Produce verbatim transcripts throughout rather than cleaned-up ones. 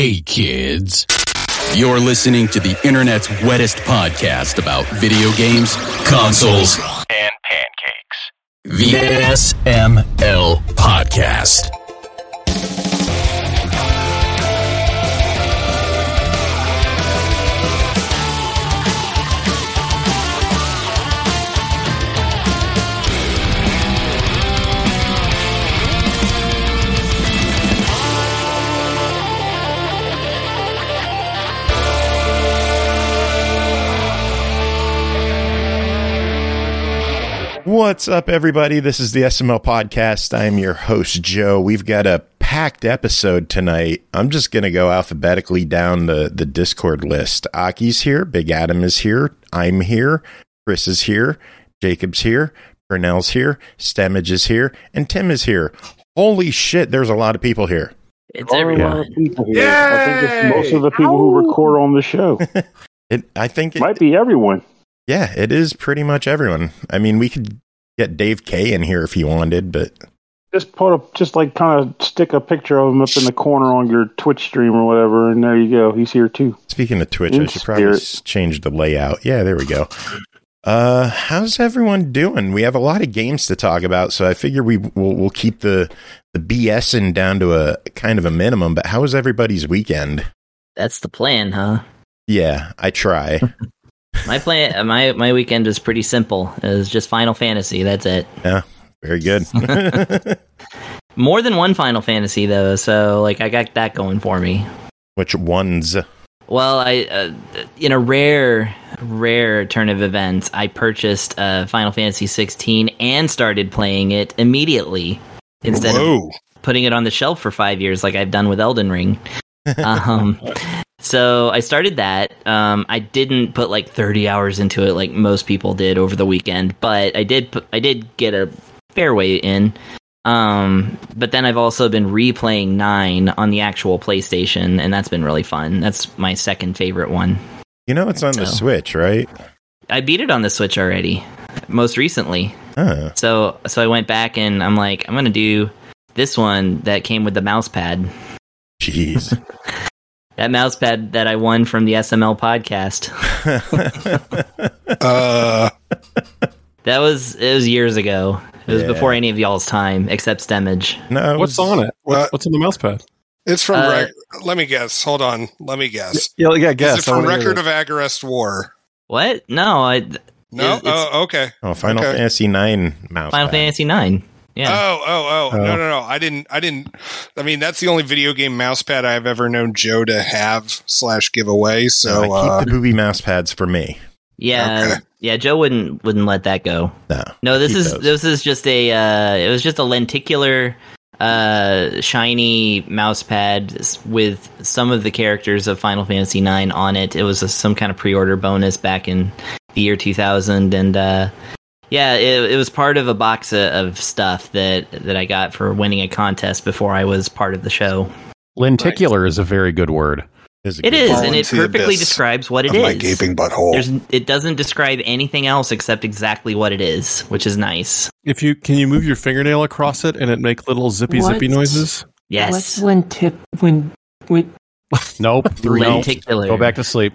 Hey, kids. You're listening to the internet's wettest podcast about video games, consoles, and pancakes. The S M L Podcast. What's up, everybody? This is the S M L Podcast. I'm your host, Joe. We've got a packed episode tonight. I'm just going to go alphabetically down the, the Discord list. Aki's here. Big Adam is here. I'm here. Chris is here. Jacob's here. Purnell's here. Stemage is here. And Tim is here. Holy shit, there's a lot of people here. It's everyone. Yeah. I think it's most of the people Ow. who record on the show. it, I think it might be everyone. Yeah, it is pretty much everyone. I mean, we could get Dave K in here if he wanted, but just put a just like kind of stick a picture of him up in the corner on your Twitch stream or whatever, and there you go. He's here too. Speaking of Twitch, in I should probably s- change the layout. Yeah, there we go. Uh, how's everyone doing? We have a lot of games to talk about, so I figure we will we'll keep the the BSing down to a kind of a minimum. But how was everybody's weekend? That's the plan, huh? Yeah, I try. My plan, my my weekend was pretty simple. It was just Final Fantasy. That's it. Yeah, very good. More than one Final Fantasy though, so like I got that going for me. Which ones? Well, I uh, in a rare rare turn of events, I purchased uh, Final Fantasy sixteen and started playing it immediately instead Whoa. of putting it on the shelf for five years like I've done with Elden Ring. Um. So I started that. Um, I didn't put like thirty hours into it like most people did over the weekend, but I did. Put, I did get a fair way in. Um, but then I've also been replaying nine on the actual PlayStation, and that's been really fun. That's my second favorite one. You know, it's on so, the Switch, right? I beat it on the Switch already, most recently. Huh. So, so I went back and I'm like, I'm gonna do this one that came with the mouse pad. Jeez. That mouse pad that I won from the S M L podcast. uh, that was it was years ago. It was yeah. before any of y'all's time, except Stemage. No, it what's was, on it? What, what's on the mouse pad? It's from. Uh, Rec- let me guess. Hold on. Let me guess. Yeah, yeah guess. Is it from Record of Agarest War? What? No, I. No. It, oh, okay. Oh, Final okay. Fantasy nine mouse. Final pad. Fantasy nine. Yeah. Oh, oh, oh, oh! No, no, no! I didn't. I didn't. I mean, that's the only video game mouse pad I've ever known Joe to have slash give away. So no, I keep uh, the booby mouse pads for me. Yeah, okay. yeah. Joe wouldn't wouldn't let that go. No, no. This keep is those. this is just a. Uh, it was just a lenticular, uh, shiny mouse pad with some of the characters of Final Fantasy nine on it. It was a, some kind of pre-order bonus back in the year two thousand, and. Uh, Yeah, it, it was part of a box of, of stuff that, that I got for winning a contest before I was part of the show. Lenticular is a very good word. It it is, Fall and it into the perfectly abyss describes what it of is. my gaping butthole. There's, it doesn't describe anything else except exactly what it is, which is nice. If you can you move your fingernail across it and it make little zippy What? zippy noises? Yes. What's lentip when when Nope. Three. Lenticular. Go back to sleep.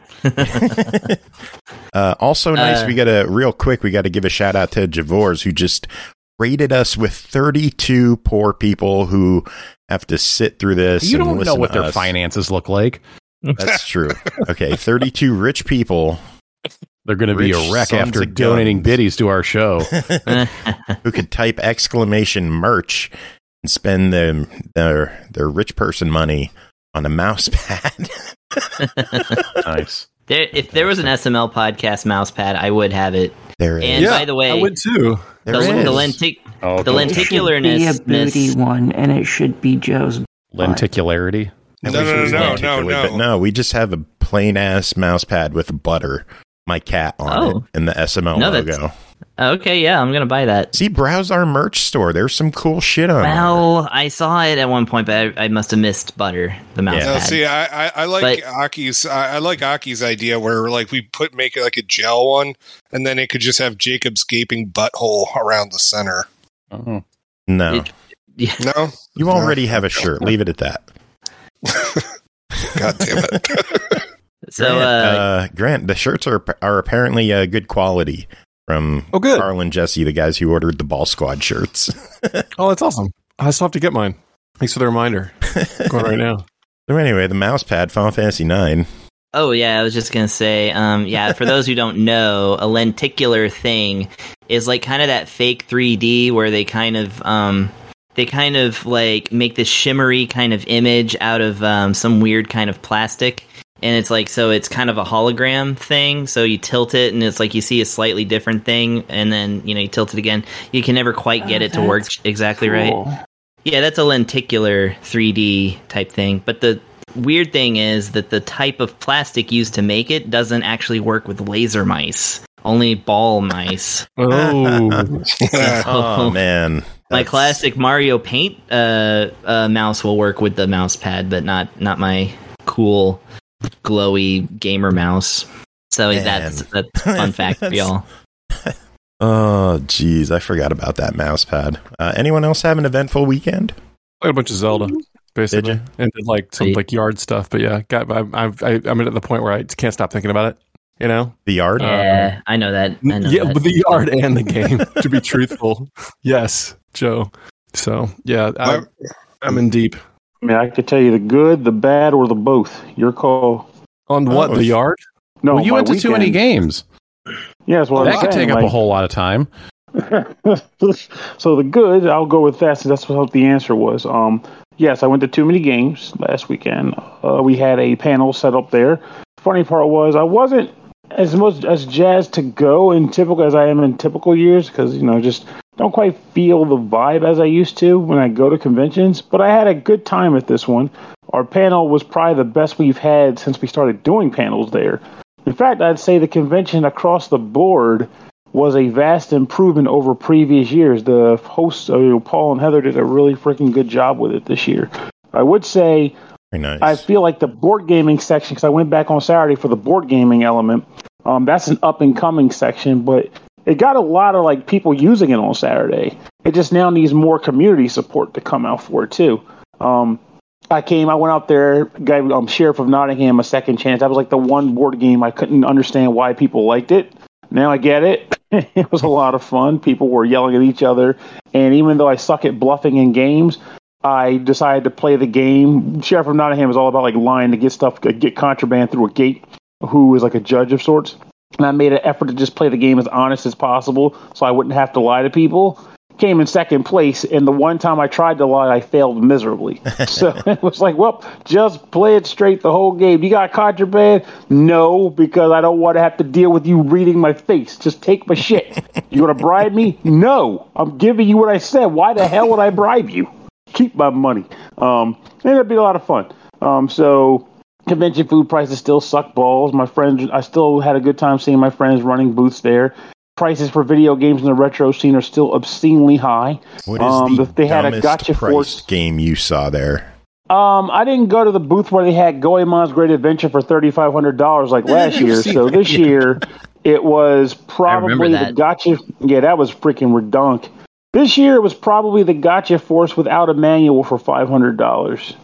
uh, also nice. Uh, we got to real quick. We got to give a shout out to Javors, who just rated us with thirty-two poor people who have to sit through this. You and don't listen know what to their us. finances look like. That's true. Okay, thirty-two rich people. They're going to be Rich a wreck sons after of donating guns. biddies to our show. Who could type exclamation merch and spend them their their rich person money on a mouse pad. Nice. There, if there was an S M L podcast mouse pad, I would have it. There it And is. by the way, I would too. the, There the, is. lentic, Oh, the okay. it should be a lenticularness. booty one, and it should be Joe's. Lenticularity. I No, wish no, it was no, no, lenticular, no, but no. no. We just have a plain ass mouse pad with butter, my cat on Oh. it, and the S M L No, that's- logo. Okay, yeah, I'm gonna buy that. See, browse our merch store. There's some cool shit on there. Well, I saw it at one point, but I, I must have missed Butter, the mouse Yeah. No, pad. see, I, I, I like But- Aki's. I, I like Aki's idea where like we put make it like a gel one, and then it could just have Jacob's gaping butthole around the center. Oh. No, It- yeah. No, you already have a shirt. Leave it at that. God damn it. So, Grant, uh, uh, Grant, the shirts are are apparently uh, good quality from Oh, good. Carl and Jesse, the guys who ordered the Ball Squad shirts. Oh, that's awesome. I still have to get mine. Thanks for the reminder. Going right now. So anyway, the mouse pad, Final Fantasy nine. oh yeah, I was just gonna say, um, yeah. For those who don't know, a lenticular thing is like kind of that fake three D where they kind of, um, they kind of like make this shimmery kind of image out of um, some weird kind of plastic. And it's like, so it's kind of a hologram thing. So you tilt it and it's like you see a slightly different thing. And then, you know, you tilt it again. You can never quite get Oh, it to work that's exactly cool. right. Yeah, that's a lenticular three D type thing. But the weird thing is that the type of plastic used to make it doesn't actually work with laser mice. Only ball mice. Oh. Oh, man. My That's- classic Mario Paint uh, uh, mouse will work with the mouse pad, but not not my cool glowy gamer mouse. So Man. that's that's a fun fact for y'all. Oh, geez. I forgot about that mouse pad. Uh, anyone else have an eventful weekend? Played a bunch of Zelda, basically. Did And did like some Hey. like yard stuff. But yeah, got, I, I've, I, I'm at the point where I can't stop thinking about it. You know? The yard? Yeah, I know that. I know Yeah, that. but the yard and the game, to be truthful. Yes, Joe. So, yeah, I, I'm in deep. I mean, I could tell you the good, the bad, or the both. Your call. On what? Oh, the yard? No, well, you my went to too many weekend. games. Yeah, that's what that I'm could saying. take up a like- whole lot of time. So the good, I'll go with that. So that's what the answer was. Um, yes, I went to too many games last weekend. Uh, we had a panel set up there. Funny part was I wasn't as much as jazzed to go in typical as I am in typical years because you know just don't quite feel the vibe as I used to when I go to conventions. But I had a good time at this one. Our panel was probably the best we've had since we started doing panels there. In fact, I'd say the convention across the board was a vast improvement over previous years. The hosts, uh, you know, Paul and Heather, did a really freaking good job with it this year. I would say Very nice. I feel like the board gaming section, because I went back on Saturday for the board gaming element, um, that's an up-and-coming section, but it got a lot of like people using it on Saturday. It just now needs more community support to come out for it, too. Um, I came, I went out there, guy, um, Sheriff of Nottingham, a second chance. That was like the one board game I couldn't understand why people liked it. Now I get it. It was a lot of fun. People were yelling at each other. And even though I suck at bluffing in games, I decided to play the game. Sheriff of Nottingham is all about like lying to get stuff, get contraband through a gate, who is like a judge of sorts. And I made an effort to just play the game as honest as possible so I wouldn't have to lie to people. Came in second place, and the one time I tried to lie, I failed miserably. So it was like, well, just play it straight the whole game. You got contraband? No, because I don't want to have to deal with you reading my face. Just take my shit. You want to bribe me? No. I'm giving you what I said. Why the hell would I bribe you? Keep my money. Um, and it'd be a lot of fun. Um, so convention food prices still suck balls. My friends, I still had a good time seeing my friends running booths there. Prices for video games in the retro scene are still obscenely high. What is um, the they had a dumbest gotcha priced force game you saw there? Um, I didn't go to the booth where they had Goemon's Great Adventure for thirty-five hundred dollars like last year. So this year, it was probably that. the gotcha. Yeah, that was freaking redunk. This year, it was probably the Gotcha Force without a manual for five hundred dollars.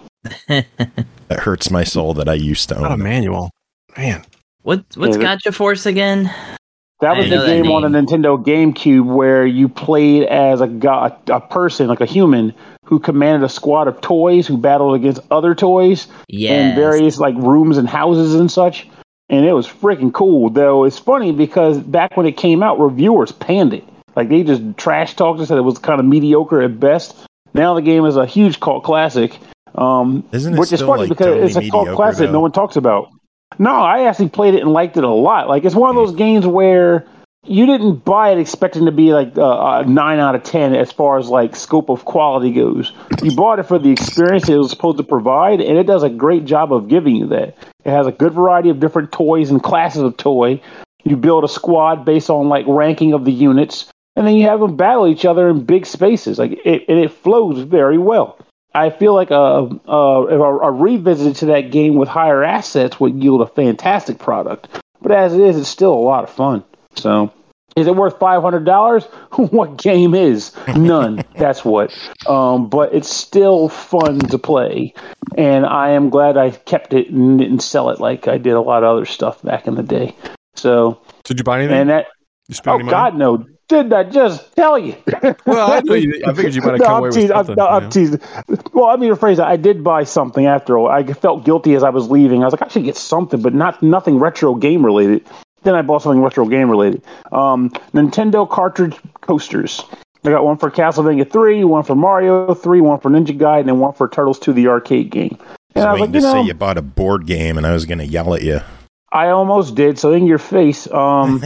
That hurts my soul that I used to Not a own. manual. Man. What what's Yeah, Gotcha Force again? That I was know the that game on the name. Nintendo GameCube where you played as a, go- a person, like a human, who commanded a squad of toys who battled against other toys Yes. in various like rooms and houses and such. And it was freaking cool. Though it's funny because back when it came out, reviewers panned it. Like they just trash talked and said it was kind of mediocre at best. Now the game is a huge cult classic. Um, Isn't it which is still, funny like, because totally it's a cult mediocre, classic though? no one talks about. No, I actually played it and liked it a lot. Like it's one of those games where you didn't buy it expecting to be like uh, a nine out of ten as far as like scope of quality goes. You bought it for the experience it was supposed to provide, and it does a great job of giving you that. It has a good variety of different toys and classes of toy. You build a squad based on like ranking of the units, and then you have them battle each other in big spaces. Like it, and it flows very well. I feel like a, a, a, a revisit to that game with higher assets would yield a fantastic product. But as it is, it's still a lot of fun. So Is it worth five hundred dollars? What game is? None. That's what. Um, but it's still fun to play. And I am glad I kept it and didn't sell it like I did a lot of other stuff back in the day. So, did you buy anything? And that, you spend oh, any God, no. Did I just tell you? Well, I, know you, I figured you might have no, come I'm away teasing, with something. I'm, no, I'm teasing. Well, I mean, rephrase that. I did buy something after all. I felt guilty as I was leaving. I was like, I should get something, but not nothing retro game related. Then I bought something retro game related. Um, Nintendo cartridge coasters. I got one for Castlevania three, one for Mario three, one for Ninja Gaiden, and one for Turtles two, the arcade game. And I was, I was waiting like, you to know, say you bought a board game, and I was going to yell at you. I almost did. So in your face, um,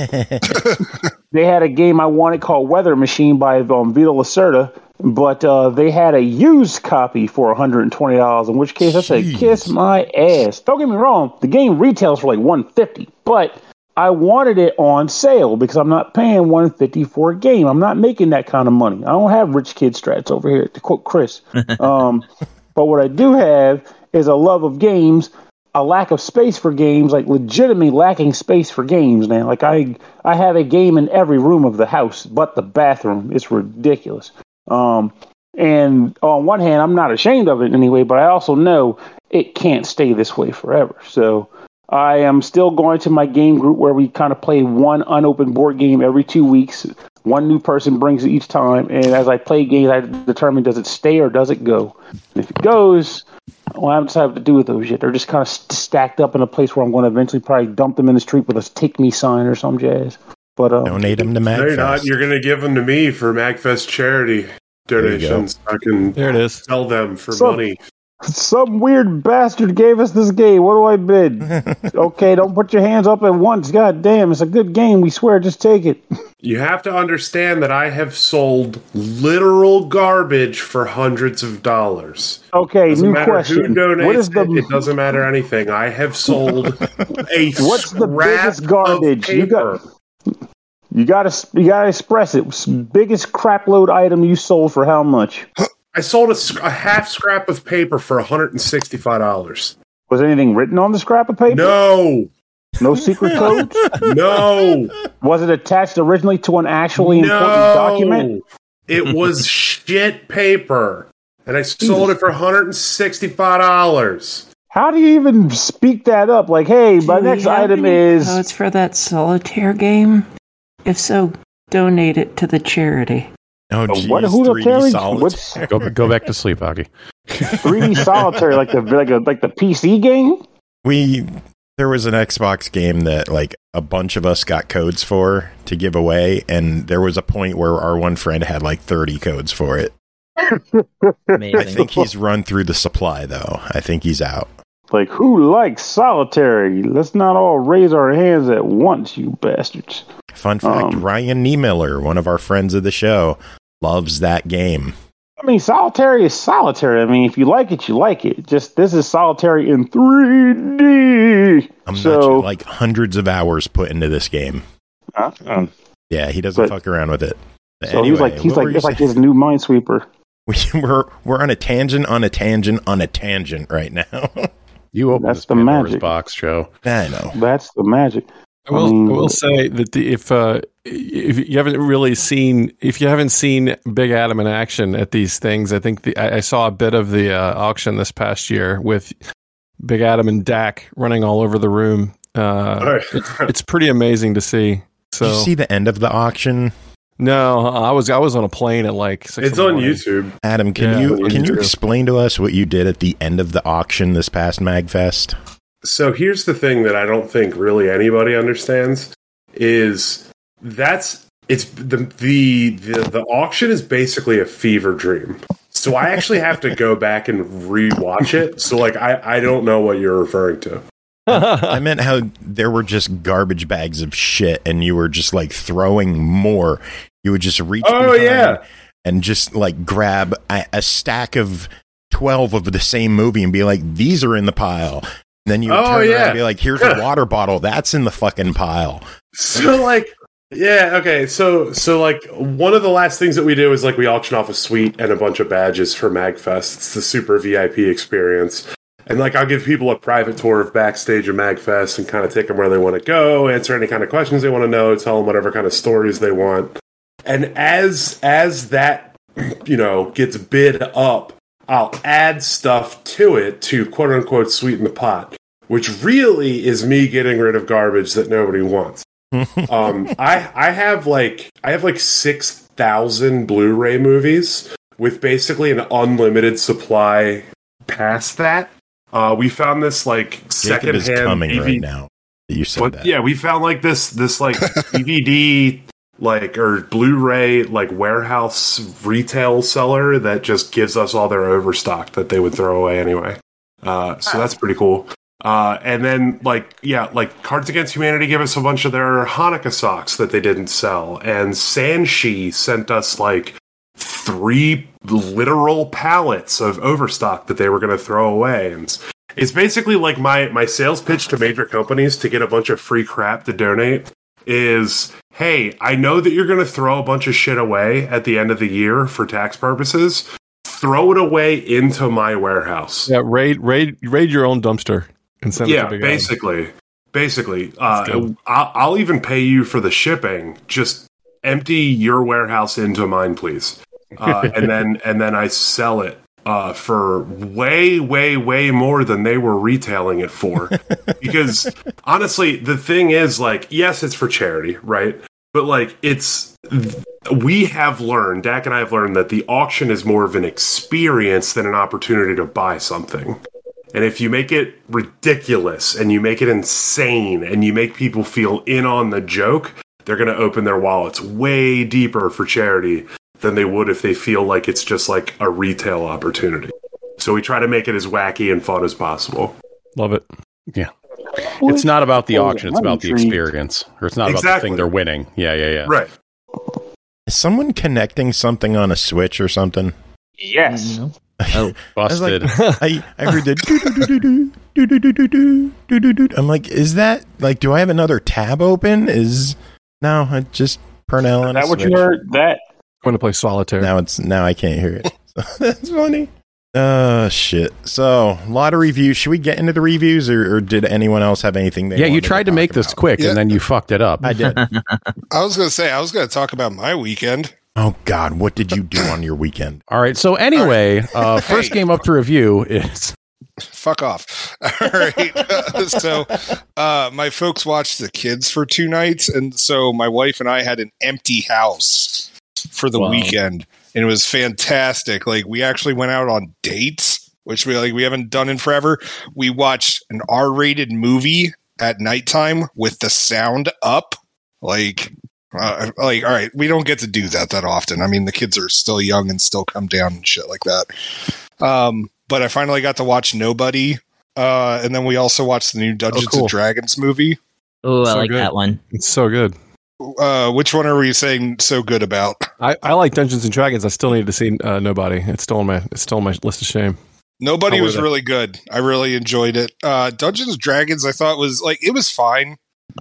they had a game I wanted called Weather Machine by um, Vito Lacerda, but uh, they had a used copy for one hundred twenty dollars. In which case, I said, Jeez. "Kiss my ass." Don't get me wrong; the game retails for like one hundred fifty dollars, but I wanted it on sale because I'm not paying one hundred fifty dollars for a game. I'm not making that kind of money. I don't have rich kid strats over here, to quote Chris. Um, but what I do have is a love of games. A lack of space for games, like legitimately lacking space for games, man. Like I, I have a game in every room of the house, but the bathroom. It's ridiculous. Um, and on one hand, I'm not ashamed of it anyway, but I also know it can't stay this way forever. So I am still going to my game group where we kind of play one unopened board game every two weeks. One new person brings it each time, and as I play games, I determine does it stay or does it go. And if it goes, well, I haven't decided what to do with those yet. They're just kind of st- stacked up in a place where I'm going to eventually probably dump them in the street with a take me sign or some jazz. But um, donate them to No, you're not. MagFest. You're going to give them to me for MagFest charity donations. I can There it is. sell them for So- money. some weird bastard gave us this game. What do I bid? Okay, don't put your hands up at once. God damn, it's a good game. We swear, just take it. You have to understand that I have sold literal garbage for hundreds of dollars. Okay, Doesn't new matter question. who donates What is the it, it doesn't matter anything. I have sold a What's the scrap biggest garbage? of You got- paper. you gotta you gotta express it. Biggest crapload item you sold for how much? I sold a, sc- a half scrap of paper for one hundred sixty-five dollars. Was anything written on the scrap of paper? No, No secret codes? no, Was it attached originally to an actually no. important document? It was shit paper, and I sold it for one hundred sixty-five dollars. How do you even speak that up? Like, hey, my Do we next have item any is. codes for that solitaire game? If so, donate it to the charity. Oh, Uh, geez, what? Who the three D carry? solitaire. What's Go go back to sleep, Aki. three D solitaire? Like the like a like the P C game? We there was an Xbox game that like a bunch of us got codes for to give away, and there was a point where our one friend had like thirty codes for it. I Amazing. think he's run through the supply though. I think he's out. Like, who likes solitary? Let's not all raise our hands at once, you bastards. Fun fact, Um, Ryan Niemiller, one of our friends of the show, loves that game. I mean, solitary is solitary. I mean, if you like it, you like it. Just this is solitary in three D. I'm so, not sure, like hundreds of hours put into this game. uh, um, Yeah, he doesn't But- fuck around with it. But so he's like, anyway, he's what like, were you it's like saying? his new Minesweeper. We, we're we're on a tangent, on a tangent, on a tangent right now. You opened That's this the Pandora's magic. box, Joe. I know. That's the magic. I will, I mean- I will say that the, if uh, if you haven't really seen if you haven't seen Big Adam in action at these things, I think the, I, I saw a bit of the uh, auction this past year with Big Adam and Dak running all over the room. Uh, it's, it's pretty amazing to see. So Did you see the end of the auction? no, I was I was on a plane at like six It's in the on morning. YouTube. Adam, can Yeah, you on can you YouTube. explain to us what you did at the end of the auction this past MagFest? So here's the thing that I don't think really anybody understands is that's it's the the the, the auction is basically a fever dream. So I actually have to go back and rewatch it. So like I I don't know what you're referring to. I meant how there were just garbage bags of shit, and you were just like throwing more. You would just reach Oh, behind yeah. and just like grab a, a stack of twelve of the same movie and be like, "These are in the pile." And then you would Oh, turn around yeah. and be like, "Here's a water bottle. That's in the fucking pile." So like yeah, okay. So so like one of the last things that we do is like we auction off a suite and a bunch of badges for MagFest. It's the super V I P experience. And like I'll give people a private tour of backstage of MagFest and kind of take them where they want to go, answer any kind of questions they want to know, tell them whatever kind of stories they want. And as as that, you know, gets bid up, I'll add stuff to it to quote unquote sweeten the pot, which really is me getting rid of garbage that nobody wants. um, I I have like I have like six thousand Blu-ray movies with basically an unlimited supply past that. Uh, we found this like secondhand Jacob is coming D V D. right now. You said But that. yeah, we found like this this like D V D like or Blu-ray like warehouse retail seller that just gives us all their overstock that they would throw away anyway. Uh, so that's pretty cool. Uh, and then like yeah, like Cards Against Humanity gave us a bunch of their Hanukkah socks that they didn't sell, and Sanshi sent us like three literal pallets of overstock that they were going to throw away. And it's basically like my, my sales pitch to major companies to get a bunch of free crap to donate is, hey, I know that you're going to throw a bunch of shit away at the end of the year for tax purposes. Throw it away into my warehouse. Yeah, raid raid raid your own dumpster and send yeah, it to Big basically. Adam. Basically. Uh, I'll, I'll even pay you for the shipping. Just empty your warehouse into mine, please. Uh, and then and then I sell it uh, for way, way, way more than they were retailing it for. Because honestly, the thing is, like, yes, it's for charity, right? But like, it's we have learned, Dak and I have learned that the auction is more of an experience than an opportunity to buy something. And if you make it ridiculous and you make it insane and you make people feel in on the joke, they're going to open their wallets way deeper for charity than they would if they feel like it's just like a retail opportunity. So we try to make it as wacky and fun as possible. Love it. Yeah. It's not about the auction, it's about the experience. Or it's not exactly. about the thing they're winning. Yeah, yeah, yeah. Right. Is someone connecting something on a Switch or something? Yes. Mm-hmm. Oh, busted. I, like, I, I heard the do do do do do do do do do do. I'm like, is that like? Do I have another tab open? Is no, I just Purnell. Is that what you heard? That I'm going to play solitaire. Now it's now I can't hear it. That's funny. Uh shit. So a lot of reviews. Should we get into the reviews, or, or did anyone else have anything? They yeah, you tried to, to make about? this quick, yeah. and then you fucked it up. I did. I was going to say I was going to talk about my weekend. Oh, God, what did you do on your weekend? All right, so anyway, right. uh, first hey. game up to review is... Fuck off. All right. so uh, my folks watched the kids for two nights, and so my wife and I had an empty house for the wow. weekend, and it was fantastic. Like, we actually went out on dates, which we like we haven't done in forever. We watched an R-rated movie at nighttime with the sound up, like... Uh, like, all right, we don't get to do that that often. I mean, the kids are still young and still come down and shit like that. Um, but I finally got to watch Nobody, uh, and then we also watched the new Dungeons oh, cool. and Dragons movie. Oh, I so like good. that one. It's so good. Uh, which one are we saying so good about? I, I like Dungeons and Dragons. I still need to see uh, Nobody. It's still on my it's still on my list of shame. Nobody was really good. I really enjoyed it. Uh, Dungeons and Dragons, I thought was like it was fine.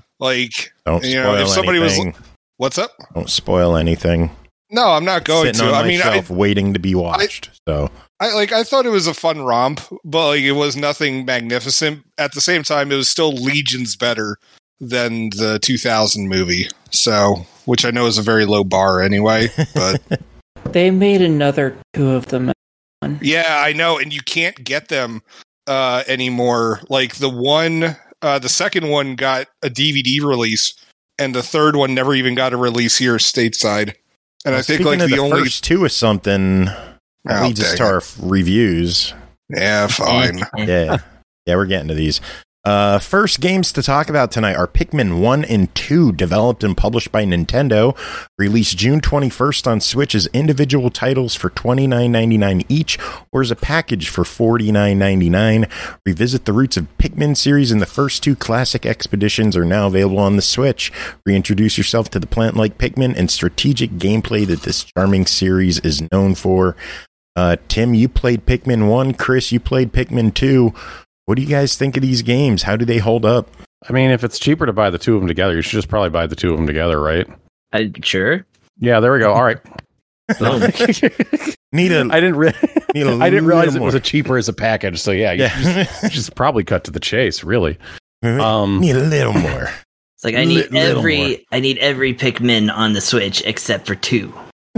Like, don't you know, if somebody anything. was. What's up? Don't spoil anything. No, I'm not going Sitting to. on I my mean, shelf I, waiting to be watched. I, so I like. I thought it was a fun romp, but like it was nothing magnificent. At the same time, it was still legions better than the two thousand movie. So, which I know is a very low bar anyway. But they made another two of them. Yeah, I know, and you can't get them uh, anymore. Like the one, uh, the second one got a D V D release. And the third one never even got a release here stateside. And well, I think like the, the only first two is something that oh, leads us to our reviews. Yeah, fine. yeah, yeah, we're getting to these. Uh, first games to talk about tonight are Pikmin one and two, developed and published by Nintendo, released June twenty-first on Switch as individual titles for twenty-nine ninety-nine each, or as a package for forty-nine ninety-nine. Revisit the roots of Pikmin series, and the first two classic expeditions are now available on the Switch. Reintroduce yourself to the plant-like Pikmin and strategic gameplay that this charming series is known for. Uh, Tim, you played Pikmin one. Chris, you played Pikmin two. What do you guys think of these games? How do they hold up? I mean, if it's cheaper to buy the two of them together, you should just probably buy the two of them together, right? Uh, sure. Yeah, there we go. All right. Need a, I didn't re- need a I didn't realize it more. was a cheaper as a package. So yeah, you, Yeah. Just, you just probably cut to the chase, really. Um, need a little more. It's like I need Li- little more. every I need every Pikmin on the Switch except for two.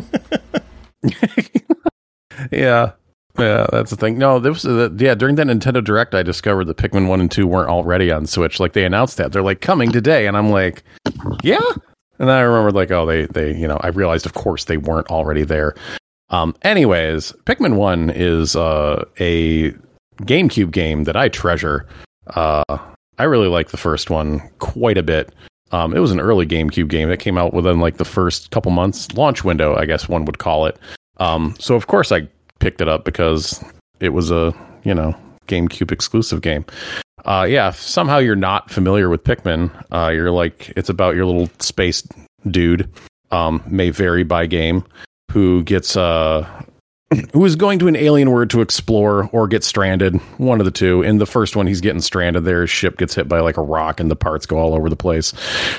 yeah, yeah, that's the thing. No, there was uh, yeah. During that Nintendo Direct, I discovered that Pikmin one and two weren't already on Switch. Like they announced that they're like coming today, and I'm like, yeah. And I remember like, oh, they they you know, I realized of course they weren't already there. Um, anyways, Pikmin one is uh, a GameCube game that I treasure. Uh, I really like the first one quite a bit. Um, it was an early GameCube game that came out within like the first couple months launch window, I guess one would call it. Um, so of course I picked it up because it was a, you know, GameCube exclusive game. Uh, yeah, if somehow you're not familiar with Pikmin. Uh, you're like, it's about your little space dude, um, may vary by game, who gets uh who is going to an alien world to explore or get stranded, one of the two. In the first one, he's getting stranded there. His ship gets hit by like a rock and the parts go all over the place.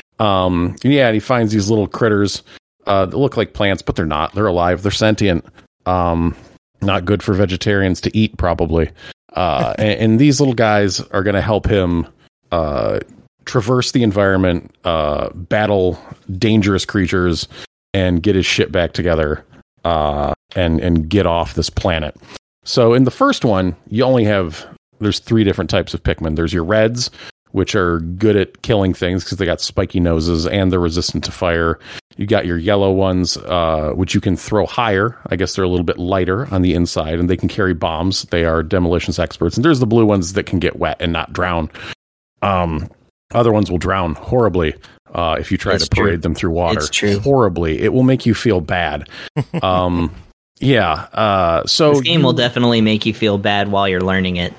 Um yeah, and he finds these little critters uh that look like plants, but they're not. They're alive, they're sentient. Um not good for vegetarians to eat, probably. Uh and, and these little guys are going to help him uh traverse the environment, uh battle dangerous creatures, and get his shit back together, uh, and and get off this planet. So in the first one, you only have, there's three different types of Pikmin. There's your reds, which are good at killing things because they got spiky noses and they're resistant to fire. You got your yellow ones, uh, which you can throw higher. I guess they're a little bit lighter on the inside, and they can carry bombs. They are demolitions experts. And there's the blue ones that can get wet and not drown. Um, other ones will drown horribly. Uh, if you try It's to parade true. them through water, It's true. horribly, it will make you feel bad. Um, yeah. Uh, so This game will definitely make you feel bad while you're learning it.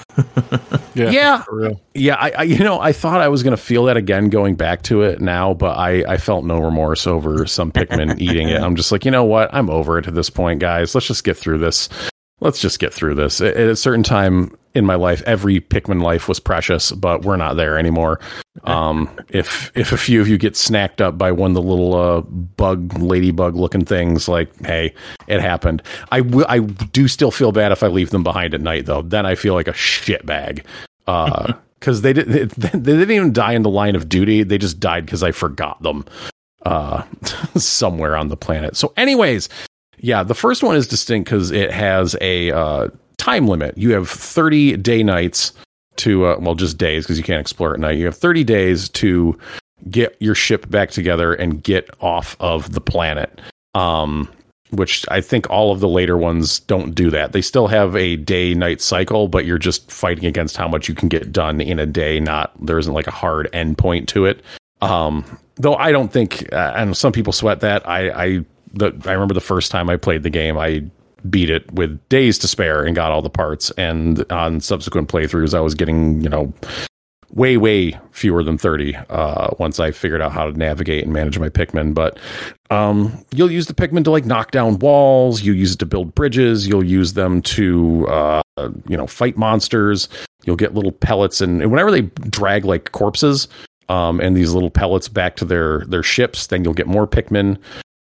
Yeah, yeah, for real. yeah. I, I, you know, I thought I was going to feel that again going back to it now, but I, I felt no remorse over some Pikmin eating it. I'm just like, you know what? I'm over it at this point, guys. Let's just get through this. Let's just get through this. At a certain time in my life, every Pikmin life was precious, but we're not there anymore. Um, if if a few of you get snacked up by one of the little uh, bug, ladybug looking things, like, hey, it happened. I, w- I do still feel bad if I leave them behind at night, though. Then I feel like a shitbag. Uh, because they, did, they didn't even die in the line of duty. They just died because I forgot them uh, somewhere on the planet. So anyways, yeah, the first one is distinct because it has a uh, time limit. You have thirty day nights to, uh, well, just days because you can't explore at night. You have thirty days to get your ship back together and get off of the planet. Um, which I think all of the later ones don't do that. They still have a day night cycle, but you're just fighting against how much you can get done in a day. Not, there isn't like a hard end point to it. Um, though I don't think, uh, and some people sweat that. I, I, The, I remember the first time I played the game, I beat it with days to spare and got all the parts. And on subsequent playthroughs, I was getting, you know, way, way fewer than thirty uh, once I figured out how to navigate and manage my Pikmin. But um, you'll use the Pikmin to like knock down walls. You use it to build bridges. You'll use them to, uh, you know, fight monsters. You'll get little pellets. And, and whenever they drag like corpses um, and these little pellets back to their, their ships, then you'll get more Pikmin.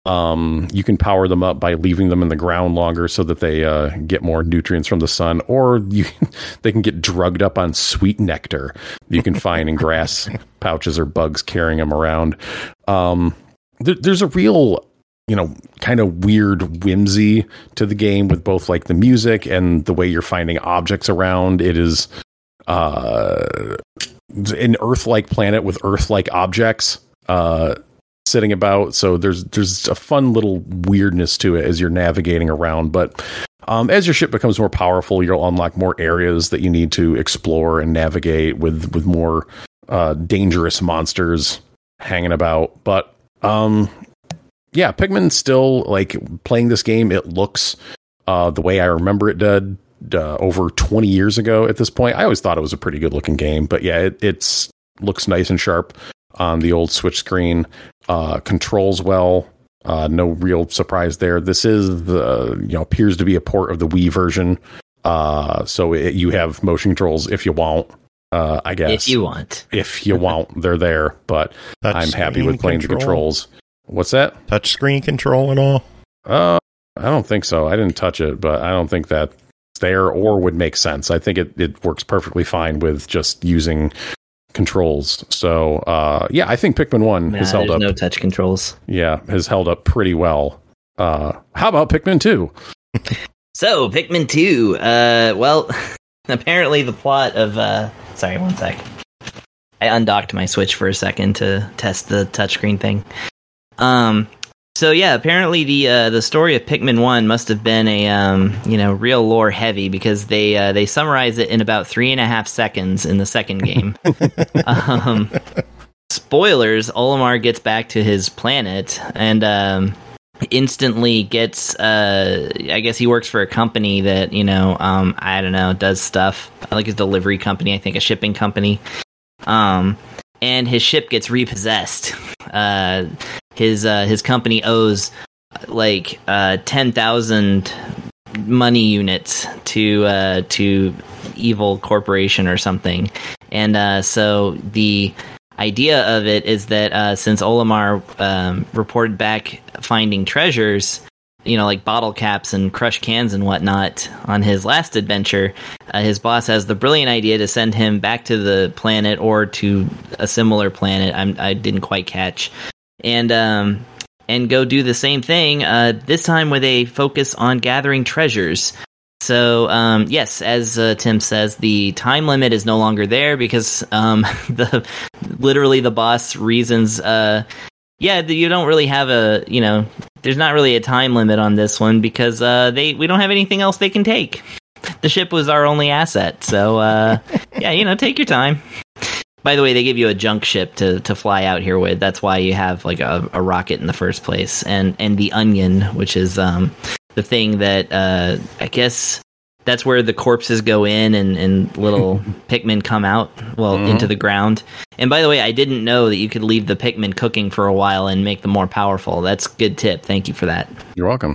Um, you can power them up by leaving them in the ground longer so that they uh, get more nutrients from the sun, or you they can get drugged up on sweet nectar you can find in grass pouches or bugs carrying them around. Um, there, there's a real, you know, kind of weird whimsy to the game with both like the music and the way you're finding objects around. It is uh, an Earth-like planet with Earth-like objects. Uh, sitting about, so there's there's a fun little weirdness to it as you're navigating around. But um, as your ship becomes more powerful, you'll unlock more areas that you need to explore and navigate with with more uh, dangerous monsters hanging about. But um, yeah, Pikmin still, like, playing this game, it looks uh, the way I remember it did uh, over twenty years ago at this point. I always thought it was a pretty good looking game, but yeah, it it's looks nice and sharp on the old Switch screen. Uh, controls well. Uh, no real surprise there. This is the, you know, appears to be a port of the Wii version. Uh, so it, you have motion controls if you want. Uh, I guess if you want, if you want, they're there. But Touch I'm happy with playing control. the controls. What's that? Touch screen control and all? Uh, I don't think so. I didn't touch it, but I don't think that's there or would make sense. I think it, it works perfectly fine with just using controls. So, uh, yeah, I think Pikmin one nah, has held there's up. no touch controls. Yeah, has held up pretty well. Uh, how about Pikmin two? So, Pikmin two. Uh, well, apparently the plot of... Uh, sorry, one sec. I undocked my Switch for a second to test the touchscreen thing. Um... So yeah, apparently the uh, the story of Pikmin one must have been a um, you know real lore heavy because they uh, they summarize it in about three and a half seconds in the second game. um, spoilers: Olimar gets back to his planet and um, instantly gets. Uh, I guess he works for a company that you know um, I don't know does stuff like a delivery company. I think a shipping company. Um, and his ship gets repossessed. Uh, his uh, his company owes like uh, ten thousand money units to uh, to evil corporation or something, and uh, so the idea of it is that uh, since Olimar um, reported back finding treasures, you know, like bottle caps and crushed cans and whatnot on his last adventure, uh, his boss has the brilliant idea to send him back to the planet or to a similar planet. I'm, I didn't quite catch. And um, and go do the same thing, uh, this time with a focus on gathering treasures. So, um, yes, as uh, Tim says, the time limit is no longer there because um, the literally the boss reasons... Uh, Yeah, you don't really have a, you know, there's not really a time limit on this one because uh, they we don't have anything else they can take. The ship was our only asset, so uh, yeah, you know, take your time. By the way, they give you a junk ship to, to fly out here with. That's why you have like a, a rocket in the first place, and and the onion, which is um, the thing that uh, I guess. That's where the corpses go in and, and little Pikmin come out, well, mm-hmm. into the ground. And by the way, I didn't know that you could leave the Pikmin cooking for a while and make them more powerful. That's a good tip. Thank you for that. You're welcome.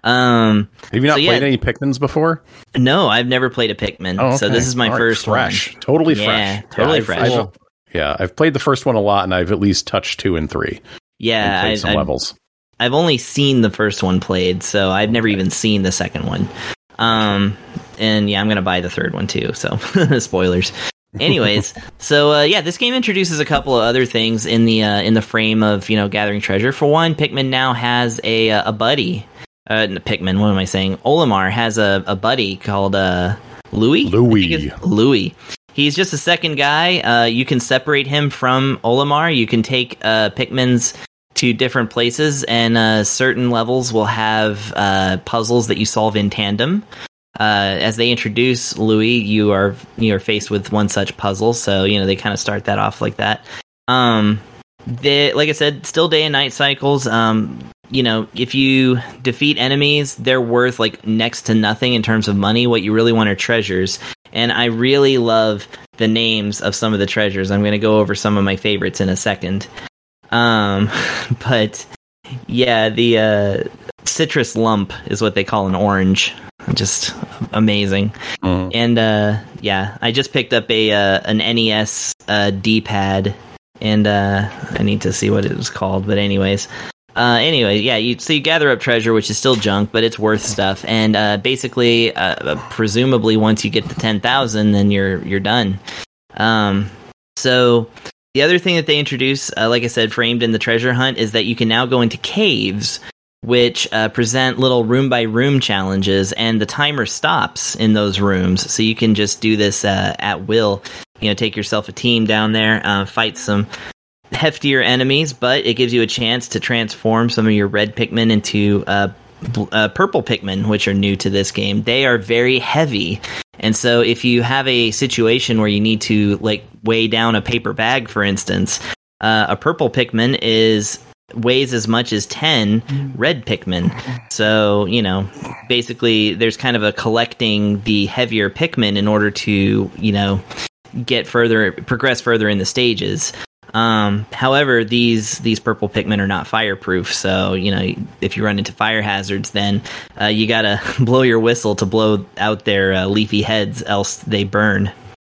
Um, Have you not so, played yeah, any Pikmins before? No, I've never played a Pikmin. Oh, okay. So this is my All right, first fresh. one. Totally yeah, fresh. Totally yeah, fresh. I've, yeah, I've played the first one a lot, and I've at least touched two and three. Yeah, and played I, some I've, levels. I've only seen the first one played, so I've never even seen the second one. Um, and yeah, I'm gonna buy the third one too. So spoilers. Anyways, so uh, yeah, this game introduces a couple of other things in the uh, in the frame of you know gathering treasure. For one, Pikmin now has a a buddy. Uh, Pikmin, what am I saying? Olimar has a, a buddy called uh, Louis. Louis. Louis. He's just a second guy. Uh, you can separate him from Olimar. You can take uh, Pikmin's to different places, and uh, certain levels will have uh, puzzles that you solve in tandem. Uh, as they introduce Louis, you are you are faced with one such puzzle, so you know they kind of start that off like that. Um, they, like I said, still day and night cycles. Um, you know, if you defeat enemies, they're worth like next to nothing in terms of money. What you really want are treasures, and I really love the names of some of the treasures. I'm going to go over some of my favorites in a second. Um, but yeah, the uh, citrus lump is what they call an orange. Just amazing. Mm. And uh, yeah, I just picked up a uh, an N E S uh, D-pad, and uh, I need to see what it was called. But anyways, uh, anyway, yeah. You, so you gather up treasure, which is still junk, but it's worth stuff. And uh, basically, uh, presumably, once you get to ten thousand, then you're you're done. Um, so. The other thing that they introduce, uh, like I said, framed in the treasure hunt, is that you can now go into caves, which uh, present little room-by-room challenges, and the timer stops in those rooms, so you can just do this uh, at will. You know, take yourself a team down there, uh, fight some heftier enemies, but it gives you a chance to transform some of your red Pikmin into uh, bl- uh, purple Pikmin, which are new to this game. They are very heavy. And so if you have a situation where you need to like weigh down a paper bag, for instance, uh, a purple Pikmin is weighs as much as ten red Pikmin. So, you know, basically there's kind of a collecting the heavier Pikmin in order to, you know, get further, progress further in the stages. Um, however, these these purple Pikmin are not fireproof, so you know if you run into fire hazards, then uh, you gotta blow your whistle to blow out their uh, leafy heads, else they burn.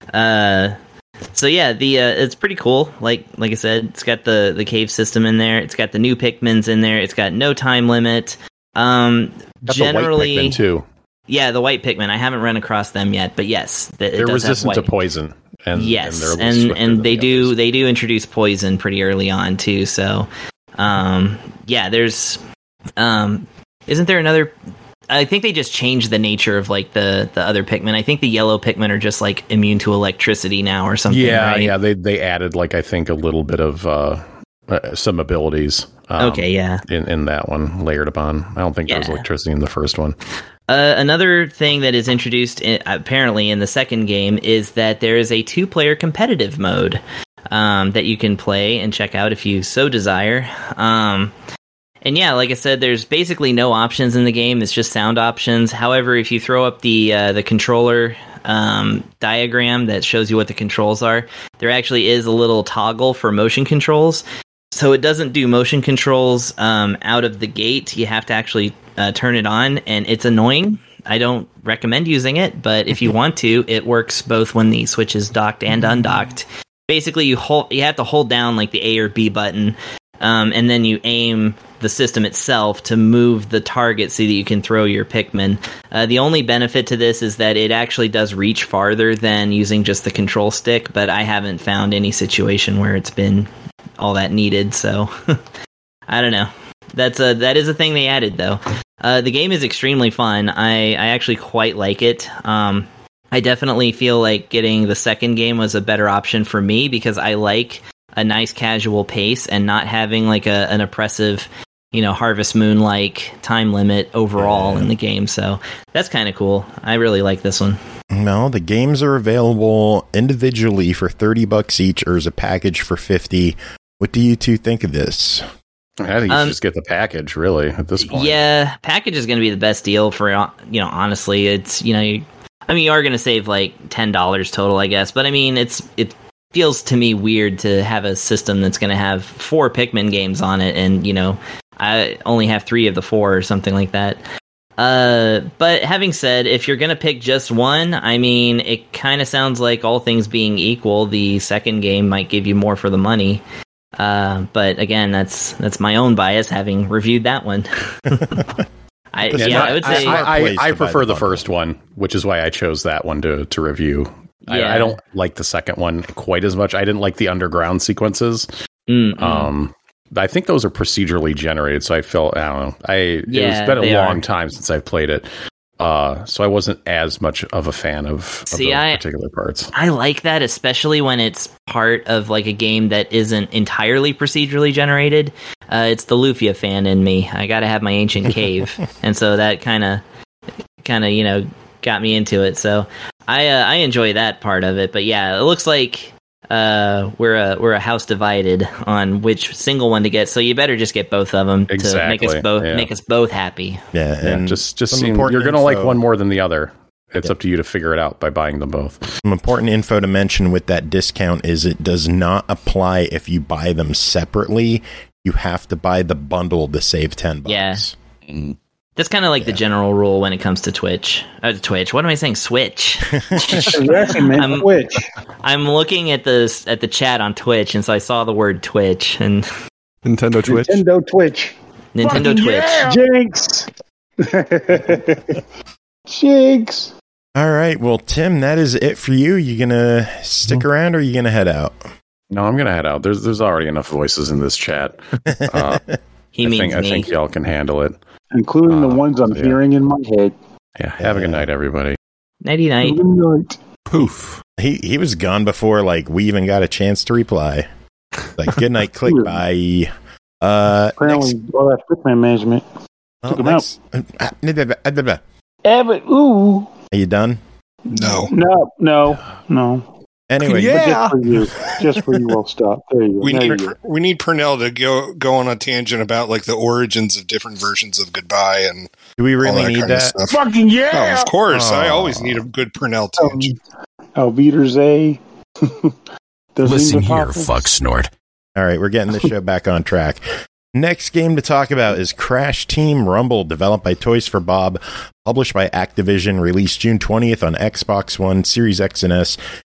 Uh, so yeah, the uh, it's pretty cool. Like like I said, it's got the, the cave system in there. It's got the new Pikmins in there. It's got no time limit. Um, That's generally, a white Pikmin too. Yeah, the white Pikmin. I haven't run across them yet, but yes, th- it They're does have resistant to white. poison. And, yes, and, they're and swifter and than they the do others. they do introduce poison pretty early on too. So, um, yeah, there's, um, isn't there another? I think they just changed the nature of like the the other Pikmin. I think the yellow Pikmin are just like immune to electricity now or something. Yeah, right? yeah. They they added like I think a little bit of uh, uh, some abilities. Um, Okay, yeah. In in that one layered upon. I don't think there was Yeah. electricity in the first one. Uh, another thing that is introduced in, apparently in the second game is that there is a two-player competitive mode um, that you can play and check out if you so desire. Um, and yeah, like I said, there's basically no options in the game. It's just sound options. However, if you throw up the uh, the controller um, diagram that shows you what the controls are, there actually is a little toggle for motion controls. So it doesn't do motion controls um, out of the gate. You have to actually uh, turn it on, and it's annoying. I don't recommend using it, but if you want to, it works both when the Switch is docked and undocked. Basically, you hold, you have to hold down like the A or B button, um, and then you aim the system itself to move the target so that you can throw your Pikmin. Uh, the only benefit to this is that it actually does reach farther than using just the control stick, but I haven't found any situation where it's been all that needed, so I don't know. That's a that is a thing they added though. Uh, the game is extremely fun. I, I actually quite like it. Um, I definitely feel like getting the second game was a better option for me because I like a nice casual pace and not having like a an oppressive, you know, Harvest Moon like time limit overall in the game. So that's kind of cool. I really like this one. No, the games are available individually for thirty bucks each, or as a package for fifty. What do you two think of this? I think you Um, should just get the package, really, at this point. Yeah, package is going to be the best deal for, you know, honestly. It's, you know, you, I mean, you are going to save like ten dollars total, I guess. But I mean, it's it feels to me weird to have a system that's going to have four Pikmin games on it. And, you know, I only have three of the four or something like that. Uh, but having said, if you're going to pick just one, I mean, it kind of sounds like all things being equal, the second game might give you more for the money. Uh, but again, that's that's my own bias, having reviewed that one. I, yeah, Yeah, I would say, I, I, place I to buy prefer the the bundle. first one, which is why I chose that one to, to review. I, Yeah. I don't like the second one quite as much. I didn't like the underground sequences. mm, mm. Um, I think those are procedurally generated, so I felt, I don't know. I Yeah, it's been a they long are. time since I've played it. Uh, so I wasn't as much of a fan of, of See, those I- particular parts. I like that, especially when it's part of like a game that isn't entirely procedurally generated. Uh, it's the Lufia fan in me. I got to have my ancient cave, and so that kind of, kind of, you know, got me into it. So I, uh, I enjoy that part of it. But yeah, it looks like uh, we're a we're a house divided on which single one to get. So you better just get both of them to make Exactly, us both yeah. make us both happy. Yeah, Yeah, and just just some seem, important you're gonna like info- one more than the other. It's up to you to figure it out by buying them both. Some important info to mention with that discount is it does not apply if you buy them separately. You have to buy the bundle to save ten bucks. Yeah. That's kind of like the general rule when it comes to Twitch. Uh, Twitch. What am I saying? Switch. Yes, man. I'm- Twitch. I'm looking at the at the chat on Twitch, and so I saw the word Twitch and Nintendo Twitch. Nintendo Twitch. Nintendo Twitch. Jinx. Jinx. All right, well, Tim, that is it for you. You gonna stick around, or are you gonna head out? No, I'm gonna head out. There's there's already enough voices in this chat. Uh, He I means think I me. think y'all can handle it. Including the Uh, ones I'm yeah. hearing in my head. Yeah. Have a good night, everybody. Nighty night. Good night. Poof. He he was gone before like we even got a chance to reply. Like, good night, click, bye. Uh, Apparently, next, all that Pikmin management. oh, took him next, uh, Are Evan, ooh. you done? No. No, no, no. Anyway, But just for you. Just for you, I'll stop. There you go. We There need you go. we need Purnell to go go on a tangent about like the origins of different versions of Goodbye and do we all really that need kind that? of stuff. Fucking yeah! Oh, of course. I Aw. always need a good Purnell Um, tangent. Alvider's Listen here, fuck snort. All right, we're getting the show back on track. Next game to talk about is Crash Team Rumble, developed by Toys for Bob, published by Activision, released June twentieth on Xbox One, Series X and S,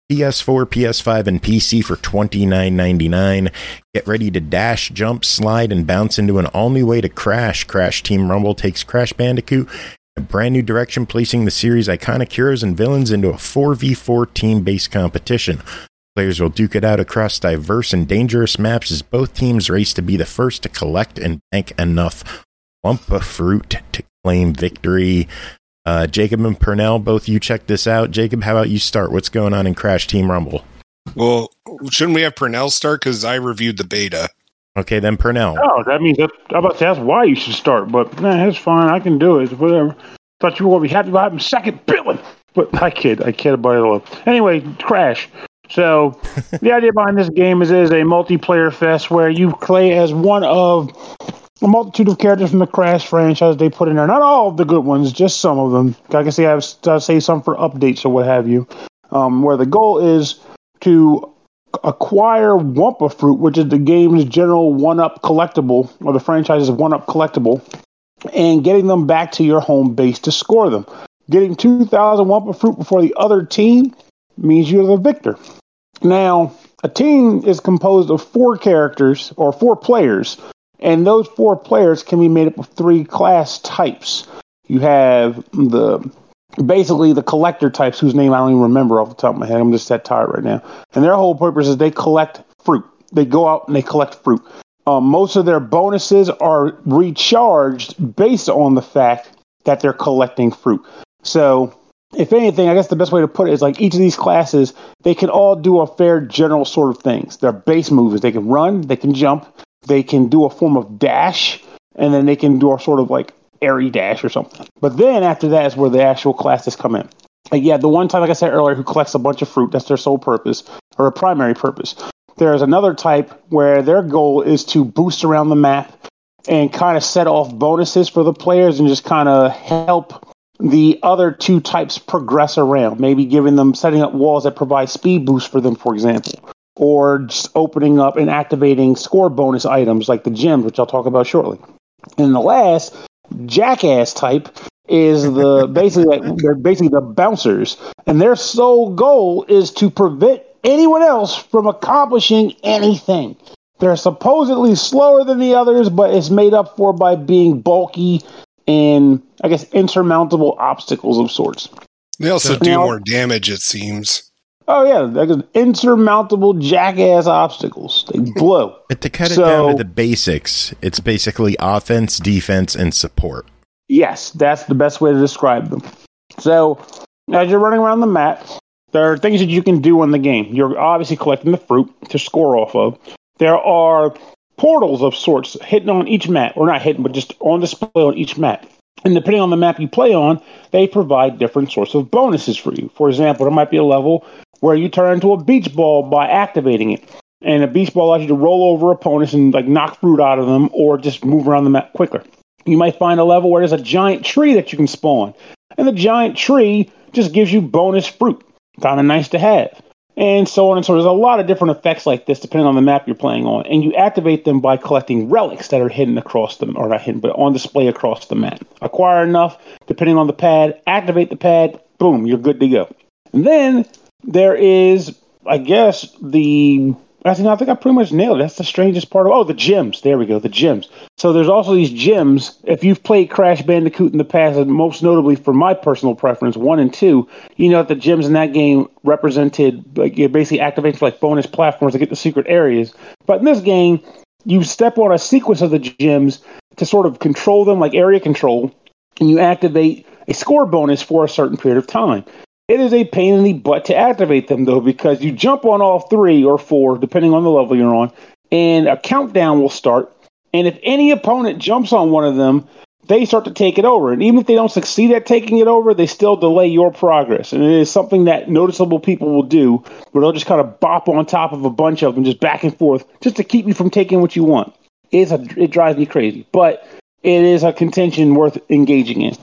P S four, P S five, and P C for twenty-nine ninety-nine. Get ready to dash, jump, slide, and bounce into an all-new way to Crash. Crash Team Rumble takes Crash Bandicoot a brand new direction, placing the series' iconic heroes and villains into a four v four team-based competition. Players will duke it out across diverse and dangerous maps as both teams race to be the first to collect and bank enough Wumpa fruit to claim victory. Uh, Jacob and Purnell, both you check this out. Jacob, how about you start? What's going on in Crash Team Rumble? Well, shouldn't we have Purnell start? Because I reviewed the beta. Okay, then Purnell. Oh, that means that, I'm about to ask why you should start, but nah, that's fine. I can do it. Whatever. Thought you were going to be happy about having second billing. But I kid. I kid about it all. Anyway, Crash. So, the idea behind this game is it is a multiplayer fest where you play as one of a multitude of characters from the Crash franchise they put in there. Not all of the good ones, just some of them. I guess they have to say some for updates or what have you. Um, where the goal is to acquire Wumpa Fruit, which is the game's general one-up collectible, or the franchise's one-up collectible, and getting them back to your home base to score them. Getting two thousand Wumpa Fruit before the other team means you're the victor. Now, a team is composed of four characters, or four players, and those four players can be made up of three class types. You have the basically the collector types, whose name I don't even remember off the top of my head. I'm just that tired right now. And their whole purpose is they collect fruit. They go out and they collect fruit. Um, most of their bonuses are recharged based on the fact that they're collecting fruit. So, if anything, I guess the best way to put it is like each of these classes, they can all do a fair general sort of things. Their base moves, they can run, they can jump, they can do a form of dash, and then they can do a sort of like airy dash or something. But then after that is where the actual classes come in. Like, yeah, the one type, like I said earlier, who collects a bunch of fruit, that's their sole purpose, or a primary purpose. There's another type where their goal is to boost around the map and kind of set off bonuses for the players and just kind of help the other two types progress around, maybe giving them, setting up walls that provide speed boosts for them, for example, or just opening up and activating score bonus items like the gems, which I'll talk about shortly. And the last jackass type is the basically like, they're basically the bouncers, and their sole goal is to prevent anyone else from accomplishing anything. They're supposedly slower than the others, but it's made up for by being bulky and, I guess, insurmountable obstacles of sorts. They also So- do Now- more damage, it seems. Oh, yeah, like insurmountable jackass obstacles. They blow. But to cut it So- down to the basics, it's basically offense, defense, and support. Yes, that's the best way to describe them. So, as you're running around the map, there are things that you can do in the game. You're obviously collecting the fruit to score off of. There are portals of sorts hidden on each map, or not hidden, but just on display on each map. And depending on the map you play on, they provide different sorts of bonuses for you. For example, there might be a level where you turn into a beach ball by activating it. And a beach ball allows you to roll over opponents and like knock fruit out of them, or just move around the map quicker. You might find a level where there's a giant tree that you can spawn. And the giant tree just gives you bonus fruit. Kind of nice to have. And so on and so on. There's a lot of different effects like this depending on the map you're playing on. And you activate them by collecting relics that are hidden across them, or not hidden, but on display across the map. Acquire enough, depending on the pad, activate the pad, boom, you're good to go. And then there is, I guess, the... I think, I think I pretty much nailed it. That's the strangest part of... Oh, the gems. There we go, the gems. So there's also these gems. If you've played Crash Bandicoot in the past, and most notably for my personal preference, one and two, you know that the gems in that game represented, like, you're basically activating for like bonus platforms to get the secret areas. But in this game, you step on a sequence of the gems to sort of control them, like area control, and you activate a score bonus for a certain period of time. It is a pain in the butt to activate them, though, because you jump on all three or four, depending on the level you're on, and a countdown will start. And if any opponent jumps on one of them, they start to take it over. And even if they don't succeed at taking it over, they still delay your progress. And it is something that noticeable people will do, where they'll just kind of bop on top of a bunch of them, just back and forth, just to keep you from taking what you want. It's a, it drives me crazy. But it is a contention worth engaging in.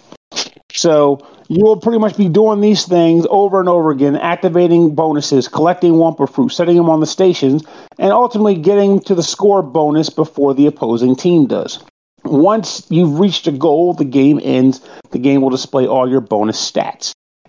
So you will pretty much be doing these things over and over again, activating bonuses, collecting Wumpa Fruit, setting them on the stations, and ultimately getting to the score bonus before the opposing team does. Once you've reached a goal, the game ends. The game will display all your bonus stats.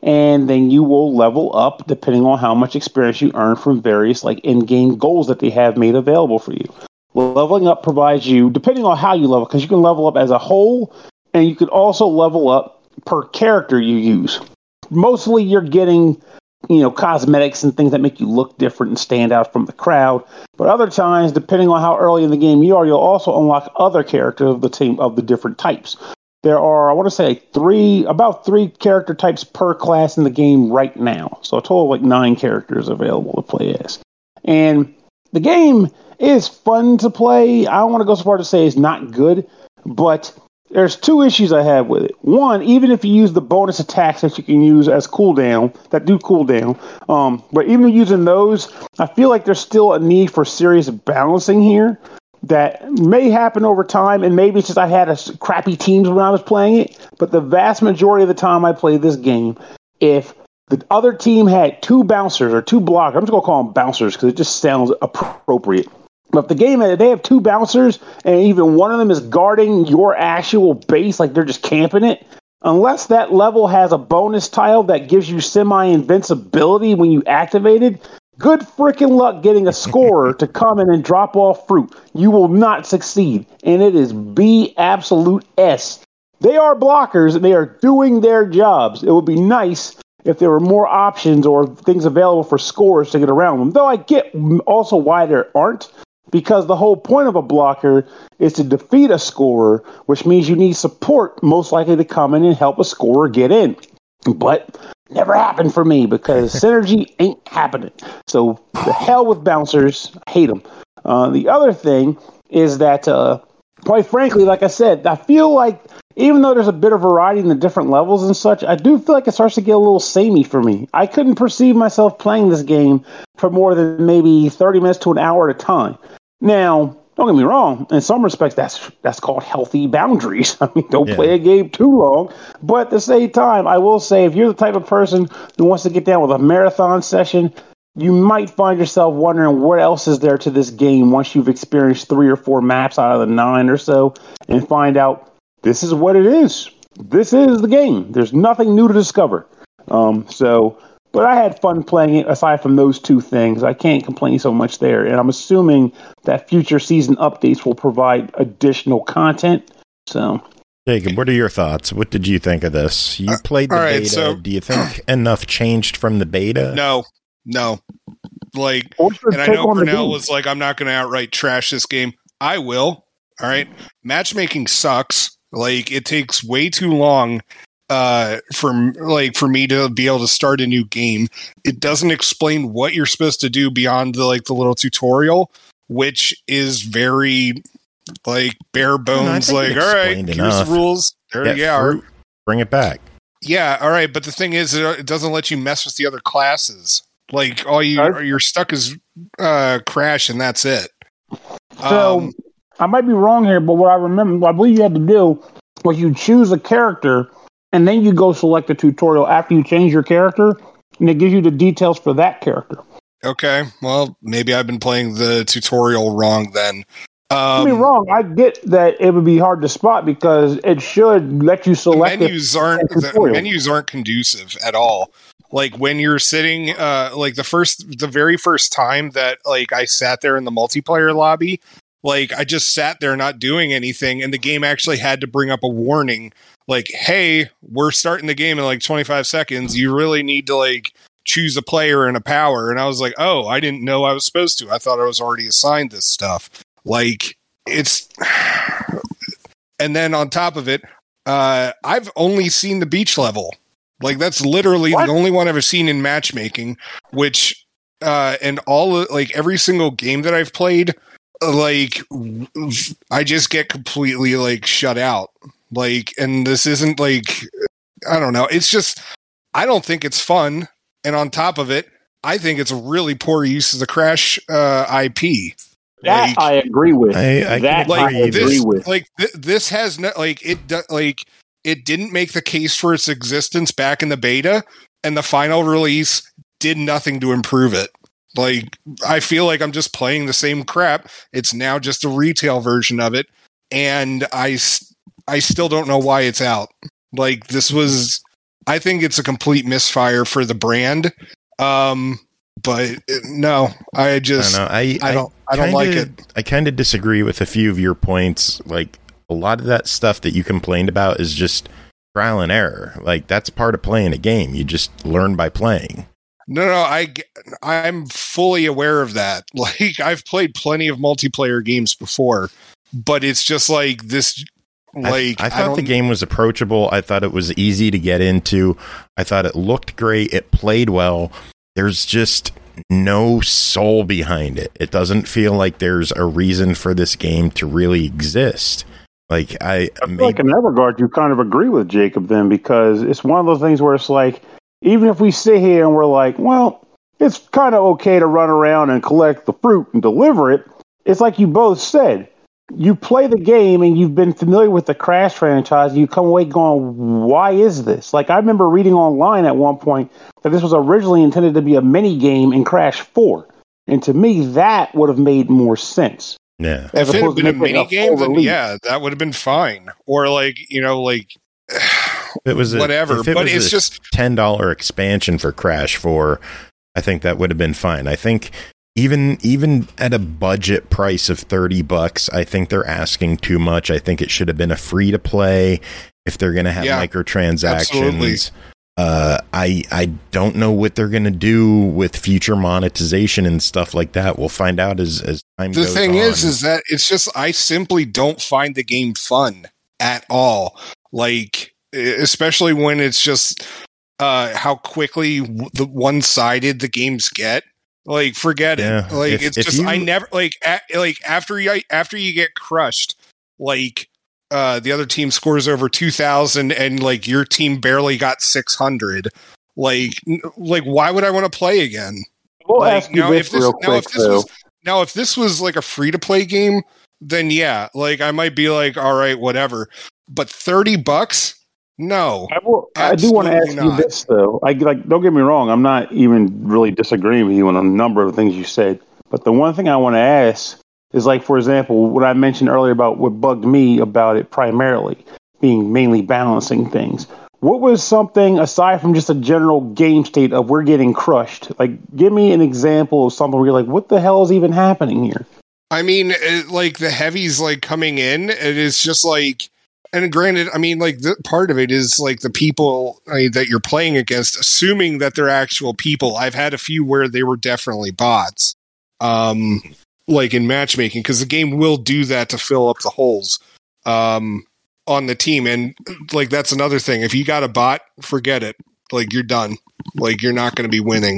and then you will level up depending on how much experience you earn from various like in-game goals that they have made available for you. Leveling up provides you, depending on how you level, because you can level up as a whole, and you can also level up per character you use. Mostly you're getting, you know, cosmetics and things that make you look different and stand out from the crowd. But other times, depending on how early in the game you are, you'll also unlock other characters of the team of the different types. There are, I want to say, three, about three character types per class in the game right now. So a total of like nine characters available to play as. And the game is fun to play. I don't want to go so far to say it's not good, but there's two issues I have with it. One, even if you use the bonus attacks that you can use as cooldown, that do cooldown, um, but even using those, I feel like there's still a need for serious balancing here that may happen over time, and maybe it's just I had a crappy teams when I was playing it, but the vast majority of the time I play this game, if the other team had two bouncers or two blockers, I'm just going to call them bouncers because it just sounds appropriate. But if the game, they have two bouncers and even one of them is guarding your actual base, like they're just camping it, unless that level has a bonus tile that gives you semi-invincibility when you activate it, good freaking luck getting a scorer to come in and drop off fruit. You will not succeed. And it is B absolute S. They are blockers and they are doing their jobs. It would be nice if there were more options or things available for scorers to get around them. Though I get also why there aren't. Because the whole point of a blocker is to defeat a scorer, which means you need support most likely to come in and help a scorer get in. But never happened for me because synergy ain't happening. So the hell with bouncers. I hate them. Uh, the other thing is that, uh, quite frankly, like I said, I feel like even though there's a bit of variety in the different levels and such, I do feel like it starts to get a little samey for me. I couldn't perceive myself playing this game for more than maybe thirty minutes to an hour at a time. Now, don't get me wrong. In some respects, that's that's called healthy boundaries. I mean, don't yeah. play a game too long. But at the same time, I will say, if you're the type of person who wants to get down with a marathon session, you might find yourself wondering what else is there to this game once you've experienced three or four maps out of the nine or so and find out this is what it is. This is the game. There's nothing new to discover. Um, so... But I had fun playing it aside from those two things. I can't complain so much there. And I'm assuming that future season updates will provide additional content. So, Jacob, what are your thoughts? What did you think of this? You played the uh, right, beta. So, do you think enough changed from the beta? No, no. Like, and I know Purnell was like, I'm not going to outright trash this game. I will. All right. Matchmaking sucks. Like, it takes way too long. Uh, for like for me to be able to start a new game. It doesn't explain what you're supposed to do beyond the like the little tutorial, which is very like bare bones. No, like, all right, enough. Here's the rules. There Get you are. Fruit. Bring it back. Yeah, all right. But the thing is, it doesn't let you mess with the other classes. Like all you right. you're stuck is uh, Crash, and that's it. So um, I might be wrong here, but what I remember, what I believe you had to do was you choose a character. And then you go select the tutorial after you change your character, and it gives you the details for that character. Okay, well, maybe I've been playing the tutorial wrong then. Um, Don't get me wrong, I get that it would be hard to spot because it should let you select. The menus aren't the menus aren't conducive at all. Like when you're sitting, uh, like the first, the very first time that like I sat there in the multiplayer lobby, like I just sat there not doing anything, and the game actually had to bring up a warning. Like, hey, we're starting the game in like twenty-five seconds. You really need to like choose a player and a power. And I was like, oh, I didn't know I was supposed to. I thought I was already assigned this stuff. Like, it's. And then on top of it, uh, I've only seen the beach level. Like, that's literally what? the only one I've ever seen in matchmaking, which, uh, and all like every single game that I've played, like, I just get completely like shut out. Like, and this isn't like, I don't know. It's just, I don't think it's fun. And on top of it, I think it's a really poor use of the Crash uh, I P. That like, I agree with. I, I that like, I agree this, with. Like th- this has no, like it like it didn't make the case for its existence back in the beta, and the final release did nothing to improve it. Like, I feel like I'm just playing the same crap. It's now just a retail version of it, and I. I still don't know why it's out. Like, this was I think it's a complete misfire for the brand. Um, but uh, no, I just, I, I, I don't, I, I don't kinda, like it. I kind of disagree with a few of your points. Like a lot of that stuff that you complained about is just trial and error. Like that's part of playing a game. You just learn by playing. No, no, I, I'm fully aware of that. Like I've played plenty of multiplayer games before, but it's just like this. Like I, I thought I the game was approachable. I thought it was easy to get into. I thought it looked great. It played well. There's just no soul behind it. It doesn't feel like there's a reason for this game to really exist. Like I, I feel like in that regard, you kind of agree with Jacob then, because it's one of those things where it's like, even if we sit here and we're like, well, it's kind of okay to run around and collect the fruit and deliver it. It's like you both said. You play the game and you've been familiar with the Crash franchise, and you come away going, why is this? Like, I remember reading online at one point that this was originally intended to be a mini game in Crash four. And to me, that would have made more sense. Yeah. If it had been a mini game, then yeah, that would have been fine. Or like, you know, like it was a, whatever. If it but was it's a just ten dollars expansion for Crash four, I think that would have been fine. I think Even even at a budget price of thirty bucks, I think they're asking too much. I think it should have been a free to play if they're going to have yeah, microtransactions. Absolutely. Uh, I I don't know what they're going to do with future monetization and stuff like that. We'll find out as as time the goes on. The thing is, is that it's just I simply don't find the game fun at all. Like, especially when it's just uh, how quickly the one sided the games get. Like, forget yeah. it. Like, if, it's if just you, I never like a, like after you after you get crushed, like uh, the other team scores over two thousand and like your team barely got six hundred. Like, like why would I want to play again? We'll like, ask you now, this if this, real now quick, if this though. was now if this was like a free to play game, then yeah, like I might be like, all right, whatever. But thirty bucks. No, I, will, I do want to ask not. you this though. I like. Don't get me wrong. I'm not even really disagreeing with you on a number of things you said. But the one thing I want to ask is, like, for example, what I mentioned earlier about what bugged me about it primarily being mainly balancing things. What was something aside from just a general game state of we're getting crushed? Like, give me an example of something where you're like, what the hell is even happening here? I mean, it, like the heavies like coming in, it is just like. And granted, I mean, like the part of it is like the people I mean, that you're playing against, assuming that they're actual people. I've had a few where they were definitely bots, um, like in matchmaking, because the game will do that to fill up the holes um, on the team. And like that's another thing. If you got a bot, forget it. Like you're done. Like you're not going to be winning.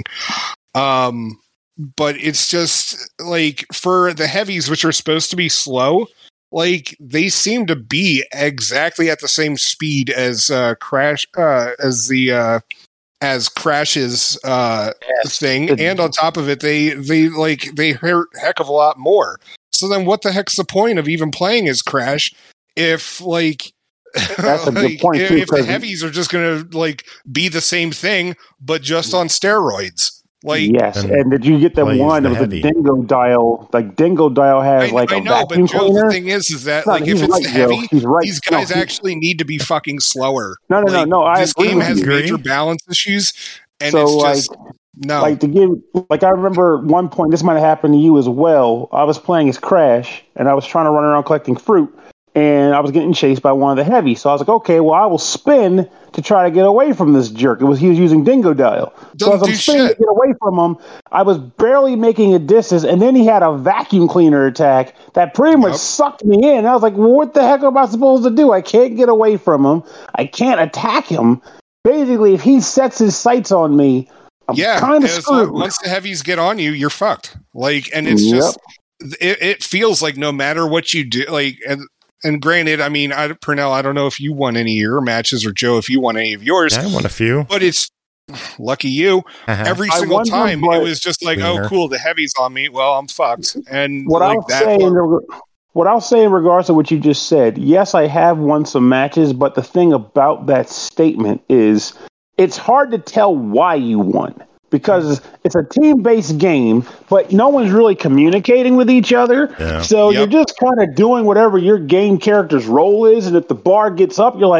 Um, but it's just like for the heavies, which are supposed to be slow. Like they seem to be exactly at the same speed as uh, Crash, uh, as the uh, as Crash's uh, yes. thing, and on top of it, they they like they hurt a heck of a lot more. So then, what the heck's the point of even playing as Crash if like that's a like, good point if, too, if the heavies are just going to like be the same thing but just on steroids? Like, yes, and, and did you get the one of the, the Dingo Dial? Like Dingo Dial has I, like I a know, vacuum but Joe, cleaner. the thing is, is that no, like if it's right, the heavy, right. these guys no, actually need to be fucking slower. No, no, like, no, no. I this agree game with has you. major balance issues, and so, it's like, just no. Like to give, like I remember one point. This might have happened to you as well. I was playing as Crash, and I was trying to run around collecting fruit. And I was getting chased by one of the heavies. So I was like, okay, well, I will spin to try to get away from this jerk. It was he was using Dingo Dial. Don't so as do I'm spinning shit. to get away from him, I was barely making a distance, and then he had a vacuum cleaner attack that pretty much Yep. sucked me in. And I was like, well, what the heck am I supposed to do? I can't get away from him. I can't attack him. Basically, if he sets his sights on me, I'm yeah, kind of as screwed. long- once the heavies get on you, you're fucked. Like, and it's Yep. just it, it feels like no matter what you do, like and. And granted, I mean, I, Pernell, I don't know if you won any of your matches or Joe, if you won any of yours. Yeah, I won a few. But it's lucky you. Uh-huh. Every I single wonder, time but- it was just like, Cleaner. oh, cool, the heavy's on me. Well, I'm fucked. And What like I'll that. say, in part- reg- what I'll say in regards to what you just said, yes, I have won some matches, but the thing about that statement is it's hard to tell why you won because it's a team-based game, but no one's really communicating with each other. Yeah. So Yep. you're just kind of doing whatever your game character's role is, and if the bar gets up, you're like,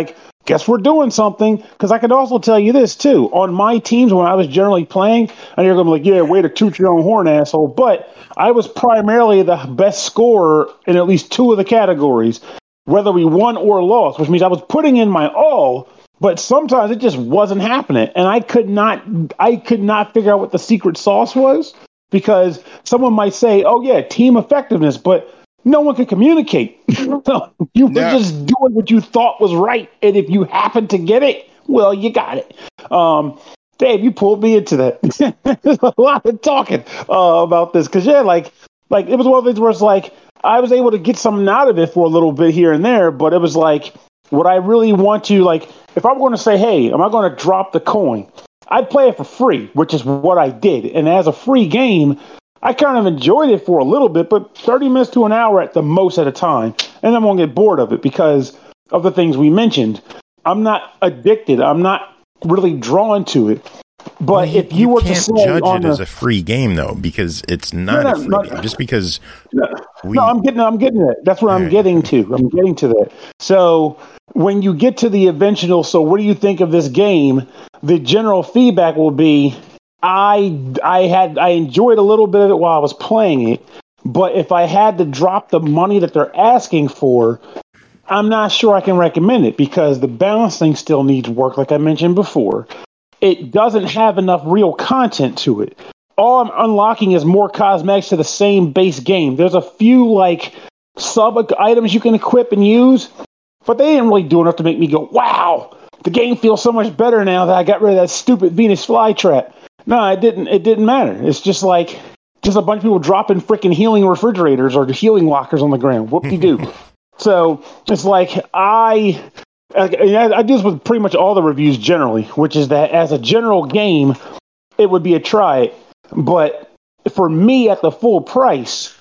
guess we're doing something. Because I could also tell you this, too. On my teams, when I was generally playing, and you're going to be like, yeah, way to toot your own horn, asshole. But I was primarily the best scorer in at least two of the categories, whether we won or lost, which means I was putting in my all, but sometimes it just wasn't happening. And I could not, I could not figure out what the secret sauce was, because someone might say, oh, yeah, team effectiveness, but no one could communicate. You were Yeah. just doing what you thought was right. And if you happen to get it, well, you got it. Um, Dave, you pulled me into that. There's a lot of talking uh, about this. Because, yeah, like, like it was one of those where it's like, I was able to get something out of it for a little bit here and there. But it was like, would I really want to, like, if I'm going to say, hey, am I going to drop the coin? I'd play it for free, which is what I did. And as a free game, I kind of enjoyed it for a little bit, but thirty minutes to an hour at the most at a time. And I'm going to get bored of it because of the things we mentioned. I'm not addicted. I'm not really drawn to it. But Well, if you, were to can't say judge on it as the, a free game, though, because it's not No, no, a free no. game. Just because no, we, no, I'm getting, I'm getting it. That's what I'm Right. getting to. I'm getting to that. So when you get to the eventual, so what do you think of this game? The general feedback will be, I, I had, I enjoyed a little bit of it while I was playing it, but if I had to drop the money that they're asking for, I'm not sure I can recommend it because the balancing still needs work, like I mentioned before. It doesn't have enough real content to it. All I'm unlocking is more cosmetics to the same base game. There's a few like sub items you can equip and use, but they didn't really do enough to make me go, wow, the game feels so much better now that I got rid of that stupid Venus flytrap. No, it didn't. It didn't matter. It's just like just a bunch of people dropping freaking healing refrigerators or healing lockers on the ground. Whoop-de-doo. So it's like I, I, I do this with pretty much all the reviews generally, which is that as a general game, it would be a try. But for me, at the full price,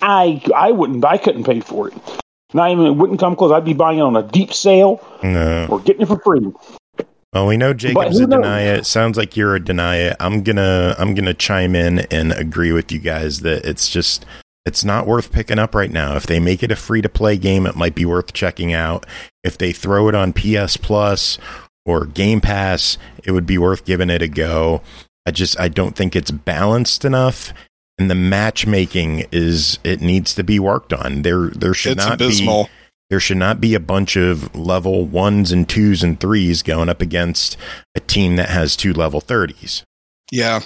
I I wouldn't, I couldn't pay for it. Not even, it wouldn't come close. I'd be buying it on a deep sale no. or getting it for free. Well, we know But Jacob's who a knows? deny it. Sounds like you're a deny it. I'm gonna I'm gonna chime in and agree with you guys that it's just it's not worth picking up right now. If they make it a free to play game, it might be worth checking out. If they throw it on P S Plus or Game Pass, it would be worth giving it a go. I just I don't think it's balanced enough, and the matchmaking is it needs to be worked on. There there should It's not abysmal. be there should not be a bunch of level ones and twos and threes going up against a team that has two level thirties. Yeah.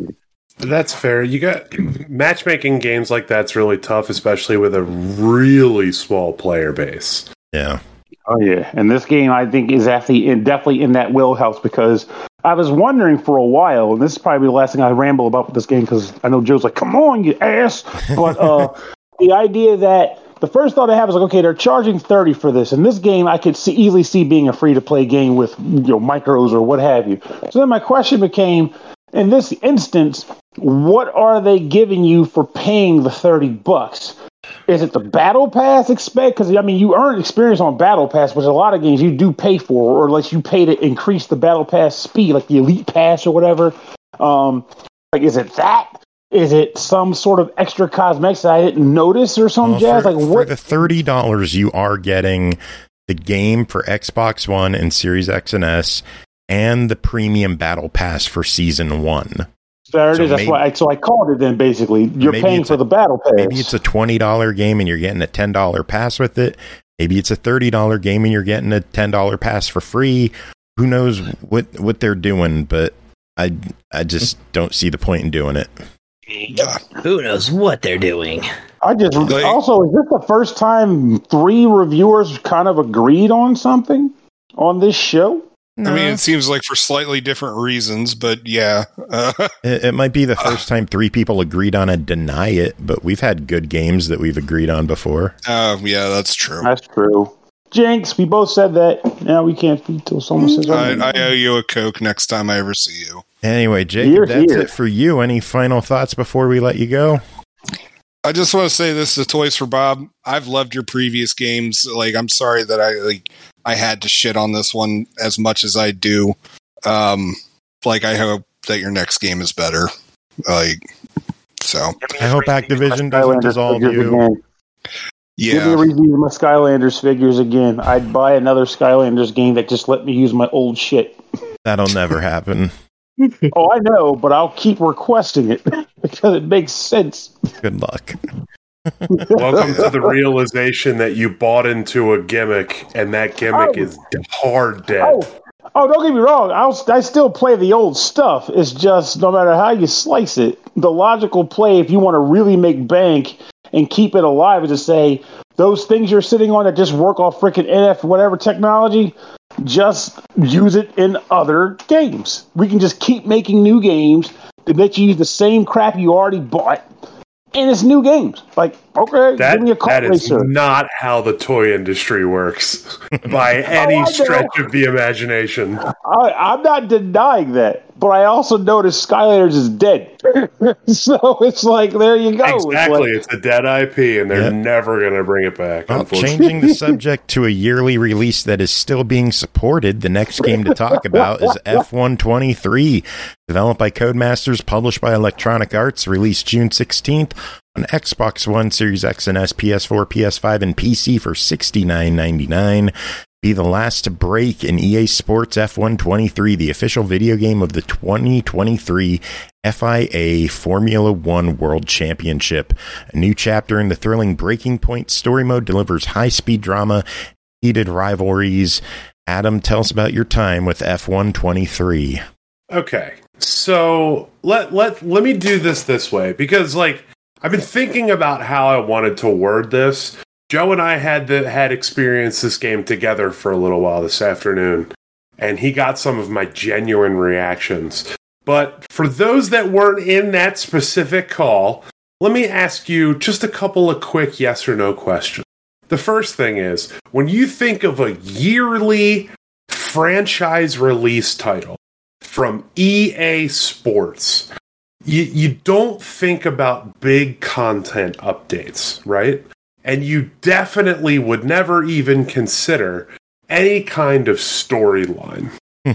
That's fair. You got matchmaking games like that's really tough, especially with a really small player base. Yeah. Oh yeah, and this game I think is actually in, definitely in that wheelhouse because I was wondering for a while, and this is probably the last thing I ramble about with this game because I know Joe's like, "Come on, you ass!" But uh, the idea that the first thought I have is like, okay, they're charging thirty for this, and this game I could see, easily see being a free to play game with you know micros or what have you. So then my question became, in this instance, what are they giving you for paying the thirty bucks? Is it the Battle Pass expect? Because, I mean, you earn experience on Battle Pass, which a lot of games you do pay for, or unless you pay to increase the Battle Pass speed, like the Elite Pass or whatever. Um, like, is it that? Is it some sort of extra cosmetics that I didn't notice or some Well, jazz? for, Like, for what? the thirty dollars, you are getting the game for Xbox One and Series X and S, and the premium Battle Pass for Season One. There it so is. That's maybe- why. I, so I called it then. Basically, you're Maybe paying it's for a- the Battle Pass. Maybe it's a twenty dollar game and you're getting a ten dollar pass with it. Maybe it's a thirty dollar game and you're getting a ten dollar pass for free. Who knows what, what they're doing, but I I just don't see the point in doing it. Yeah. Who knows what they're doing? I just Like- also is this the first time three reviewers kind of agreed on something on this show? I mean, it seems like for slightly different reasons, but yeah. Uh, It, it might be the first time three people agreed on a deny it, but we've had good games that we've agreed on before. uh, yeah, that's true. That's true. Jinx, we both said that. Now we can't feed till someone says. I, otherwise. I owe you a Coke next time I ever see you. Anyway, Jacob, Here, that's here. it for you. Any final thoughts before we let you go? I just want to say this to Toys for Bob. I've loved your previous games. Like, I'm sorry that I like I had to shit on this one as much as I do. Um, like, I hope that your next game is better. Like, so I hope Activision doesn't Skylanders dissolve figures you. again. Yeah. Give me a reason to use my Skylanders figures again. I'd buy another Skylanders game that just let me use my old shit. That'll never happen. Oh, I know, but I'll keep requesting it because it makes sense. Good luck. Welcome to the realization that you bought into a gimmick, and that gimmick Oh. is hard dead. Oh, oh, don't get me wrong. I'll, I still play the old stuff. It's just no matter how you slice it, the logical play, if you want to really make bank and keep it alive, is to say those things you're sitting on that just work off freaking N F whatever technology, just use it in other games. We can just keep making new games that let you use the same crap you already bought. And it's new games. Like, okay, That, give me a kart that is racer. not how the toy industry works by any I know. stretch of the imagination. I, I'm not denying that, but I also noticed Skylanders is dead. So it's like, there you go. Exactly. It's It's a dead I P, and they're Yep. never going to bring it back, Well, unfortunately. changing the subject to a yearly release that is still being supported, the next game to talk about is F one twenty-three. Developed by Codemasters, published by Electronic Arts, released June sixteenth on Xbox One, Series X and S, P S four, P S five, and P C for sixty-nine ninety-nine. Be the last to break in E A Sports F one twenty-three, the official video game of the twenty twenty-three F I A Formula One World Championship. A new chapter in the thrilling Breaking Point story mode delivers high-speed drama, heated rivalries. Adam, tell us about your time with F one twenty-three. Okay, so let let let me do this this way, because like I've been thinking about how I wanted to word this. Joe and I had the, had experienced this game together for a little while this afternoon, and he got some of my genuine reactions. But for those that weren't in that specific call, let me ask you just a couple of quick yes or no questions. The first thing is, when you think of a yearly franchise release title from E A Sports, you, you don't think about big content updates, right? And you definitely would never even consider any kind of storyline.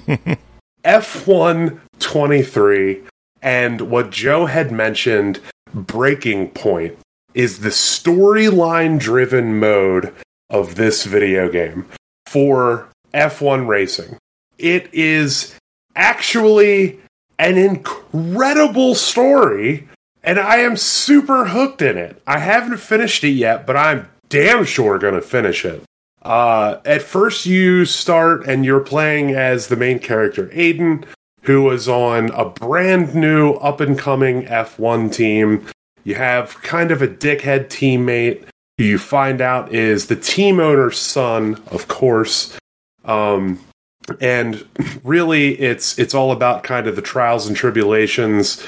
F one twenty-three and what Joe had mentioned, Breaking Point, is the storyline-driven mode of this video game for F one racing. It is actually an incredible story, and I am super hooked in it. I haven't finished it yet, but I'm damn sure going to finish it. Uh, at first, you start and you're playing as the main character, Aiden, who is on a brand new up-and-coming F one team. You have kind of a dickhead teammate who you find out is the team owner's son, of course. Um, and really, it's it's all about kind of the trials and tribulations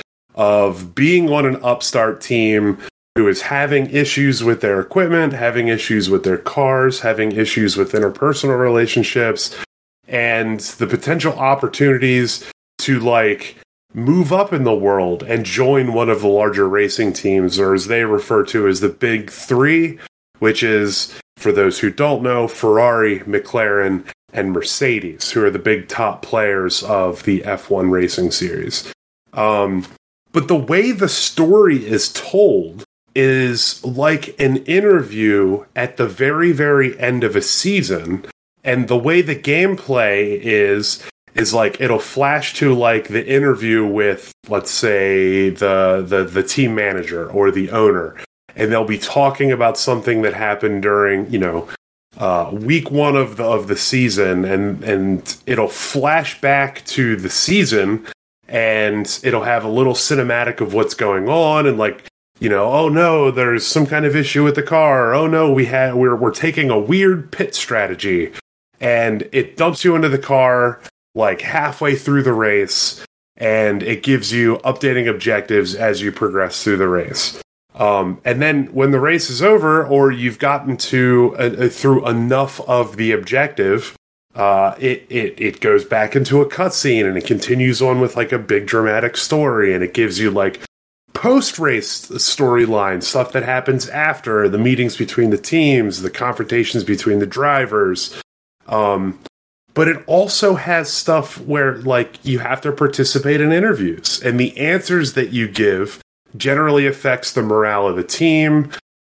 of being on an upstart team who is having issues with their equipment, having issues with their cars, having issues with interpersonal relationships, and the potential opportunities to, like, move up in the world and join one of the larger racing teams, or as they refer to as the Big Three, which is, for those who don't know, Ferrari, McLaren, and Mercedes, who are the big top players of the F one racing series. Um, but the way the story is told is like an interview at the very, very end of a season, and the way the gameplay is is like it'll flash to like the interview with, let's say, the the the team manager or the owner, and they'll be talking about something that happened during, you know, uh, week one of the of the season, and and it'll flash back to the season, and it'll have a little cinematic of what's going on, and like, you know, oh no, there's some kind of issue with the car. Or, oh no, we had we're we're taking a weird pit strategy, and it dumps you into the car like halfway through the race, and it gives you updating objectives as you progress through the race. Um, and then when the race is over, or you've gotten to uh, through enough of the objective, uh, it, it it goes back into a cutscene, and it continues on with like a big dramatic story, and it gives you like post-race storyline stuff that happens after the meetings between the teams, the confrontations between the drivers. Um, but it also has stuff where like you have to participate in interviews, and the answers that you give generally affects the morale of the team.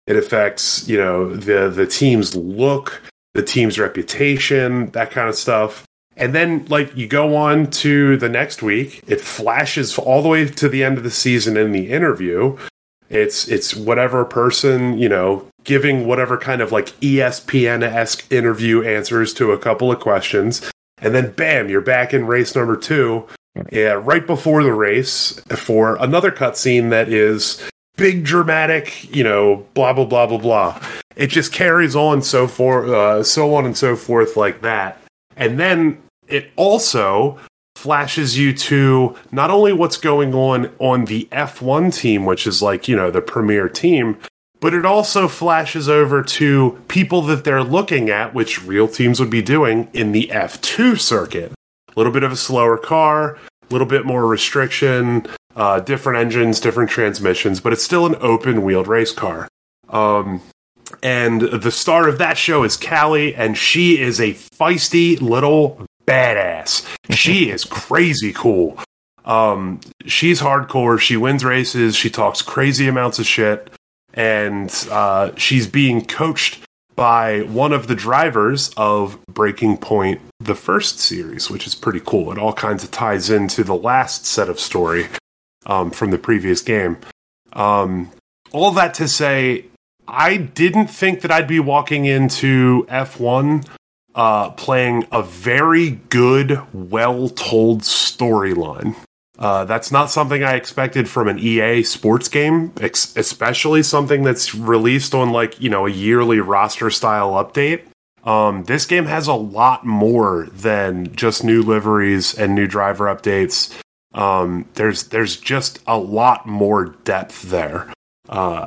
It affects, you know, the the team's look, the team's reputation, that kind of stuff. And then, like, you go on to the next week, it flashes all the way to the end of the season in the interview. It's it's whatever person, you know, giving whatever kind of like E S P N-esque interview answers to a couple of questions. And then, bam, you're back in race number two, yeah, right before the race for another cutscene that is big, dramatic, you know, blah, blah, blah, blah, blah. It just carries on so for, uh, so on and so forth like that. And then it also flashes you to not only what's going on on the F one team, which is like, you know, the premier team, but it also flashes over to people that they're looking at, which real teams would be doing in the F two circuit. A little bit of a slower car, a little bit more restriction, uh, different engines, different transmissions, but it's still an open-wheeled race car. Um, and the star of that show is Callie, and she is a feisty little badass. She is crazy cool. Um, she's hardcore. She wins races. She talks crazy amounts of shit. And uh, she's being coached by one of the drivers of Breaking Point, the first series, which is pretty cool. It all kinds of ties into the last set of story um, from the previous game. Um, all that to say, I didn't think that I'd be walking into F one uh, playing a very good, well-told storyline. Uh, that's not something I expected from an E A sports game, ex- especially something that's released on, like, you know, a yearly roster-style update. Um, this game has a lot more than just new liveries and new driver updates. Um, there's there's just a lot more depth there. Uh,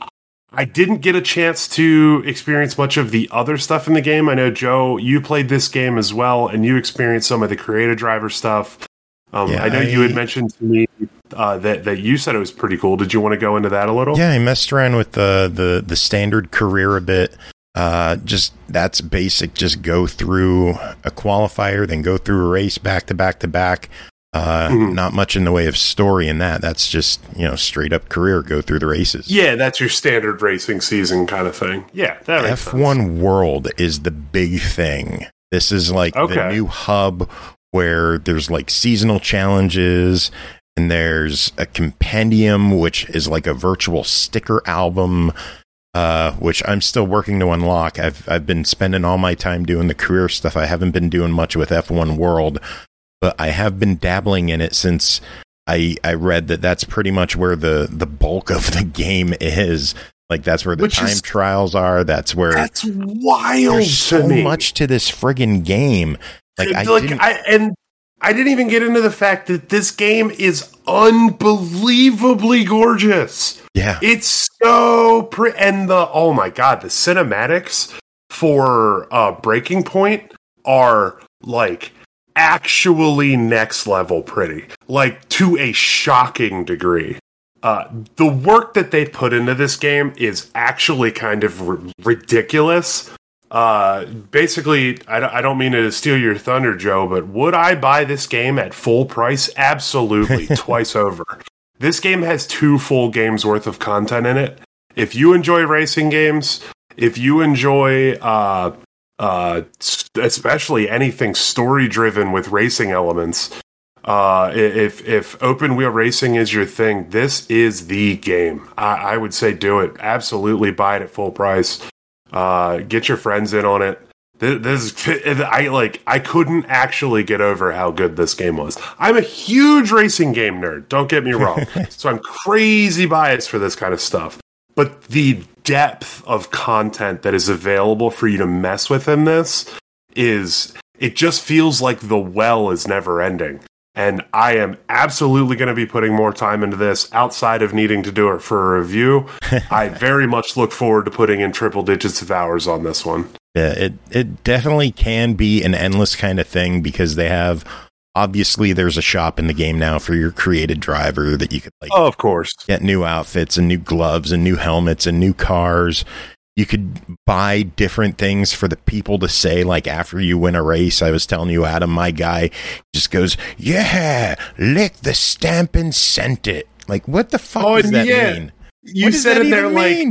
I didn't get a chance to experience much of the other stuff in the game. I know, Joe, you played this game as well, and you experienced some of the creative driver stuff. Um, yeah, I know I, you had mentioned to me uh, that that you said it was pretty cool. Did you want to go into that a little? Yeah, I messed around with the the, the standard career a bit. Uh, just that's basic. Just go through a qualifier, then go through a race back to back to back. Uh, mm-hmm. Not much in the way of story in that. That's just, you know, straight up career. Go through the races. Yeah, that's your standard racing season kind of thing. Yeah, that makes F one sense. World is the big thing. This is like okay. the new hub where there's like seasonal challenges, and there's a compendium, which is like a virtual sticker album, uh, which I'm still working to unlock. I've I've been spending all my time doing the career stuff. I haven't been doing much with F one World, but I have been dabbling in it since I I read that that's pretty much where the, the bulk of the game is. Like, that's where the Which time is, trials are. That's where... That's wild There's so me. much to this friggin' game. Like, I, like didn't, I and I didn't even get into the fact that this game is unbelievably gorgeous. Yeah, it's so pretty, and the oh my god, the cinematics for uh, Breaking Point are like actually next level pretty, like to a shocking degree. Uh, the work that they put into this game is actually kind of r- ridiculous. Uh, basically, I don't, I don't mean to steal your thunder, Joe, but would I buy this game at full price? Absolutely, twice over. This game has two full games worth of content in it. If you enjoy racing games, if you enjoy, uh, uh, especially anything story-driven with racing elements, uh, if if open wheel racing is your thing, this is the game. I, I would say do it. Absolutely buy it at full price. Uh, get your friends in on it. This, this I like. I couldn't actually get over how good this game was. I'm a huge racing game nerd. Don't get me wrong. So I'm crazy biased for this kind of stuff. But the depth of content that is available for you to mess with in this is, it just feels like the well is never ending. And I am absolutely going to be putting more time into this outside of needing to do it for a review. I very much look forward to putting in triple digits of hours on this one. Yeah, it, it definitely can be an endless kind of thing, because they have, obviously there's a shop in the game now for your created driver that you could, like, oh, of course, get new outfits and new gloves and new helmets and new cars. You could buy different things for the people to say, like, after you win a race. I was telling you, Adam, my guy just goes, yeah, lick the stamp and sent it. Like, what the fuck oh, does that yeah. mean? You said it there like, mean?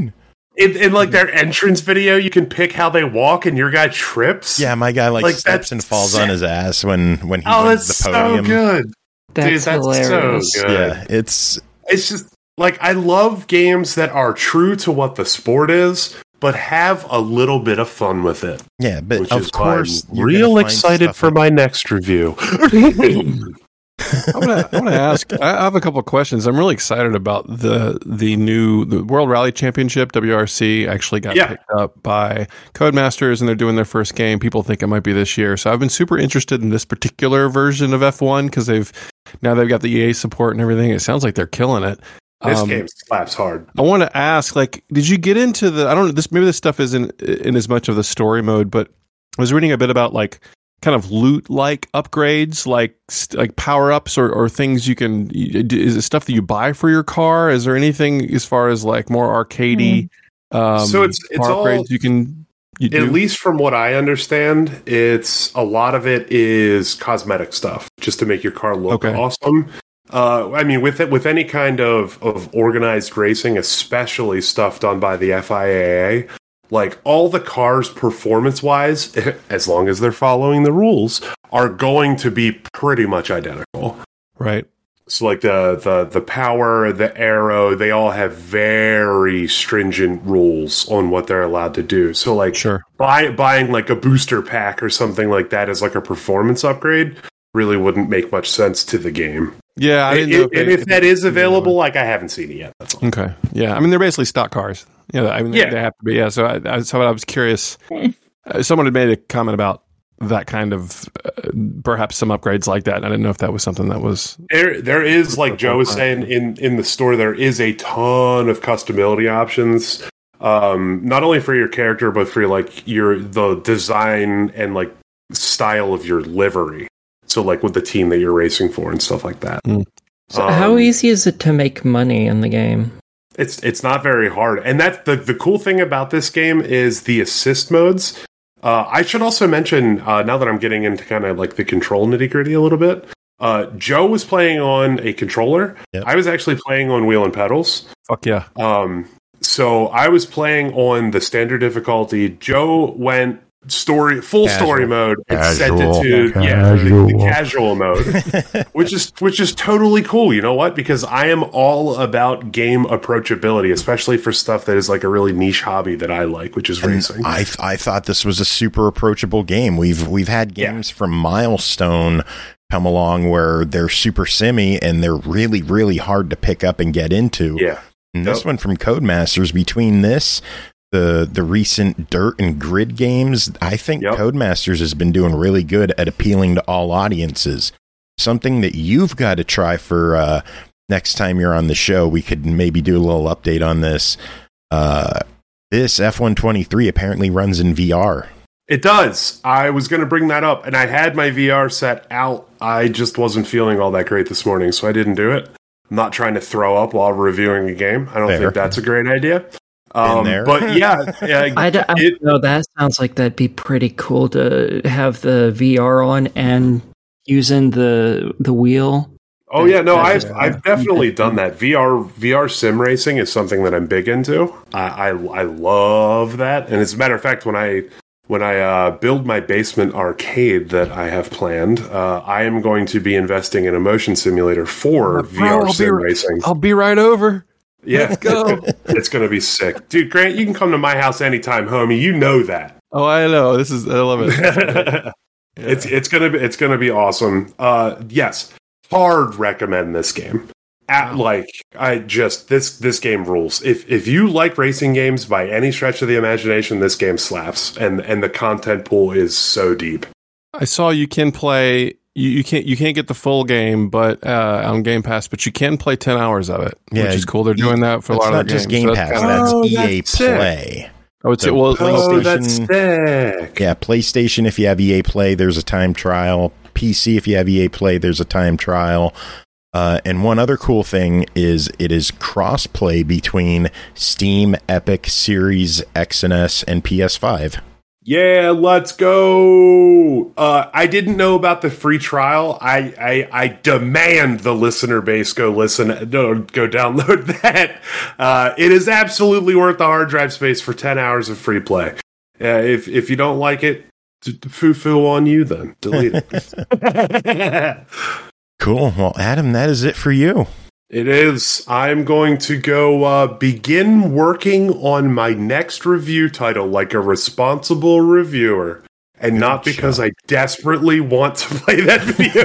In, in like their entrance video, you can pick how they walk, and your guy trips. Yeah, my guy like, Like, steps and falls sick. on his ass when when he Oh, wins that's the podium. so good. That's, Dude, that's hilarious. so good. Yeah, it's It's just like I love games that are true to what the sport is, but have a little bit of fun with it. yeah, but Which of is why course, I'm you're real gonna find excited stuff for like- my next review. I want to ask. I have a couple of questions. I'm really excited about the the new the World Rally Championship. W R C actually got Yeah. picked up by Codemasters, and they're doing their first game. People think it might be this year, so I've been super interested in this particular version of F one because they've now they've got the E A support and everything. It sounds like they're killing it. This Um, game slaps hard. I want to ask, like, did you get into the? I don't know. This maybe this stuff isn't in as much of the story mode, but I was reading a bit about like kind of loot like upgrades, like st- like power ups or, or things you can. Is it stuff that you buy for your car? Is there anything as far as like more arcadey? Um, So it's- it's car all- upgrades you can. You do? At least from what I understand, it's a lot of it is cosmetic stuff, just to make your car look Okay. awesome. Uh, I mean, with it, with any kind of, of organized racing, especially stuff done by the F I A A, like all the cars performance wise, as long as they're following the rules, are going to be pretty much identical. right. So like the, the, the power, the aero, they all have very stringent rules on what they're allowed to do. So like Sure. buy, buying like a booster pack or something like that as like a performance upgrade really wouldn't make much sense to the game. Yeah, I And didn't know if, they- if that is available, like I haven't seen it yet. That's all. Okay. Yeah. I mean, they're basically stock cars. Yeah. I mean, they- Yeah. they have to be. Yeah. So I, I, so I was curious. Uh, someone had made a comment about that kind of uh, perhaps some upgrades like that. And I didn't know if that was something that was. There, there is, like Joe was saying, in, in the store, there is a ton of customability options. Um, not only for your character, but for like your the design and like style of your livery. So like with the team that you're racing for and stuff like that. Mm. So Um, how easy is it to make money in the game? It's it's not very hard, and that's the the cool thing about this game is the assist modes. Uh, I should also mention uh, now that I'm getting into kind of like the control nitty gritty a little bit. Uh, Joe was playing on a controller. Yep. I was actually playing on wheel and pedals. Fuck yeah. Um, so I was playing on the standard difficulty. Joe went story full Casual. story mode and Casual. set it to yeah the, the casual mode, which is which is totally cool. You know what? Because I am all about game approachability, especially for stuff that is like a really niche hobby that I like, which is And racing. I I thought this was a super approachable game. We've we've had Yeah. games from Milestone come along where they're super simmy and they're really really hard to pick up and get into. yeah, And this Yep. one from Codemasters, between this, the the recent Dirt and Grid games, I think Yep. Codemasters has been doing really good at appealing to all audiences. Something that you've got to try for uh, next time you're on the show. We could maybe do a little update on this. Uh, this F one twenty-three apparently runs in V R. it does. I was going to bring that up, and I had my V R set out. I just wasn't feeling all that great this morning, so I didn't do it. I'm not trying to throw up while reviewing a game. I don't Fair. think that's a great idea. Um, there. but yeah, yeah I, d- I it- don't know. That sounds like that'd be pretty cool to have the V R on and using the the wheel. Oh yeah, no, That's- I've I've definitely done that. V R V R sim racing is something that I'm big into. I I, I love that, and as a matter of fact, when I when I uh, build my basement arcade that I have planned, uh, I am going to be investing in a motion simulator for Oh, V R I'll be sim ri- racing. I'll be right over. Yeah, Let's go. it's going to be sick, dude. Grant, you can come to my house anytime, homie. You know that. Oh, I know. This is. I love it. It's it's gonna be it's gonna be awesome. Uh, yes, hard recommend this game. At like I just this this game rules. If if you like racing games by any stretch of the imagination, this game slaps, and and the content pool is so deep. I saw you can play. You, you can't. You can't get the full game, but uh, on Game Pass. But you can play ten hours of it, Yeah, which is cool. They're doing that for a That's lot not of the just games. Game So Pass. kinda- That's Oh, E A that's sick. Play. I would say. So- Well, Oh, PlayStation- that's sick. Yeah, PlayStation, if you have E A Play, there's a time trial. P C, if you have E A Play, there's a time trial. Uh, and one other cool thing is it is cross-play between Steam, Epic, Series X and S, and P S five. Yeah, let's go. Uh, I didn't know about the free trial. I, I I demand the listener base go listen, no, go download that. Uh, it is absolutely worth the hard drive space for ten hours of free play. Uh, if if you don't like it, foo foo on you. Then delete it. Cool. Well, Adam, that is it for you. It is. I'm going to go uh, begin working on my next review title like a responsible reviewer, and Good not because job. I desperately want to play that video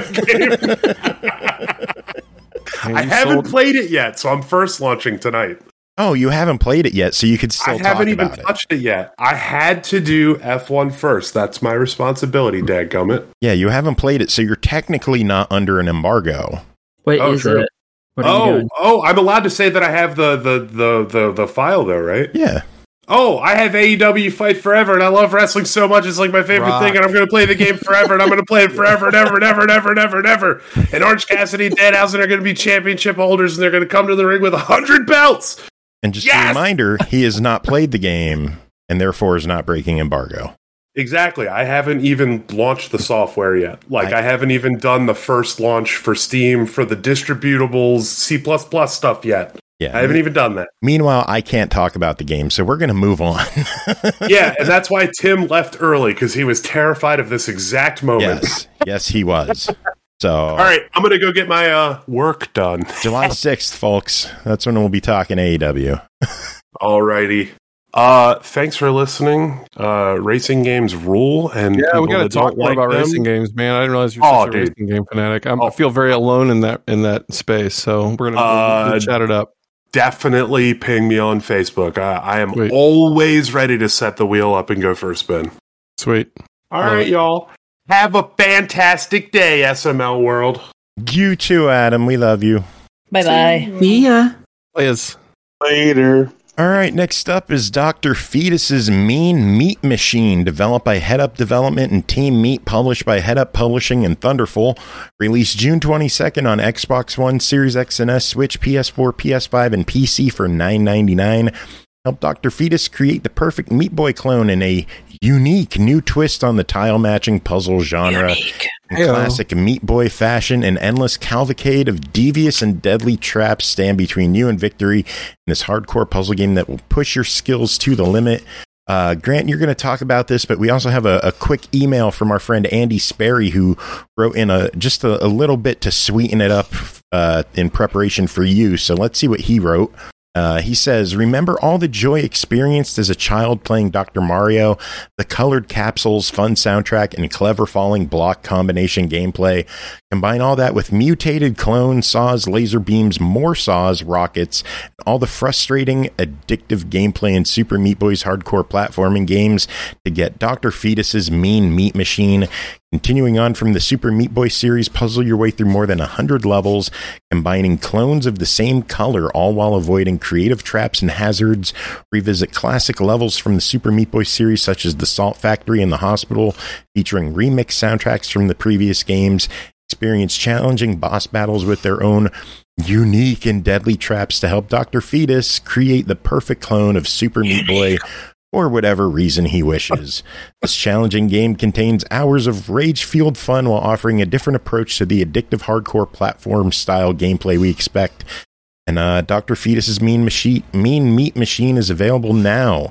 game. I haven't sold- played it yet, so I'm first launching tonight. Oh, you haven't played it yet, so you could still I talk haven't even about touched it. it yet. I had to do F one first. That's my responsibility, dadgummit. Yeah, you haven't played it, so you're technically not under an embargo. Wait, oh, is true. it? What are you oh, doing? oh! I'm allowed to say that I have the, the, the, the, the file, though, right? Yeah. Oh, I have A E W Fight Forever, and I love wrestling so much. It's like my favorite Rock. thing, and I'm going to play the game forever, and I'm going to play it forever and ever and ever and ever and ever and ever. And Orange Cassidy and Danhausen are going to be championship holders, and they're going to come to the ring with one hundred belts. And just yes! a reminder, he has not played the game, and therefore is not breaking embargo. Exactly. I haven't even launched the software yet. Like, I, I haven't even done the first launch for Steam for the distributables C plus plus stuff yet. Yeah, I haven't even done that. Meanwhile, I can't talk about the game, so we're going to move on. Yeah, and that's why Tim left early, because he was terrified of this exact moment. Yes, yes, he was. So, all right, I'm going to go get my uh, work done. July sixth, folks. That's when we'll be talking A E W. All righty. Uh, thanks for listening. Uh, racing games rule, and yeah, we got to talk more like about them. racing games, man. I didn't realize you're oh, such a dude. racing game fanatic. I'm, oh. I feel very alone in that in that space, so we're gonna uh, we'll chat it up. Definitely ping me on Facebook. I, I am Sweet. always ready to set the wheel up and go for a spin. Sweet. All right, right, y'all. Have a fantastic day, S M L world. You too, Adam. We love you. Bye bye. See ya. Players. Later. All right, next up is Doctor Fetus's Mean Meat Machine, developed by Head Up Development and Team Meat, published by Head Up Publishing and Thunderful. Released June twenty-second on Xbox One, Series X and S, Switch, P S four, P S five, and P C for nine ninety-nine. Help Doctor Fetus create the perfect Meat Boy clone in a unique new twist on the tile-matching puzzle genre. Unique. In classic Meat Boy fashion, an endless cavalcade of devious and deadly traps stand between you and victory in this hardcore puzzle game that will push your skills to the limit. Uh, Grant, you're going to talk about this, but we also have a, a quick email from our friend Andy Sperry, who wrote in a just a, a little bit to sweeten it up uh, in preparation for you. So let's see what he wrote. Uh, he says, remember all the joy experienced as a child playing Doctor Mario, the colored capsules, fun soundtrack, and clever falling block combination gameplay. Combine all that with mutated clones, saws, laser beams, more saws, rockets, and all the frustrating, addictive gameplay in Super Meat Boy's hardcore platforming games to get Doctor Fetus's Mean Meat Machine. Continuing on from the Super Meat Boy series, puzzle your way through more than one hundred levels, combining clones of the same color, all while avoiding creative traps and hazards. Revisit classic levels from the Super Meat Boy series, such as the Salt Factory and the Hospital, featuring remix soundtracks from the previous games. Experience challenging boss battles with their own unique and deadly traps to help Doctor Fetus create the perfect clone of Super Meat Boy for whatever reason he wishes. This challenging game contains hours of rage-fueled fun while offering a different approach to the addictive hardcore platform-style gameplay we expect. And uh, Doctor Fetus's Mean, Machi- Mean Meat Machine is available now.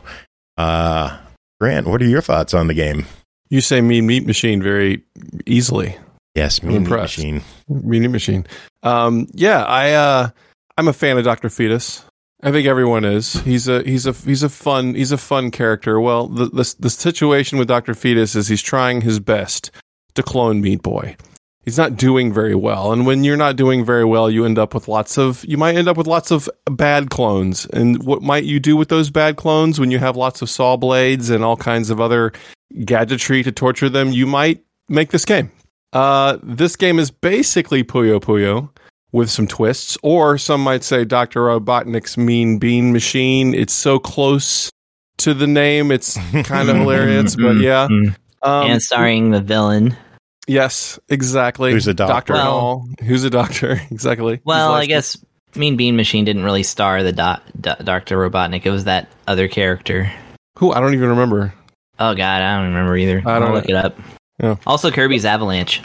Uh, Grant, what are your thoughts on the game? You say Mean Meat Machine very easily. Yes, Mean Meat Machine. Mean Meat Machine. Um, yeah, I uh, I'm a fan of Doctor Fetus. I think everyone is. He's a he's a he's a fun he's a fun character. Well, the the, the situation with Doctor Fetus is he's trying his best to clone Meat Boy. He's not doing very well, and when you're not doing very well, you end up with lots of you might end up with lots of bad clones. And what might you do with those bad clones when you have lots of saw blades and all kinds of other gadgetry to torture them? You might make this game. Uh, this game is basically Puyo Puyo with some twists, or some might say Doctor Robotnik's Mean Bean Machine. It's so close to the name, it's kind of hilarious, but yeah. Um, and starring the villain. Yes, exactly. Who's a doctor? Doctor well, Hall. Who's a doctor? Exactly. Well, I guess Mean Bean Machine didn't really star the do- do- Doctor Robotnik. It was that other character. Who? I don't even remember. Oh god, I don't remember either. I don't I'll look know. it up. Yeah. Also, Kirby's Avalanche.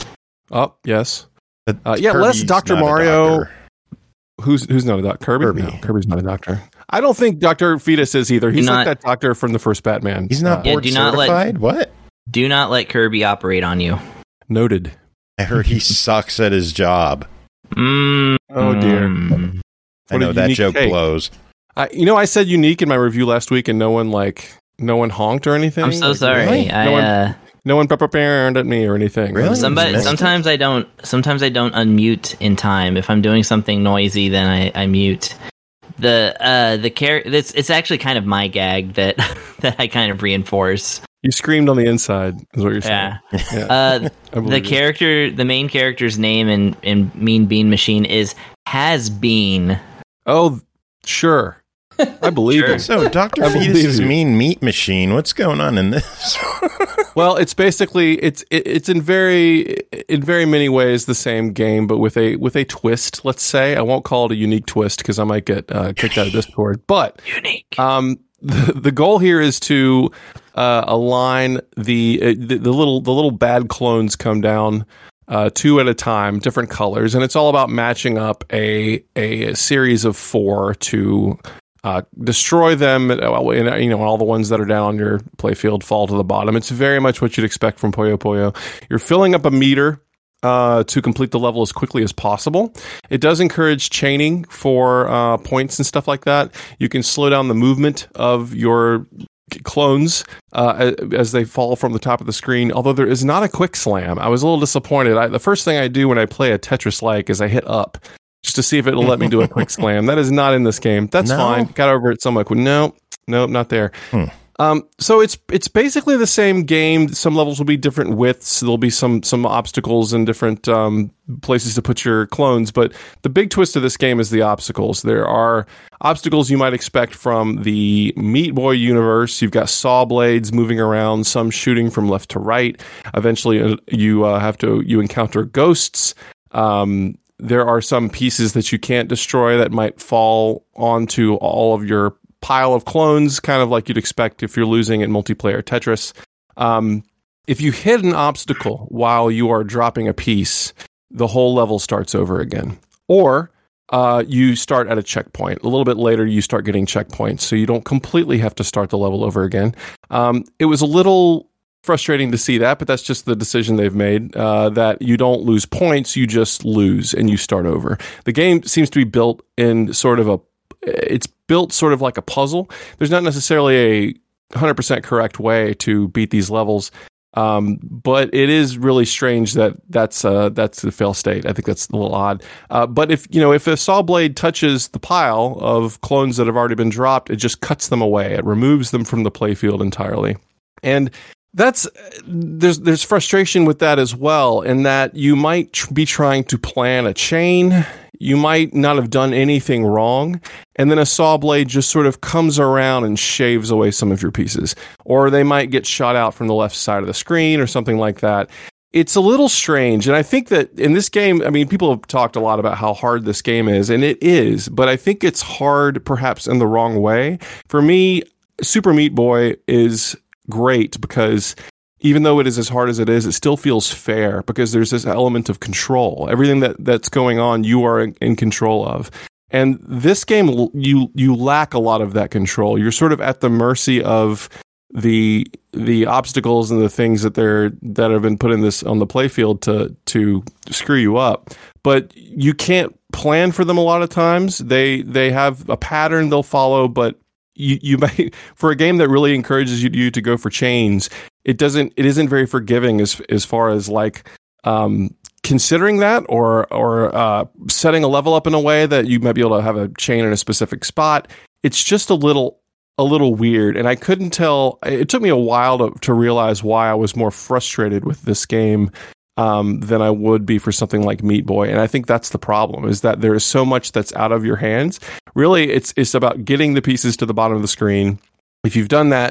Oh, yes. But Uh, yeah, Kirby's less Doctor not a Mario. doctor. Who's who's not a doctor? Kirby? Kirby. No, Kirby's not a doctor. I don't think Doctor Fetus is either. He's Do like not- that doctor from the first Batman. He's not Uh, Yeah, board do not let- certified? What? Do not let Kirby operate on you. noted. I heard he sucks at his job. Mm, Oh dear. mm. I What a know that unique joke take. blows. I, you know, I said unique in my review last week, and no one like no one honked or anything. I'm so Like, sorry. really? I No one- uh, No one prepared at me or anything. Really? somebody. Missed it. Sometimes I don't. Sometimes I don't unmute in time. If I'm doing something noisy, then I, I mute. The uh the char- it's it's actually kind of my gag that that I kind of reinforce. You screamed on the inside, is what you're saying. Yeah. Yeah. Uh, I the believe you. character, the main character's name in in Mean Bean Machine is Has Been. Oh, sure. I believe Sure. it. So Doctor I believe Fetus's you. mean meat machine. What's going on in this? Well, it's basically it's it, it's in very in very many ways the same game, but with a with a twist. Let's say I won't call it a unique twist because I might get uh, kicked out of Discord. But Unique. um, the, the goal here is to uh, align the, uh, the the little the little bad clones come down. Uh, two at a time, different colors, and it's all about matching up a a series of four to uh, destroy them. And, you know, all the ones that are down on your playfield fall to the bottom. It's very much what you'd expect from Puyo Puyo. You're filling up a meter uh, to complete the level as quickly as possible. It does encourage chaining for uh, points and stuff like that. You can slow down the movement of your clones uh, as they fall from the top of the screen, although there is not a quick slam. I was a little disappointed. I, the first thing I do when I play a Tetris-like is I hit up just to see if it'll let me do a quick slam. That is not in this game. That's No? fine. Got over it somewhat. No, no, not there. Hmm. Um, so it's it's basically the same game. Some levels will be different widths. There'll be some some obstacles and different um, places to put your clones. But the big twist of this game is the obstacles. There are obstacles you might expect from the Meat Boy universe. You've got saw blades moving around, some shooting from left to right. Eventually, uh, you uh, have to you encounter ghosts. Um, there are some pieces that you can't destroy that might fall onto all of your pile of clones, kind of like you'd expect if you're losing at multiplayer Tetris. Um, if you hit an obstacle while you are dropping a piece, the whole level starts over again. Or uh, you start at a checkpoint. A little bit later, you start getting checkpoints, so you don't completely have to start the level over again. Um, it was a little frustrating to see that, but that's just the decision they've made, uh, that you don't lose points, you just lose and you start over. The game seems to be built in sort of a it's built sort of like a puzzle. There's not necessarily a one hundred percent correct way to beat these levels, um, but it is really strange that that's uh, that's the fail state. I think that's a little odd. Uh, but if you know if a saw blade touches the pile of clones that have already been dropped, it just cuts them away. It removes them from the playfield entirely, and that's there's there's frustration with that as well, in that you might tr- be trying to plan a chain. You might not have done anything wrong, and then a saw blade just sort of comes around and shaves away some of your pieces. Or they might get shot out from the left side of the screen or something like that. It's a little strange, and I think that in this game, I mean, people have talked a lot about how hard this game is, and it is, but I think it's hard perhaps in the wrong way. For me, Super Meat Boy is great because even though it is as hard as it is, it still feels fair because there's this element of control. Everything that, that's going on, you are in, in control of. And this game, you you lack a lot of that control. You're sort of at the mercy of the the obstacles and the things that they're that have been put in this on the playfield to to screw you up. But you can't plan for them a lot of times. They they have a pattern they'll follow, but you you might, for a game that really encourages you, you to go for chains, it doesn't it isn't very forgiving as as far as like um, considering that or or uh, setting a level up in a way that you might be able to have a chain in a specific spot. It's just a little a little weird, and I couldn't tell. It took me a while to to realize why I was more frustrated with this game um, than I would be for something like Meat Boy. And I think that's the problem, is that there is so much that's out of your hands. Really, it's it's about getting the pieces to the bottom of the screen. If you've done that,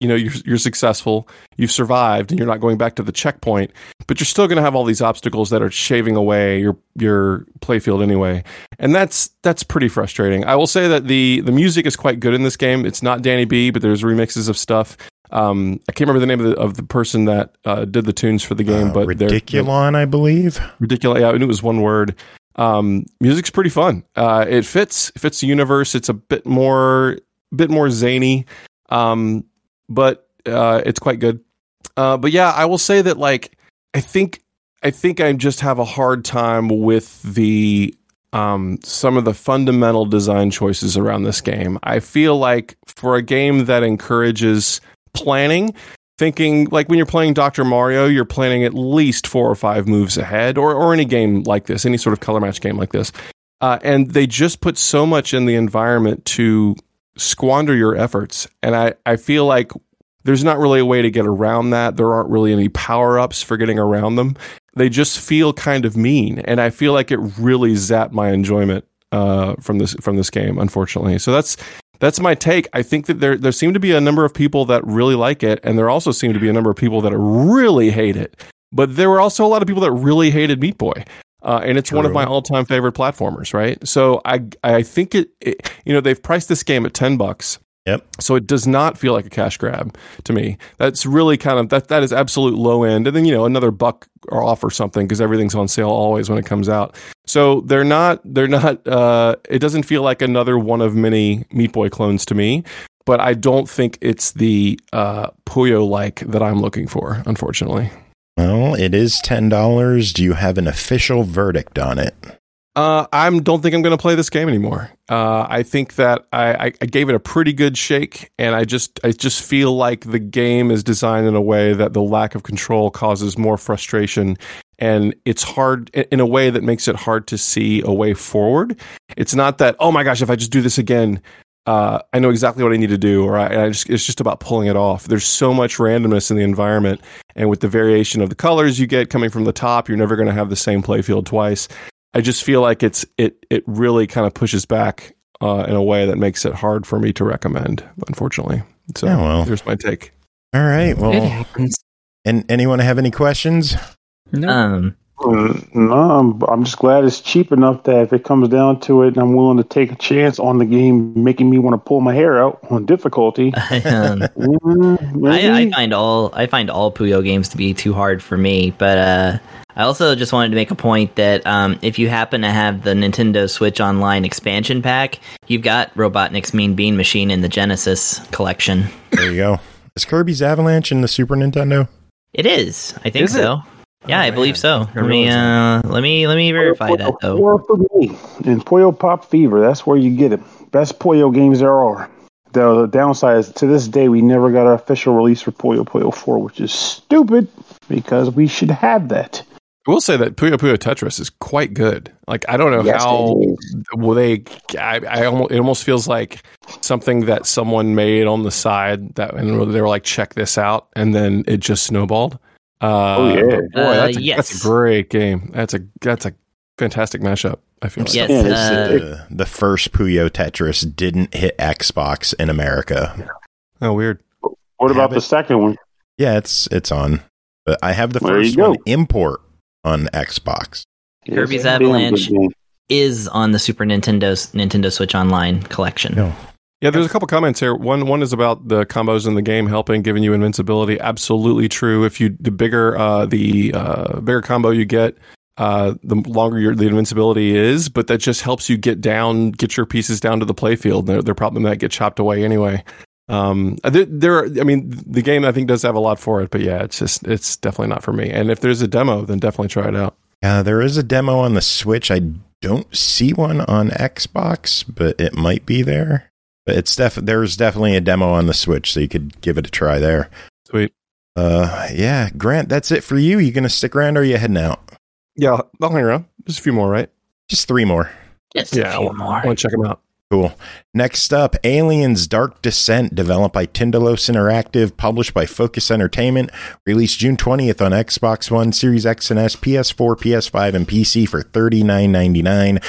you know, you're, you're successful, you've survived, and you're not going back to the checkpoint, but you're still going to have all these obstacles that are shaving away your your playfield anyway, and that's that's pretty frustrating. I will say that the the music is quite good in this game. It's not Danny B, but there's remixes of stuff. Um, I can't remember the name of the, of the person that uh, did the tunes for the game, uh, but Ridiculon, I believe. Ridiculon, yeah, I knew it was one word. Um, music's pretty fun. Uh, it fits fits the universe. It's a bit more bit more zany. Um, but uh, it's quite good. Uh, but yeah, I will say that like I think I think I just have a hard time with the um, some of the fundamental design choices around this game. I feel like for a game that encourages planning, thinking like when you're playing Doctor Mario, you're planning at least four or five moves ahead, or or any game like this, any sort of color match game like this, uh, and they just put so much in the environment to squander your efforts, and I, I feel like there's not really a way to get around that. There aren't really any power-ups for getting around them. They just feel kind of mean, and I feel like it really zapped my enjoyment uh, from this from this game, unfortunately. So that's that's my take. I think that there there seem to be a number of people that really like it, and there also seem to be a number of people that really hate it. But there were also a lot of people that really hated Meat Boy. Uh, and it's True. One of my all-time favorite platformers, right? So I I think it, it, you know, they've priced this game at ten bucks. Yep. So it does not feel like a cash grab to me. That's really kind of that that is absolute low end. And then, you know, another buck or off or something because everything's on sale always when it comes out. So they're not they're not. Uh, it doesn't feel like another one of many Meat Boy clones to me. But I don't think it's the uh, Puyo-like that I'm looking for, unfortunately. Well, it is ten dollars. Do you have an official verdict on it? Uh, I don't think I'm going to play this game anymore. Uh, I think that I, I gave it a pretty good shake, and I just I just feel like the game is designed in a way that the lack of control causes more frustration, and it's hard in a way that makes it hard to see a way forward. It's not that, oh my gosh, if I just do this again, uh, I know exactly what I need to do, or I, I just, it's just about pulling it off. There's so much randomness in the environment, and with the variation of the colors you get coming from the top, you're never going to have the same playfield twice. I just feel like it's it it really kind of pushes back uh, in a way that makes it hard for me to recommend, unfortunately. So yeah, well, here's my take. All right. Well, it happens. And anyone have any questions? No. Um, No, I'm, I'm just glad it's cheap enough that if it comes down to it, I'm willing to take a chance on the game making me want to pull my hair out on difficulty. um, Mm, I, I maybe? find all I find all Puyo games to be too hard for me, but uh, I also just wanted to make a point that um, if you happen to have the Nintendo Switch Online expansion pack, you've got Robotnik's Mean Bean Machine in the Genesis collection. There you go. Is Kirby's Avalanche in the Super Nintendo? It is, I think Is it? so. Yeah, Oh, I believe man. so. I Let me realize uh, let me let me verify that though. Puyo for me. And Puyo Pop Fever, that's where you get it. Best Puyo games there are. The, the downside is to this day we never got an official release for Puyo Puyo four, which is stupid because we should have that. I will say that Puyo Puyo Tetris is quite good. Like, I don't know Yes, how it well they. I, I almost it almost feels like something that someone made on the side that and they were like, check this out, and then it just snowballed. Uh, Oh, yeah. but boy, Uh, that's, a, yes. that's a great game. That's a that's a fantastic mashup. I feel like. Yes, Yeah, uh, the, the first Puyo Tetris didn't hit Xbox in America. Oh, weird. What Have about it. the second one? Yeah, it's it's on. But I have the There you first go. one import on Xbox. Kirby's It's a damn Avalanche. good game. is on the Super Nintendo's Nintendo Switch Online collection. No. Yeah, there's a couple comments here. One one is about the combos in the game helping, giving you invincibility. Absolutely true. If you the bigger uh, the uh, bigger combo you get, uh, the longer your the invincibility is. But that just helps you get down, get your pieces down to the playfield. They're, they're probably that get chopped away anyway. Um, there, there are, I mean, the game I think does have a lot for it, but yeah, it's just it's definitely not for me. And if there's a demo, then definitely try it out. Uh, there is a demo on the Switch. I don't see one on Xbox, but it might be there. But it's def- there's definitely a demo on the Switch, so you could give it a try there. Sweet. Uh, yeah, Grant, that's it for you. You gonna stick around, or are you heading out? Yeah, I'll hang around. Just a few more, right? Just three more. Just Yeah, a few I more. want to check them out. Cool. Next up, Aliens Dark Descent, developed by Tindalos Interactive, published by Focus Entertainment, released June twentieth on Xbox One, Series X and S, P S four, P S five, and P C for thirty-nine ninety-nine.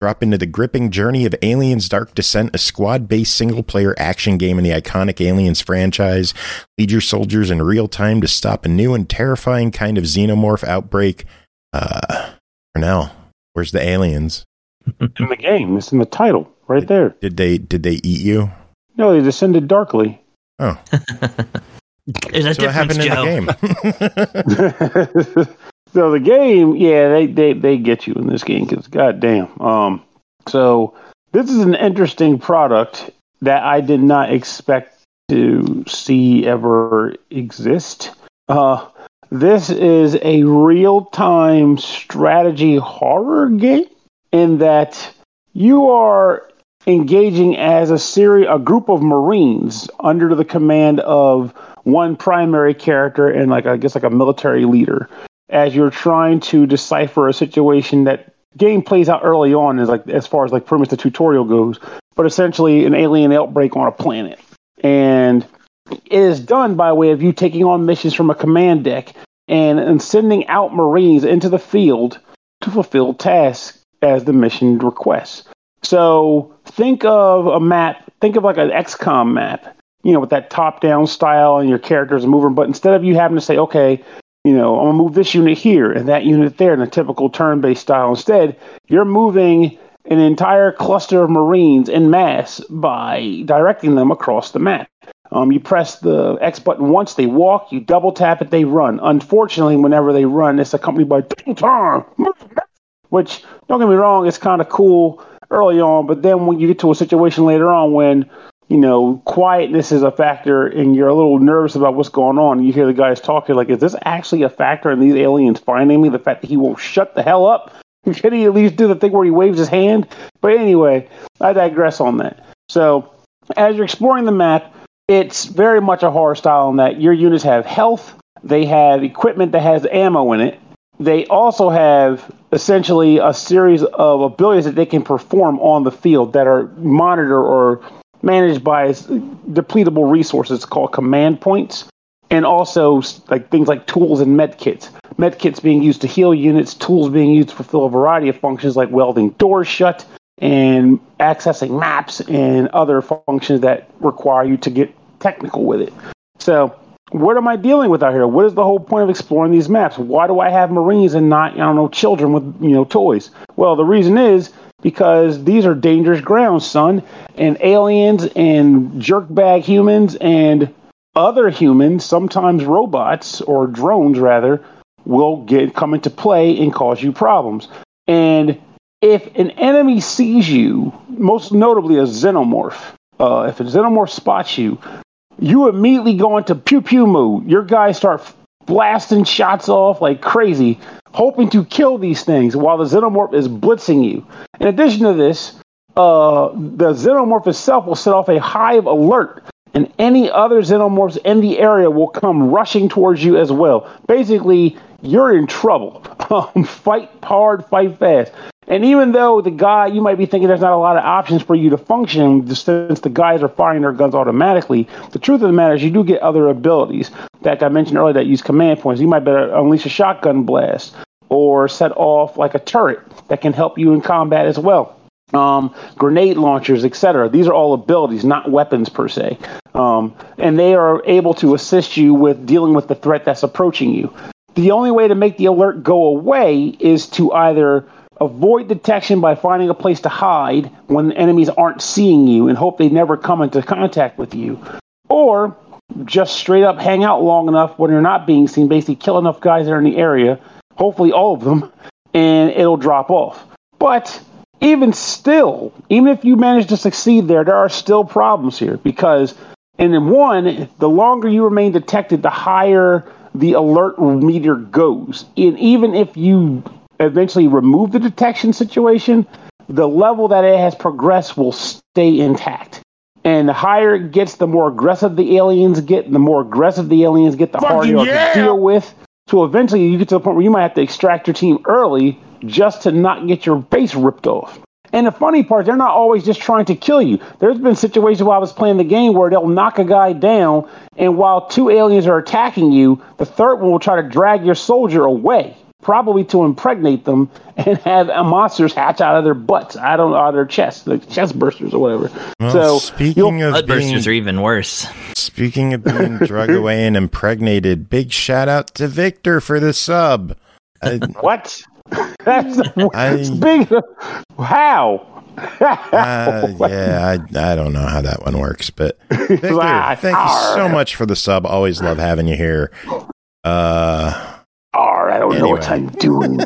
Drop into the gripping journey of Aliens Dark Descent, a squad-based single-player action game in the iconic Aliens franchise. Lead your soldiers in real time to stop a new and terrifying kind of xenomorph outbreak. Uh, Pernell, where's the aliens? It's in the game. It's in the title, right did, there. Did they Did they eat you? No, they descended darkly. Oh. There's a so what happened Joe. in the game? So the game, yeah, they, they, they get you in this game because goddamn. Um, so this is an interesting product that I did not expect to see ever exist. Uh, this is a real-time strategy horror game in that you are engaging as a series, a group of Marines under the command of one primary character and like I guess like a military leader, as you're trying to decipher a situation that game plays out early on is like as far as like pretty much the tutorial goes, but essentially an alien outbreak on a planet. And it is done by way of you taking on missions from a command deck and, and sending out Marines into the field to fulfill tasks as the mission requests. So think of a map, think of like an X COM map, you know, with that top-down style and your characters are moving, but instead of you having to say, okay, you know, I'm going to move this unit here and that unit there in a typical turn-based style. Instead, you're moving an entire cluster of Marines en masse by directing them across the map. Um, you press the X button once, they walk. You double tap it, they run. Unfortunately, whenever they run, it's accompanied by time, which, don't get me wrong, it's kind of cool early on, but then when you get to a situation later on when, you know, quietness is a factor and you're a little nervous about what's going on, and you hear the guys talking like, is this actually a factor in these aliens finding me? The fact that he won't shut the hell up? Can he at least do the thing where he waves his hand? But anyway, I digress on that. So as you're exploring the map, it's very much a horror style in that your units have health, they have equipment that has ammo in it. They also have essentially a series of abilities that they can perform on the field that are monitored or managed by depletable resources called command points, and also like things like tools and med kits. Med kits being used to heal units, tools being used to fulfill a variety of functions like welding doors shut and accessing maps and other functions that require you to get technical with it. So what am I dealing with out here? What is the whole point of exploring these maps? Why do I have Marines and not, I don't know, children with, you know, toys? Well, the reason is because these are dangerous grounds, son, and aliens and jerkbag humans and other humans, sometimes robots or drones rather, will get come into play and cause you problems. And if an enemy sees you, most notably a xenomorph, uh, if a xenomorph spots you, you immediately go into pew pew mode. Your guys start blasting shots off like crazy, hoping to kill these things while the xenomorph is blitzing you. In addition to this, uh, the xenomorph itself will set off a hive alert, and any other xenomorphs in the area will come rushing towards you as well. Basically, you're in trouble. Um, fight hard, fight fast. And even though the guy, you might be thinking there's not a lot of options for you to function since the guys are firing their guns automatically, the truth of the matter is you do get other abilities that I mentioned earlier that use command points. You might better unleash a shotgun blast or set off like a turret that can help you in combat as well. Um, grenade launchers, et cetera. These are all abilities, not weapons per se. Um, and they are able to assist you with dealing with the threat that's approaching you. The only way to make the alert go away is to either avoid detection by finding a place to hide when enemies aren't seeing you and hope they never come into contact with you, or just straight up hang out long enough when you're not being seen, basically kill enough guys that are in the area, hopefully all of them, and it'll drop off. But even still, even if you manage to succeed there, there are still problems here because, and one, the longer you remain detected, the higher the alert meter goes. And even if you eventually remove the detection situation, the level that it has progressed will stay intact. And the higher it gets, the more aggressive the aliens get, and the more aggressive the aliens get, the harder you have to deal with. So eventually you get to the point where you might have to extract your team early just to not get your base ripped off. And the funny part, they're not always just trying to kill you. There's been situations while I was playing the game where they'll knock a guy down, and while two aliens are attacking you, the third one will try to drag your soldier away. probably to impregnate them and have monsters hatch out of their butts, I don't know, out of their chests, like chest bursters or whatever. Well, so speaking of blood being, bursters are even worse. Speaking of being drug away and impregnated, big shout out to Victor for the sub. I, what? That's I, big. How? uh, yeah, I, I don't know how that one works, but Victor, thank you so much for the sub. Always love having you here. Uh, I don't anyway. know what I'm doing.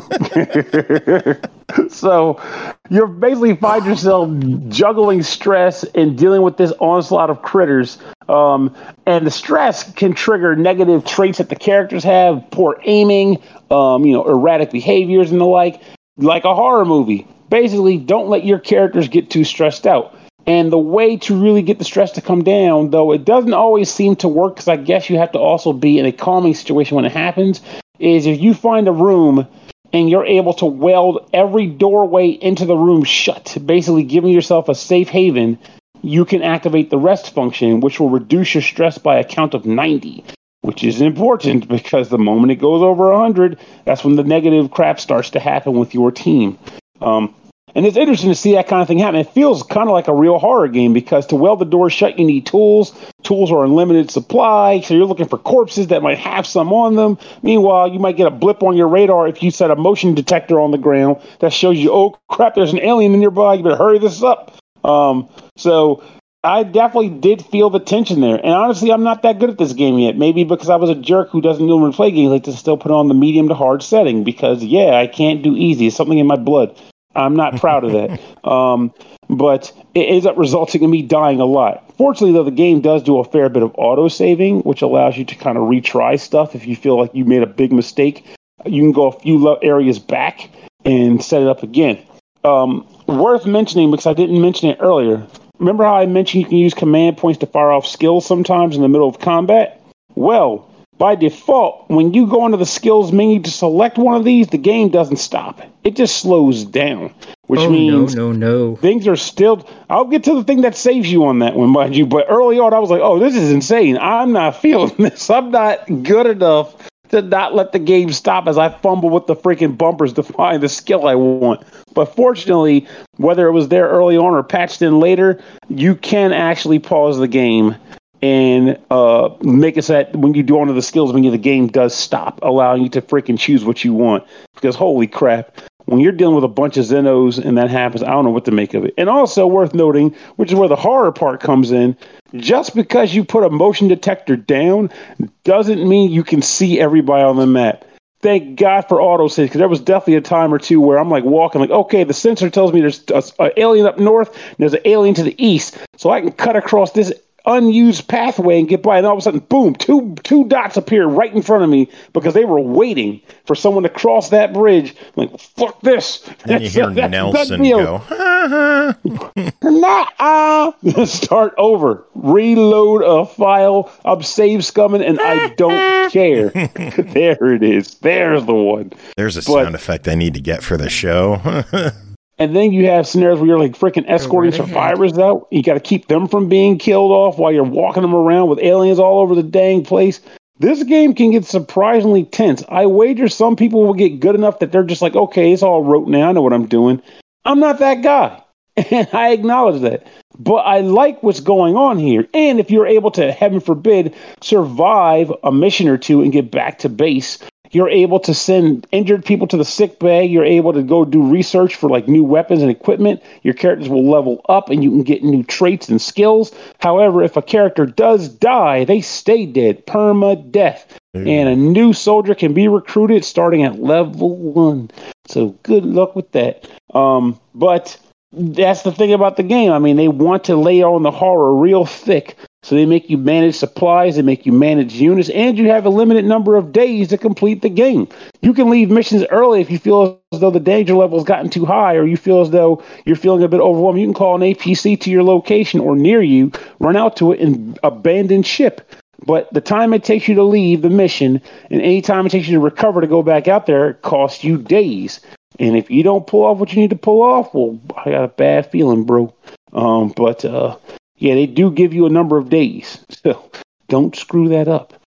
So you basically find yourself juggling stress and dealing with this onslaught of critters. Um, and the stress can trigger negative traits that the characters have, poor aiming, um, you know, erratic behaviors and the like, like a horror movie. Basically, don't let your characters get too stressed out. And the way to really get the stress to come down, though it doesn't always seem to work, because I guess you have to also be in a calming situation when it happens, is if you find a room and you're able to weld every doorway into the room shut, basically giving yourself a safe haven, you can activate the rest function, which will reduce your stress by a count of ninety, which is important because the moment it goes over one hundred, that's when the negative crap starts to happen with your team. Um, and it's interesting to see that kind of thing happen. It feels kind of like a real horror game, because to weld the door shut, you need tools. Tools are in limited supply, so you're looking for corpses that might have some on them. Meanwhile, you might get a blip on your radar if you set a motion detector on the ground that shows you, oh, crap, there's an alien nearby. You better hurry this up. Um, so I definitely did feel the tension there. And honestly, I'm not that good at this game yet. Maybe because I was a jerk who doesn't normally play games like this, still put on the medium to hard setting, because, yeah, I can't do easy. It's something in my blood. I'm not proud of that. Um, but it ends up resulting in me dying a lot. Fortunately, though, the game does do a fair bit of auto-saving, which allows you to kind of retry stuff. If you feel like you made a big mistake, you can go a few areas back and set it up again. Um, worth mentioning, because I didn't mention it earlier, remember how I mentioned you can use command points to fire off skills sometimes in the middle of combat? Well, by default, when you go into the skills menu to select one of these, the game doesn't stop. It just slows down, which oh, means no, no, no. things are still... I'll get to the thing that saves you on that one, mind you, but early on I was like, oh, this is insane. I'm not feeling this. I'm not good enough to not let the game stop as I fumble with the freaking bumpers to find the skill I want. But fortunately, whether it was there early on or patched in later, you can actually pause the game and uh, make it so that when you do one of the skills menu, the game does stop, allowing you to freaking choose what you want. Because holy crap, when you're dealing with a bunch of Xenos and that happens, I don't know what to make of it. And also worth noting, which is where the horror part comes in, just because you put a motion detector down doesn't mean you can see everybody on the map. Thank God for autosave, because there was definitely a time or two where I'm like walking, like, okay, the sensor tells me there's an alien up north, and there's an alien to the east, so I can cut across this unused pathway and get by, and all of a sudden, boom, two two dots appear right in front of me because they were waiting for someone to cross that bridge. I'm like, fuck this. And you hear Nelson go, nah, start over, reload a file, I'm save scumming, and I don't care. There it is. There's the one. There's a But- sound effect I need to get for the show. And then you have scenarios where you're like freaking escorting right ahead. survivors out. You got to keep them from being killed off while you're walking them around with aliens all over the dang place. This game can get surprisingly tense. I wager some people will get good enough that they're just like, okay, it's all rote now. I know what I'm doing. I'm not that guy. And I acknowledge that. But I like what's going on here. And if you're able to, heaven forbid, survive a mission or two and get back to base, you're able to send injured people to the sick bay. You're able to go do research for like new weapons and equipment. Your characters will level up and you can get new traits and skills. However, if a character does die, they stay dead, perma death. Mm. And a new soldier can be recruited starting at level one. So good luck with that. Um, but that's the thing about the game. I mean, they want to lay on the horror real thick. So they make you manage supplies, they make you manage units, and you have a limited number of days to complete the game. You can leave missions early if you feel as though the danger level has gotten too high, or you feel as though you're feeling a bit overwhelmed. You can call an A P C to your location or near you, run out to it, and abandon ship. But the time it takes you to leave the mission, and any time it takes you to recover to go back out there, costs you days. And if you don't pull off what you need to pull off, well, I got a bad feeling, bro. Um, but, uh... yeah, they do give you a number of days, so don't screw that up.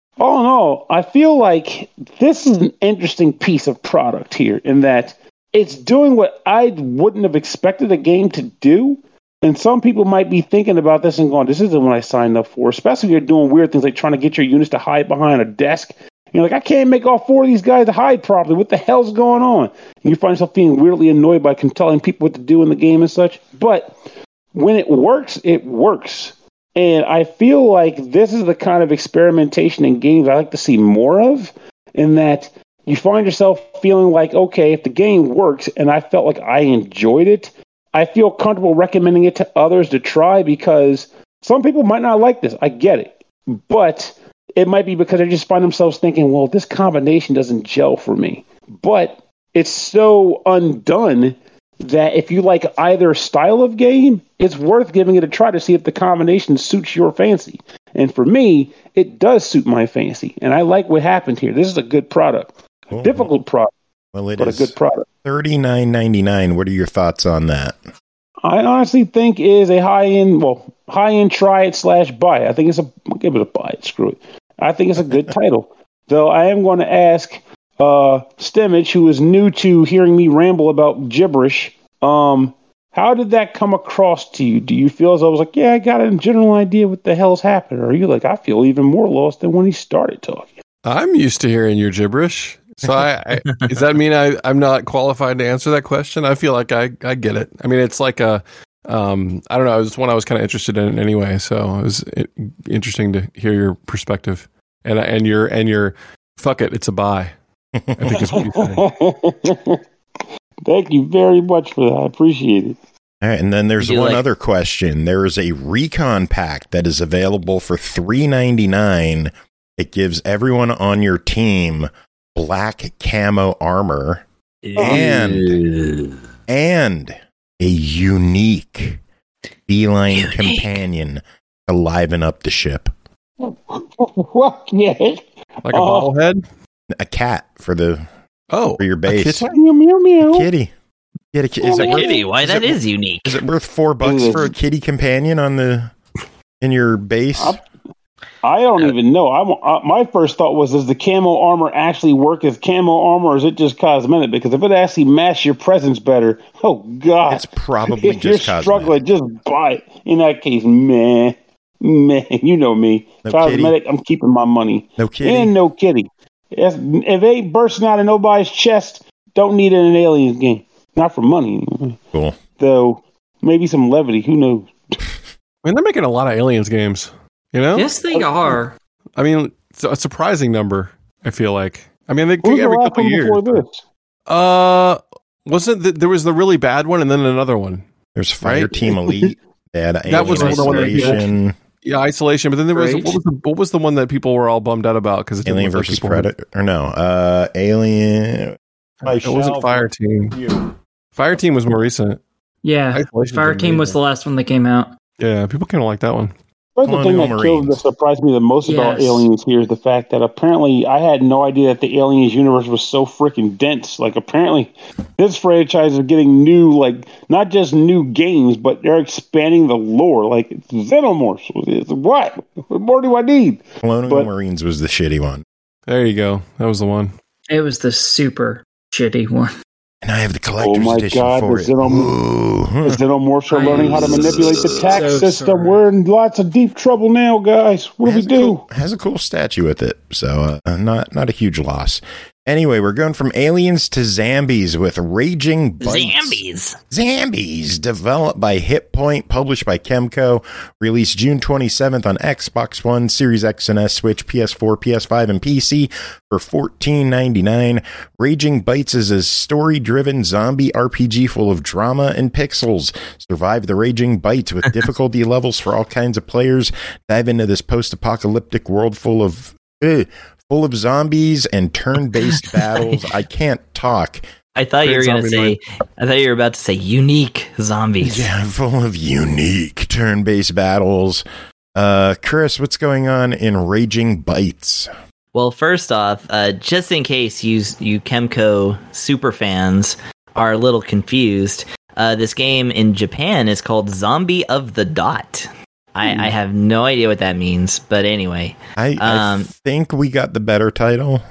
All in all, I feel like this is an interesting piece of product here in that it's doing what I wouldn't have expected a game to do. And some people might be thinking about this and going, this isn't what I signed up for, especially if you're doing weird things like trying to get your units to hide behind a desk. You're like, I can't make all four of these guys to hide properly. What the hell's going on? And you find yourself being weirdly annoyed by telling people what to do in the game and such. But when it works, it works. And I feel like this is the kind of experimentation in games I like to see more of, in that you find yourself feeling like, okay, if the game works and I felt like I enjoyed it, I feel comfortable recommending it to others to try, because some people might not like this. I get it. But it might be because they just find themselves thinking, well, this combination doesn't gel for me. But it's so undone that if you like either style of game, it's worth giving it a try to see if the combination suits your fancy. And for me, it does suit my fancy. And I like what happened here. This is a good product. Cool. Difficult product, well, it but is a good product. thirty-nine ninety-nine. What are your thoughts on that? I honestly think it is a high-end, well, high-end try it slash buy it. I think it's a, I'll give it a buy it, screw it. I think it's a good title. Though I am going to ask uh, Stemage, who is new to hearing me ramble about gibberish, um, how did that come across to you? Do you feel as though I was like, yeah, I got a general idea what the hell's happening? Or are you like, I feel even more lost than when he started talking? I'm used to hearing your gibberish. So I, I does that mean I, I'm not qualified to answer that question? I feel like I, I get it. I mean, it's like a, um, I don't know. It was one I was kind of interested in anyway. So it was it, interesting to hear your perspective and and your and your fuck it, it's a buy. I think is what you said. Thank you very much for that. I appreciate it. All right, and then there's one like- other question. There is a recon pack that is available for three ninety-nine. It gives everyone on your team black camo armor and and a unique feline Unique. companion to liven up the ship. What? Yeah. Like a Oh. bobblehead? A cat for the Oh, for your a base. kitten? Meow, meow, meow. Kitty. Get a, ki- is It's a it worth, kitty. Why is that it- is unique. Is it worth four bucks for a kitty companion on the in your base? I- I don't even know. I, I, my first thought was, does the camo armor actually work as camo armor, or is it just cosmetic? Because if it actually matches your presence better, oh, God. It's probably if you're just cosmetic. struggling, just buy it. In that case, man, man, you know me. No Cosmetic, I'm keeping my money. No kitty. And no kitty. If, if it ain't bursting out of nobody's chest, don't need it in an Aliens game. Not for money. Cool. Though, maybe some levity. Who knows? I mean, they're making a lot of Aliens games. You know? Yes, they are. I mean, it's a surprising number, I feel like. I mean, they Who was the every last couple one years. before this? Uh, wasn't the, there was the really bad one and then another one? There's Fire Right? Team Elite. They had That was Alien the one that- Isolation, Yeah, Isolation. But then there was Right. what was the what was the one that people were all bummed out about because Alien versus Predator. Or no, uh, Alien. It wasn't Fire Team. Fire Team was more recent. Yeah, Isolation's Fire Team was the amazing. last one that came out. Yeah, people kind of like that one. But the thing that Colonial killed, that Marines. surprised me the most about Yes. Aliens here is the fact that apparently I had no idea that the Aliens universe was so freaking dense. Like, apparently this franchise is getting new, like, not just new games, but they're expanding the lore. Like, it's Xenomorphs. It's, what? What more do I need? Colonial But- Marines was the shitty one. There you go. That was the one. It was the super shitty one. And I have the collector's Oh my edition God, for the it. Xenom- Ooh. The Xenomorphs are learning how to manipulate the tax So system. sorry. We're in lots of deep trouble now, guys. What do we has a do? cool, has a cool statue with it, so uh, not not a huge loss. Anyway, we're going from aliens to zombies with Raging Bites. Zambies. Zambies, developed by Hit Point, published by Kemco, released June twenty-seventh on Xbox One, Series X and S, Switch, P S four, P S five, and P C for fourteen ninety-nine. Raging Bites is a story-driven zombie R P G full of drama and pixels. Survive the Raging Bites with difficulty levels for all kinds of players. Dive into this post-apocalyptic world full of... Uh, full of zombies and turn-based battles. I can't talk. I thought you were Great going to zombie say, I thought you were about to say unique zombies. Yeah, full of unique turn-based battles. Uh, Chris, what's going on in Raging Bites? Well, first off, uh, just in case you you Kemco super fans are a little confused, uh, this game in Japan is called Zombie of the Dot. I, I have no idea what that means, but anyway. I, I um, think we got the better title.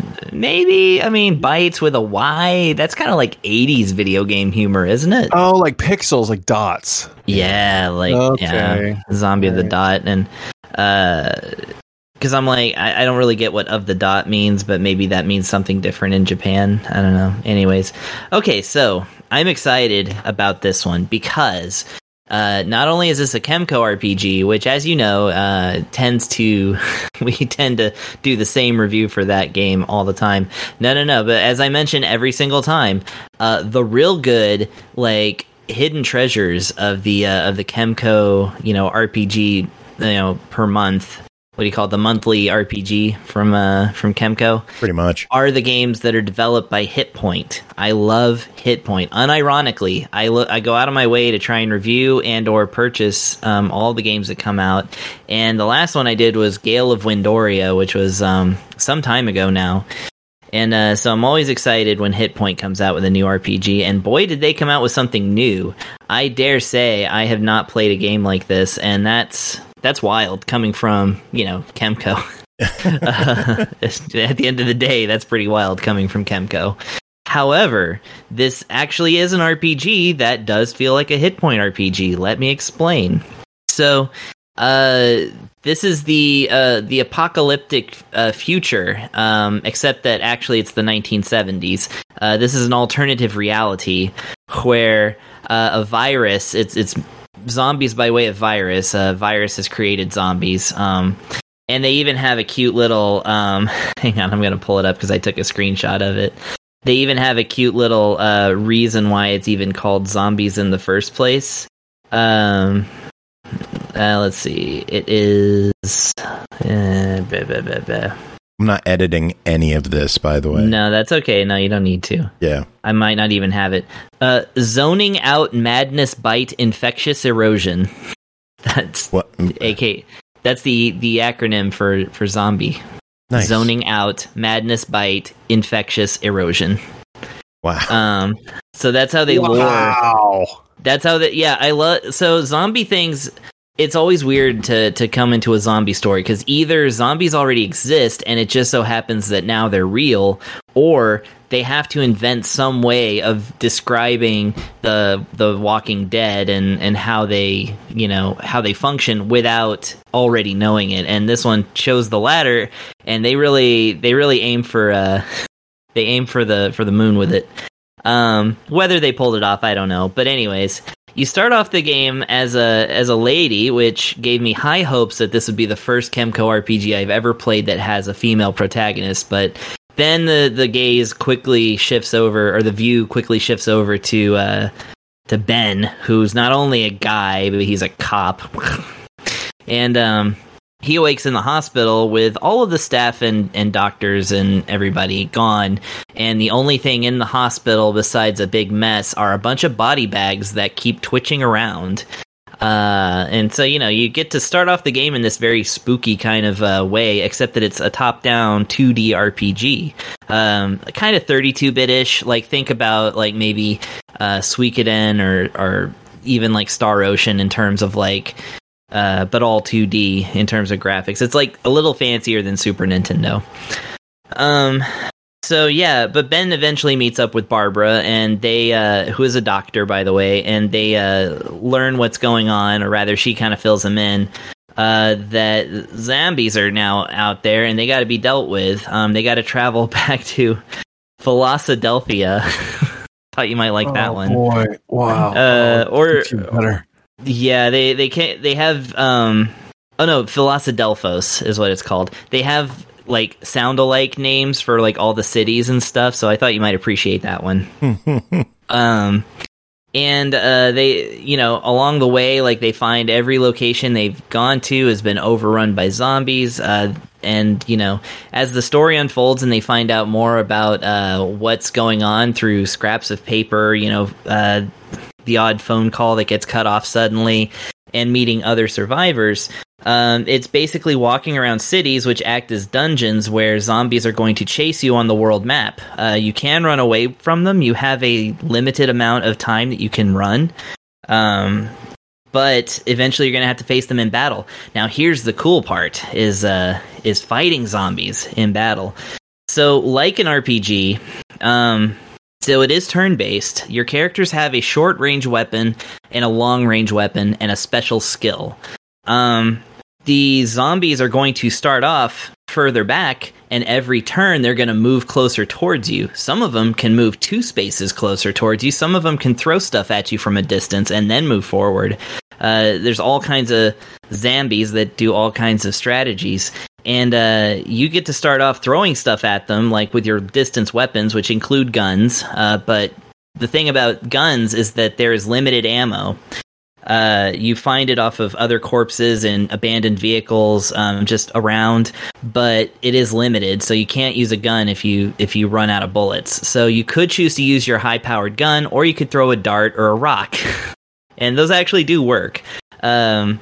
Maybe, I mean, Bites with a Y, that's kind of like eighties video game humor, isn't it? Oh, like pixels, like dots. Yeah, like Okay. yeah, Zombie of the Dot. And uh because I'm like, I, I don't really get what of the dot means, but maybe that means something different in Japan. I don't know. Anyways, okay, so I'm excited about this one because uh, not only is this a Kemco R P G, which, as you know, uh, tends to we tend to do the same review for that game all the time. No, no, no. But as I mention every single time, uh, the real good like hidden treasures of the uh, of the Kemco, you know, R P G, you know, per month. What do you call it? The monthly R P G from uh, from Kemco? Pretty much. Are the games that are developed by Hitpoint. I love Hitpoint. Unironically, I lo- I go out of my way to try and review and or purchase um, all the games that come out. And the last one I did was Gale of Windoria, which was um, some time ago now. And uh, so I'm always excited when Hitpoint comes out with a new R P G. And boy, did they come out with something new. I dare say I have not played a game like this, and that's... That's wild, coming from, you know, Kemco. uh, at the end of the day, that's pretty wild, coming from Kemco. However, this actually is an R P G that does feel like a Hitpoint R P G. Let me explain. So, uh, this is the uh, the apocalyptic uh, future, um, except that actually it's the nineteen seventies. Uh, this is an alternative reality where uh, a virus, it's it's... zombies by way of virus. Uh, virus has created zombies. Um, and they even have a cute little... Um, hang on, I'm going to pull it up because I took a screenshot of it. They even have a cute little uh, reason why it's even called zombies in the first place. Um, uh, let's see. It is... Uh, blah, blah, blah, blah. I'm not editing any of this, by the way. No, that's okay. No, you don't need to. Yeah. I might not even have it. Uh, zoning out madness bite infectious erosion. That's what? A K. That's the, the acronym for, for zombie. Nice. Zoning out madness bite infectious erosion. Wow. Um. So that's how they Wow. lure. That's how that. Yeah, I love. So zombie things. It's always weird to, to come into a zombie story because either zombies already exist and it just so happens that now they're real, or they have to invent some way of describing the the Walking Dead and, and how they you know how they function without already knowing it. And this one chose the latter, and they really they really aim for uh they aim for the for the moon with it. Um, whether they pulled it off, I don't know. But anyways. You start off the game as a as a lady, which gave me high hopes that this would be the first Kemco R P G I've ever played that has a female protagonist. But then the, the gaze quickly shifts over, or the view quickly shifts over to uh, to Ben, who's not only a guy, but he's a cop. And um, he awakes in the hospital with all of the staff and, and doctors and everybody gone. And the only thing in the hospital besides a big mess are a bunch of body bags that keep twitching around. Uh, and so, you know, you get to start off the game in this very spooky kind of uh, way, except that it's a top-down two D R P G. Um, kind of thirty-two bit-ish. Like, think about, like, maybe uh, Suikoden or, or even, like, Star Ocean in terms of, like... Uh, but all two D in terms of graphics. It's like a little fancier than Super Nintendo. Um, so yeah, but Ben eventually meets up with Barbara, and they, uh, who is a doctor, by the way, and they uh, learn what's going on, or rather, she kind of fills them in. Uh, that zombies are now out there, and they got to be dealt with. Um, they got to travel back to Philadelphia. Thought you might like oh, that one. Boy, wow. Uh, oh, or better. Yeah, they they can't. They have um. Oh no, Philadelphos is what it's called. They have like sound-alike names for like all the cities and stuff. So I thought you might appreciate that one. um, and uh, they, you know, along the way, like they find every location they've gone to has been overrun by zombies. Uh, and you know, as the story unfolds and they find out more about uh what's going on through scraps of paper, you know, uh. the odd phone call that gets cut off suddenly, and meeting other survivors. Um, it's basically walking around cities which act as dungeons where zombies are going to chase you on the world map. Uh, you can run away from them. You have a limited amount of time that you can run. Um, but eventually you're going to have to face them in battle. Now, here's the cool part, is uh, is fighting zombies in battle. So, like an R P G, um, so it is turn-based. Your characters have a short-range weapon and a long-range weapon and a special skill. Um, the zombies are going to start off further back, and every turn they're going to move closer towards you. Some of them can move two spaces closer towards you. Some of them can throw stuff at you from a distance and then move forward. Uh, there's all kinds of zombies that do all kinds of strategies. And uh, you get to start off throwing stuff at them, like with your distance weapons, which include guns. Uh, but the thing about guns is that there is limited ammo. Uh, you find it off of other corpses and abandoned vehicles, um, just around, but it is limited, so you can't use a gun if you if you run out of bullets. So you could choose to use your high-powered gun, or you could throw a dart or a rock, and those actually do work. Um,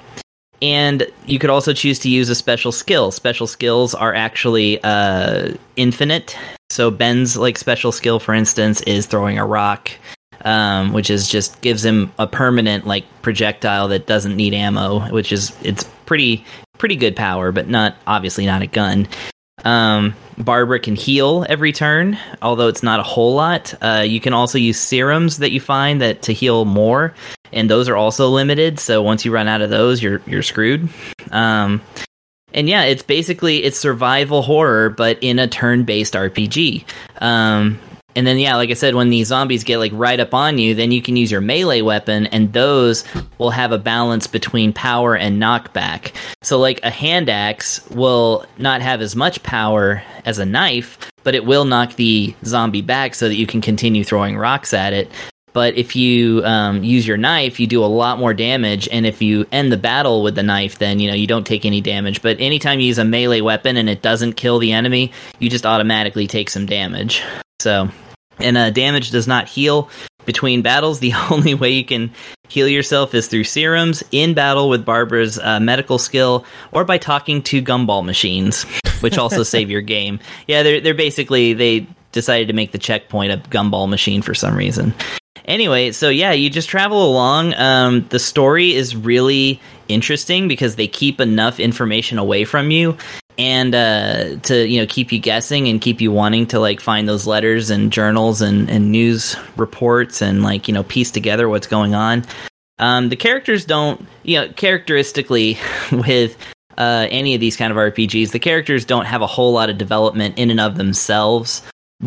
and you could also choose to use a special skill. Special skills are actually uh, infinite. So Ben's like special skill, for instance, is throwing a rock. Um, which is just gives him a permanent like projectile that doesn't need ammo, which is it's pretty pretty good power, but not obviously not a gun. Um, Barbara can heal every turn, although it's not a whole lot. Uh, you can also use serums that you find that to heal more, and those are also limited. So once you run out of those, you're you're screwed. Um, and yeah, it's basically it's survival horror, but in a turn-based R P G. Um, And then, yeah, like I said, when these zombies get like right up on you, then you can use your melee weapon, and those will have a balance between power and knockback. So, like, a hand axe will not have as much power as a knife, but it will knock the zombie back so that you can continue throwing rocks at it. But if you um, use your knife, you do a lot more damage, and if you end the battle with the knife, then, you know, you don't take any damage. But anytime you use a melee weapon and it doesn't kill the enemy, you just automatically take some damage. So... And uh, damage does not heal between battles. The only way you can heal yourself is through serums, in battle with Barbara's uh, medical skill, or by talking to gumball machines, which also save your game. Yeah, they're they're basically, they decided to make the checkpoint a gumball machine for some reason. Anyway, so yeah, you just travel along. Um, the story is really interesting because they keep enough information away from you. And uh, to, you know, keep you guessing and keep you wanting to, like, find those letters and journals and, and news reports and, like, you know, piece together what's going on. Um, the characters don't, you know, characteristically with uh, any of these kind of R P Gs, the characters don't have a whole lot of development in and of themselves.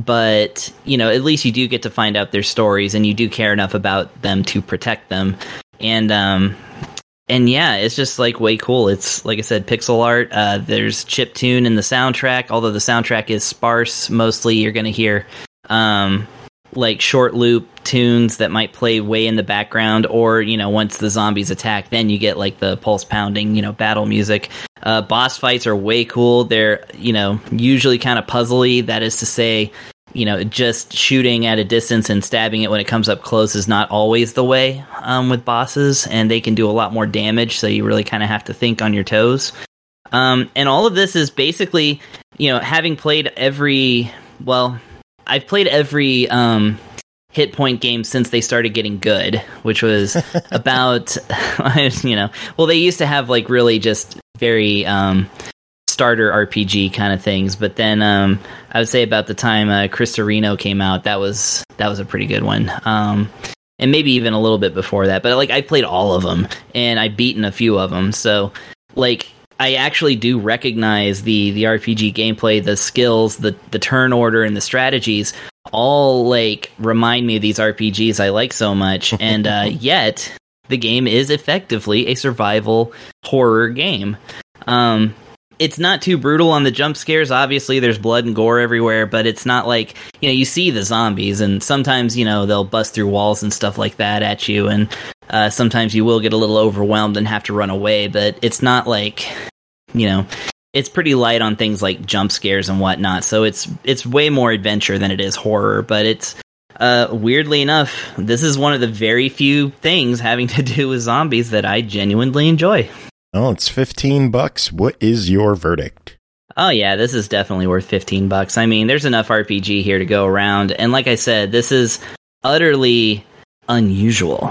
But, you know, at least you do get to find out their stories, and you do care enough about them to protect them. And, um... And yeah, it's just like way cool. It's like I said, pixel art. Uh, there's chiptune in the soundtrack, although the soundtrack is sparse. Mostly you're going to hear um, like short loop tunes that might play way in the background, or, you know, once the zombies attack, then you get like the pulse pounding, you know, battle music. Uh, boss fights are way cool. They're, you know, usually kind of puzzly. That is to say, you know, just shooting at a distance and stabbing it when it comes up close is not always the way um, with bosses, and they can do a lot more damage, so you really kind of have to think on your toes. Um, and all of this is basically, you know, having played every, well, I've played every um, hit point game since they started getting good, which was about, you know, well, they used to have, like, really just very... Um, starter R P G kind of things, but then um, I would say about the time uh, Cristorino came out, that was that was a pretty good one, um, and maybe even a little bit before that. But like I played all of them, and I beaten a few of them, so like I actually do recognize the the R P G gameplay, the skills, the the turn order, and the strategies. All like remind me of these R P Gs I like so much, and uh, yet the game is effectively a survival horror game. Um, It's not too brutal on the jump scares. Obviously, there's blood and gore everywhere, but it's not like, you know, you see the zombies, and sometimes, you know, they'll bust through walls and stuff like that at you, and uh, sometimes you will get a little overwhelmed and have to run away, but it's not like, you know, it's pretty light on things like jump scares and whatnot, so it's it's way more adventure than it is horror, but it's, uh, weirdly enough, this is one of the very few things having to do with zombies that I genuinely enjoy. Oh, it's fifteen bucks. What is your verdict? Oh yeah, this is definitely worth fifteen bucks. I mean, there's enough R P G here to go around, and like I said, this is utterly unusual.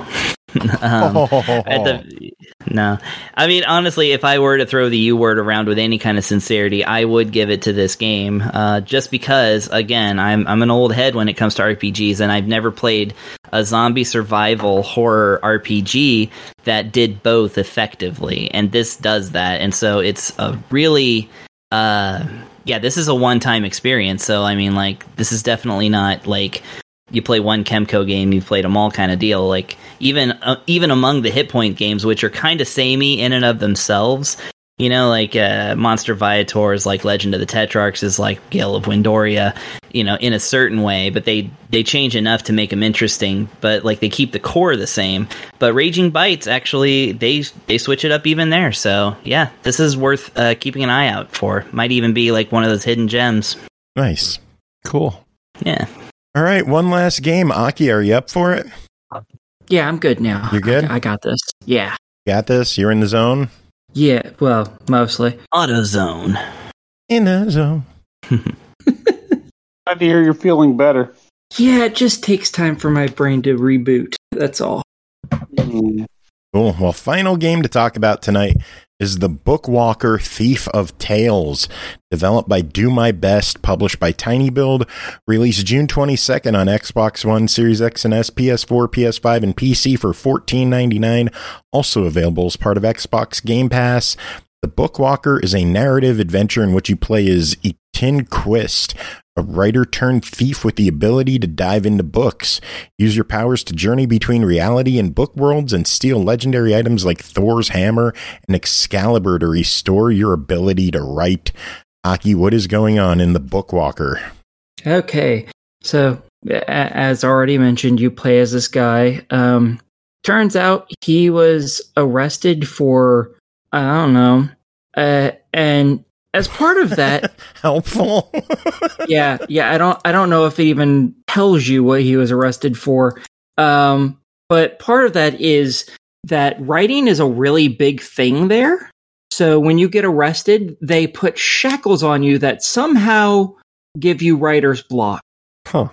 um, at the, no, I mean, honestly, if I were to throw the U word around with any kind of sincerity, I would give it to this game. Uh, just because, again, I'm I'm an old head when it comes to R P Gs, and I've never played a zombie survival horror R P G that did both effectively, and this does that. And so it's a really, uh, yeah, this is a one-time experience. So I mean, like, this is definitely not like you play one Kemco game, you've played them all kind of deal. Like, even uh, even among the hit point games, which are kind of samey in and of themselves, you know, like uh, Monster Viator is like Legend of the Tetrarchs is like Gale of Windoria, you know, in a certain way, but they, they change enough to make them interesting, but like they keep the core the same. But Raging Bites, actually, they they switch it up even there. So yeah, this is worth uh, keeping an eye out for. Might even be like one of those hidden gems. Nice. Cool. Yeah. All right, one last game. Aki, are you up for it? Yeah, I'm good now. You're good? I, I got this. Yeah. Got this? You're in the zone? Yeah, well, mostly. AutoZone. In the zone. Glad to hear you're feeling better. Yeah, it just takes time for my brain to reboot. That's all. Mm. Cool. Well, final game to talk about tonight is the Bookwalker Thief of Tales, developed by Do My Best, published by Tiny Build, released June twenty-second on Xbox One, Series X and S, P S four, P S five, and P C for fourteen ninety-nine. Also available as part of Xbox Game Pass. The Bookwalker is a narrative adventure in which you play as Etin Quist, a writer turned thief with the ability to dive into books. Use your powers to journey between reality and book worlds and steal legendary items like Thor's hammer and Excalibur to restore your ability to write. Aki, what is going on in the Bookwalker? Okay, so a- as already mentioned, you play as this guy. Um, turns out he was arrested for, I don't know, uh, and as part of that, helpful. yeah, yeah. I don't, I don't know if it even tells you what he was arrested for. Um, but part of that is that writing is a really big thing there. So when you get arrested, they put shackles on you that somehow give you writer's block. Huh.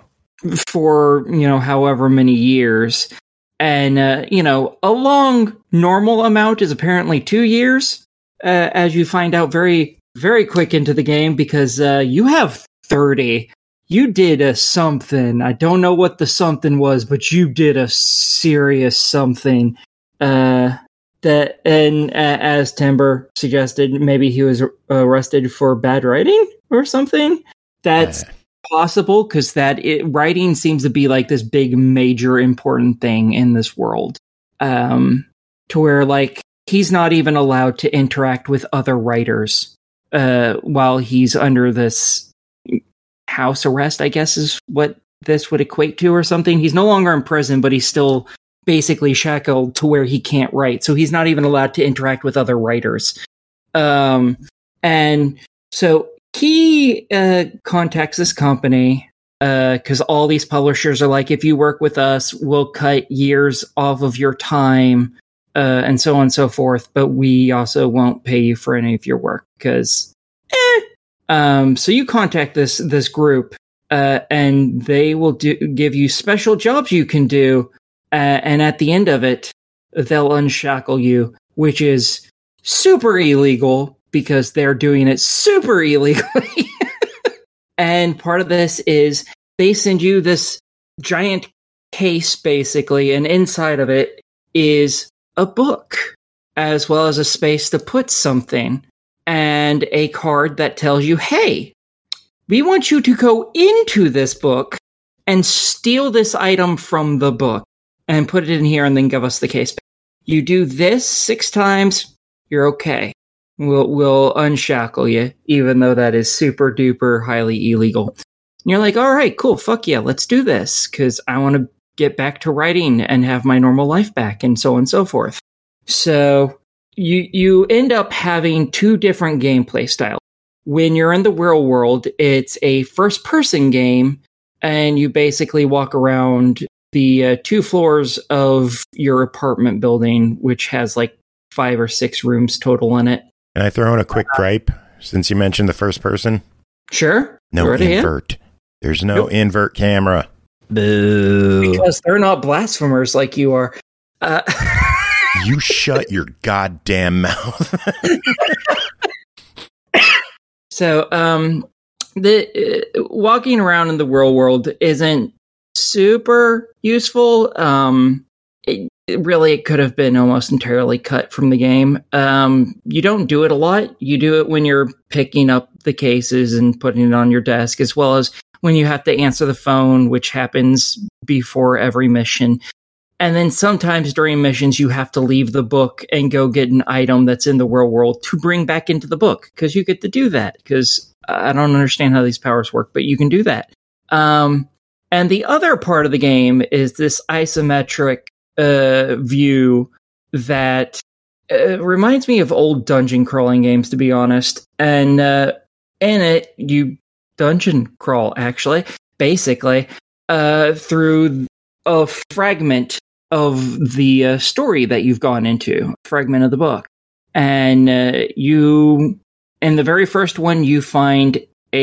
For, you know, however many years. And, uh, you know, a long normal amount is apparently two years, uh, as you find out very, very quick into the game, because uh, you have thirty. You did a something. I don't know what the something was, but you did a serious something. Uh, that, and uh, as Timber suggested, maybe he was arrested for bad writing or something. That's uh. possible, because that it, writing seems to be like this big, major, important thing in this world. Um, to where like he's not even allowed to interact with other writers uh, while he's under this house arrest, I guess is what this would equate to, or something. He's no longer in prison, but he's still basically shackled to where he can't write. So he's not even allowed to interact with other writers. Um, and so he uh, contacts this company because uh, all these publishers are like, if you work with us, we'll cut years off of your time uh, and so on and so forth. But we also won't pay you for any of your work because, eh. Um, so you contact this this group uh, and they will do, give you special jobs you can do. Uh, and at the end of it, they'll unshackle you, which is super illegal because they're doing it super illegally. And part of this is they send you this giant case, basically, and inside of it is a book, as well as a space to put something, and a card that tells you, hey, we want you to go into this book and steal this item from the book and put it in here and then give us the case back. You do this six times, you're okay. We'll, we'll unshackle you, even though that is super duper highly illegal. And you're like, all right, cool, fuck yeah, let's do this, because I want to get back to writing and have my normal life back, and so on and so forth. So you you end up having two different gameplay styles. When you're in the real world, it's a first-person game, and you basically walk around the uh, two floors of your apartment building, which has like five or six rooms total in it. Can I throw in a quick gripe, since you mentioned the first person? Sure. No invert. There's no nope. invert camera. Boo. Because they're not blasphemers like you are. Uh, you shut your goddamn mouth. So, um, the uh, walking around in the real world isn't super useful. Um, it, it really, it could have been almost entirely cut from the game. Um, you don't do it a lot. You do it when you're picking up the cases and putting it on your desk, as well as when you have to answer the phone, which happens before every mission. And then sometimes during missions, you have to leave the book and go get an item that's in the real world to bring back into the book, because you get to do that. Because I don't understand how these powers work, but you can do that. Um, and the other part of the game is this isometric uh, view that uh, reminds me of old dungeon crawling games, to be honest. And uh, in it, you dungeon crawl, actually, basically, uh, through a fragment of the uh, story that you've gone into, fragment of the book. And uh, you, in the very first one, you find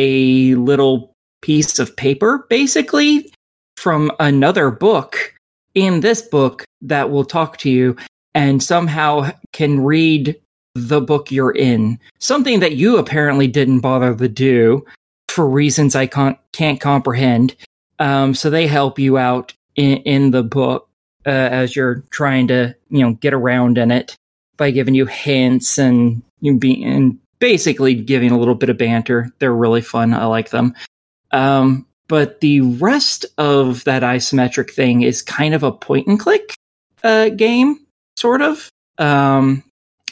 a little piece of paper, basically, from another book in this book that will talk to you and somehow can read the book you're in. Something that you apparently didn't bother to do for reasons I can't, can't comprehend. Um, so they help you out in, in the book uh, as you're trying to, you know, get around in it by giving you hints and you be and basically giving a little bit of banter. They're really fun. I like them. Um, but the rest of that isometric thing is kind of a point and click uh, game, sort of. Um,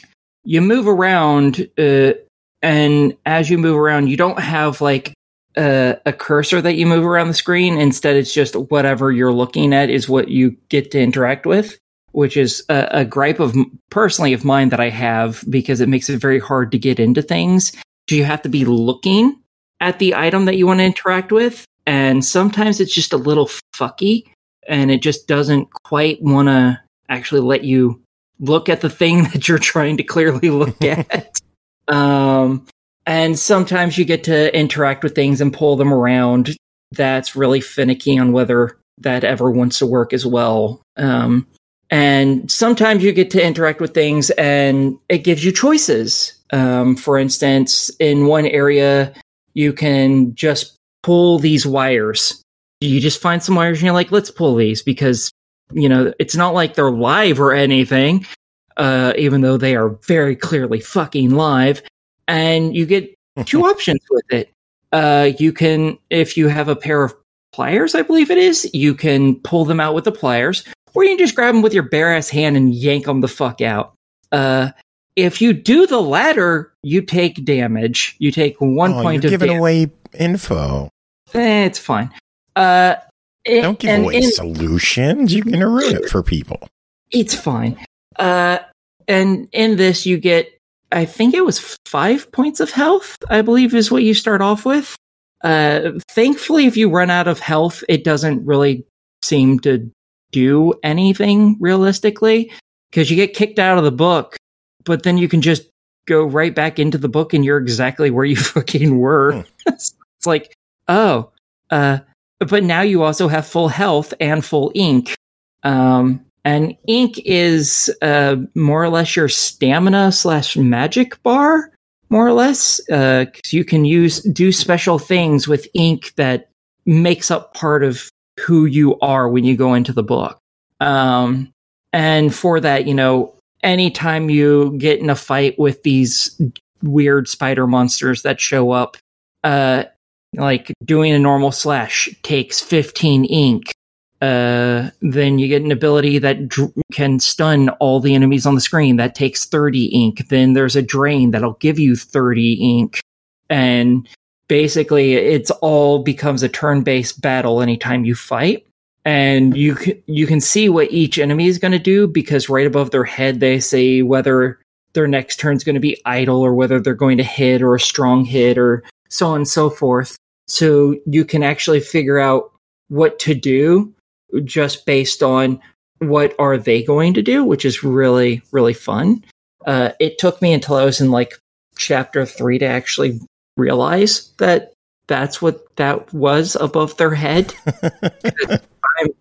you move around, uh, and as you move around, you don't have like Uh, a cursor that you move around the screen. Instead, it's just whatever you're looking at is what you get to interact with, which is a, a gripe of personally of mine that I have, because it makes it very hard to get into things. Do you have to be looking at the item that you want to interact with? And sometimes it's just a little fucky, and it just doesn't quite want to actually let you look at the thing that you're trying to clearly look at. um, And sometimes you get to interact with things and pull them around. That's really finicky on whether that ever wants to work as well. Um, and sometimes you get to interact with things and it gives you choices. Um, for instance, in one area, you can just pull these wires. You just find some wires and you're like, let's pull these, because, you know, it's not like they're live or anything, uh, even though they are very clearly fucking live. And you get two options with it. Uh, you can, if you have a pair of pliers, I believe it is, you can pull them out with the pliers, or you can just grab them with your bare ass hand and yank them the fuck out. Uh, if you do the latter, you take damage. You take one oh, point you're of giving damage. away info. Eh, it's fine. Uh, it, Don't give away in, solutions. You're going to ruin it for people. It's fine. Uh, and in this, you get, I think it was five points of health, I believe is what you start off with. Uh, thankfully, if you run out of health, it doesn't really seem to do anything realistically, because you get kicked out of the book, but then you can just go right back into the book and you're exactly where you fucking were. Hmm. It's like, oh, uh, but now you also have full health and full ink. Um, And ink is uh, more or less your stamina slash magic bar, more or less. Uh, 'cause you can use do special things with ink that makes up part of who you are when you go into the book. Um, and for that, you know, anytime you get in a fight with these weird spider monsters that show up, uh, like doing a normal slash takes fifteen ink. Uh, then you get an ability that dr- can stun all the enemies on the screen. That takes thirty ink. Then there's a drain that'll give you thirty ink. And basically, it's all becomes a turn-based battle anytime you fight. And you can, you can see what each enemy is going to do, because right above their head, they say whether their next turn is going to be idle or whether they're going to hit or a strong hit or so on and so forth. So you can actually figure out what to do just based on what are they going to do, which is really, really fun. Uh, it took me until I was in like chapter three to actually realize that that's what that was above their head. I'm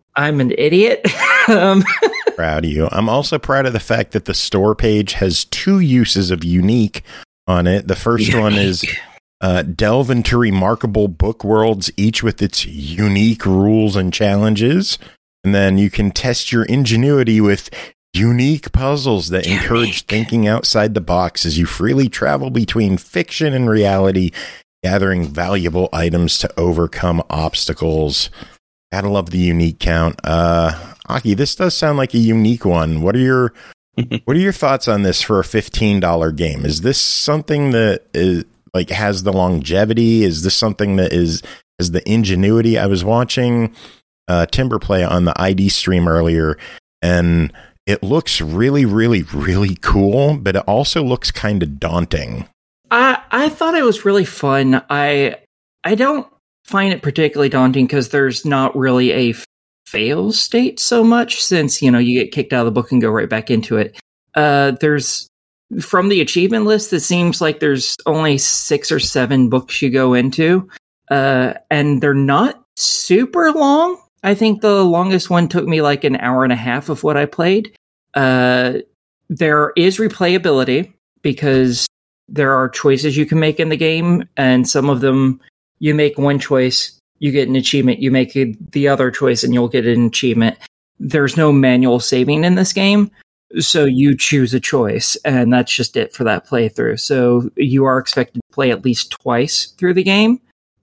I'm an idiot. um, Proud of you. I'm also proud of the fact that the store page has two uses of unique on it. The first unique. one is uh, delve into remarkable book worlds, each with its unique rules and challenges. And then you can test your ingenuity with unique puzzles that unique. encourage thinking outside the box as you freely travel between fiction and reality, gathering valuable items to overcome obstacles. Gotta love the unique count. Uh, Aki, this does sound like a unique one. What are your what are your thoughts on this for a fifteen dollars game? Is this something that is like has the longevity? Is this something that is has the ingenuity? I was watching uh, Timber play on the I D stream earlier, and it looks really, really, really cool, but it also looks kind of daunting. I I thought it was really fun. I I don't find it particularly daunting because there's not really a fail state so much, since you know you get kicked out of the book and go right back into it. Uh, there's from the achievement list, it seems like there's only six or seven books you go into, uh, and they're not super long. I think the longest one took me like an hour and a half of what I played. Uh, there is replayability because there are choices you can make in the game, and some of them you make one choice, you get an achievement. You make the other choice, and you'll get an achievement. There's no manual saving in this game, so you choose a choice, and that's just it for that playthrough. So you are expected to play at least twice through the game.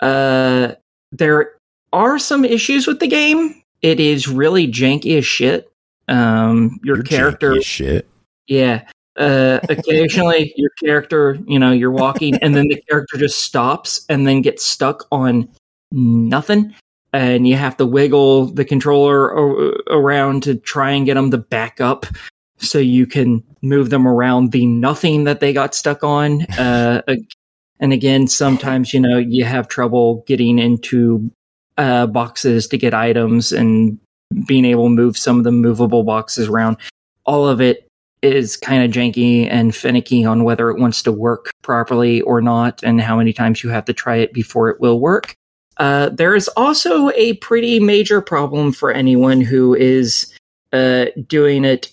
Uh, there are some issues with the game. It is really janky as shit. Um, your You're character, janky as shit. Yeah. Uh, occasionally your character, you know, you're walking and then the character just stops and then gets stuck on nothing. And you have to wiggle the controller o- around to try and get them to back up so you can move them around the nothing that they got stuck on. Uh, and again, sometimes, you know, you have trouble getting into uh, boxes to get items and being able to move some of the movable boxes around. All of it is kind of janky and finicky on whether it wants to work properly or not, and how many times you have to try it before it will work. Uh, there is also a pretty major problem for anyone who is uh, doing it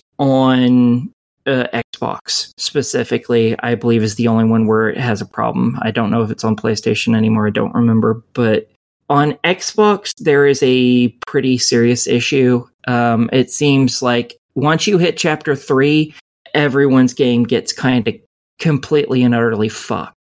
on uh, Xbox specifically. I believe is the only one where it has a problem. I don't know if it's on PlayStation anymore. I don't remember, but on Xbox there is a pretty serious issue. Um, it seems like once you hit chapter three, everyone's game gets kind of completely and utterly fucked.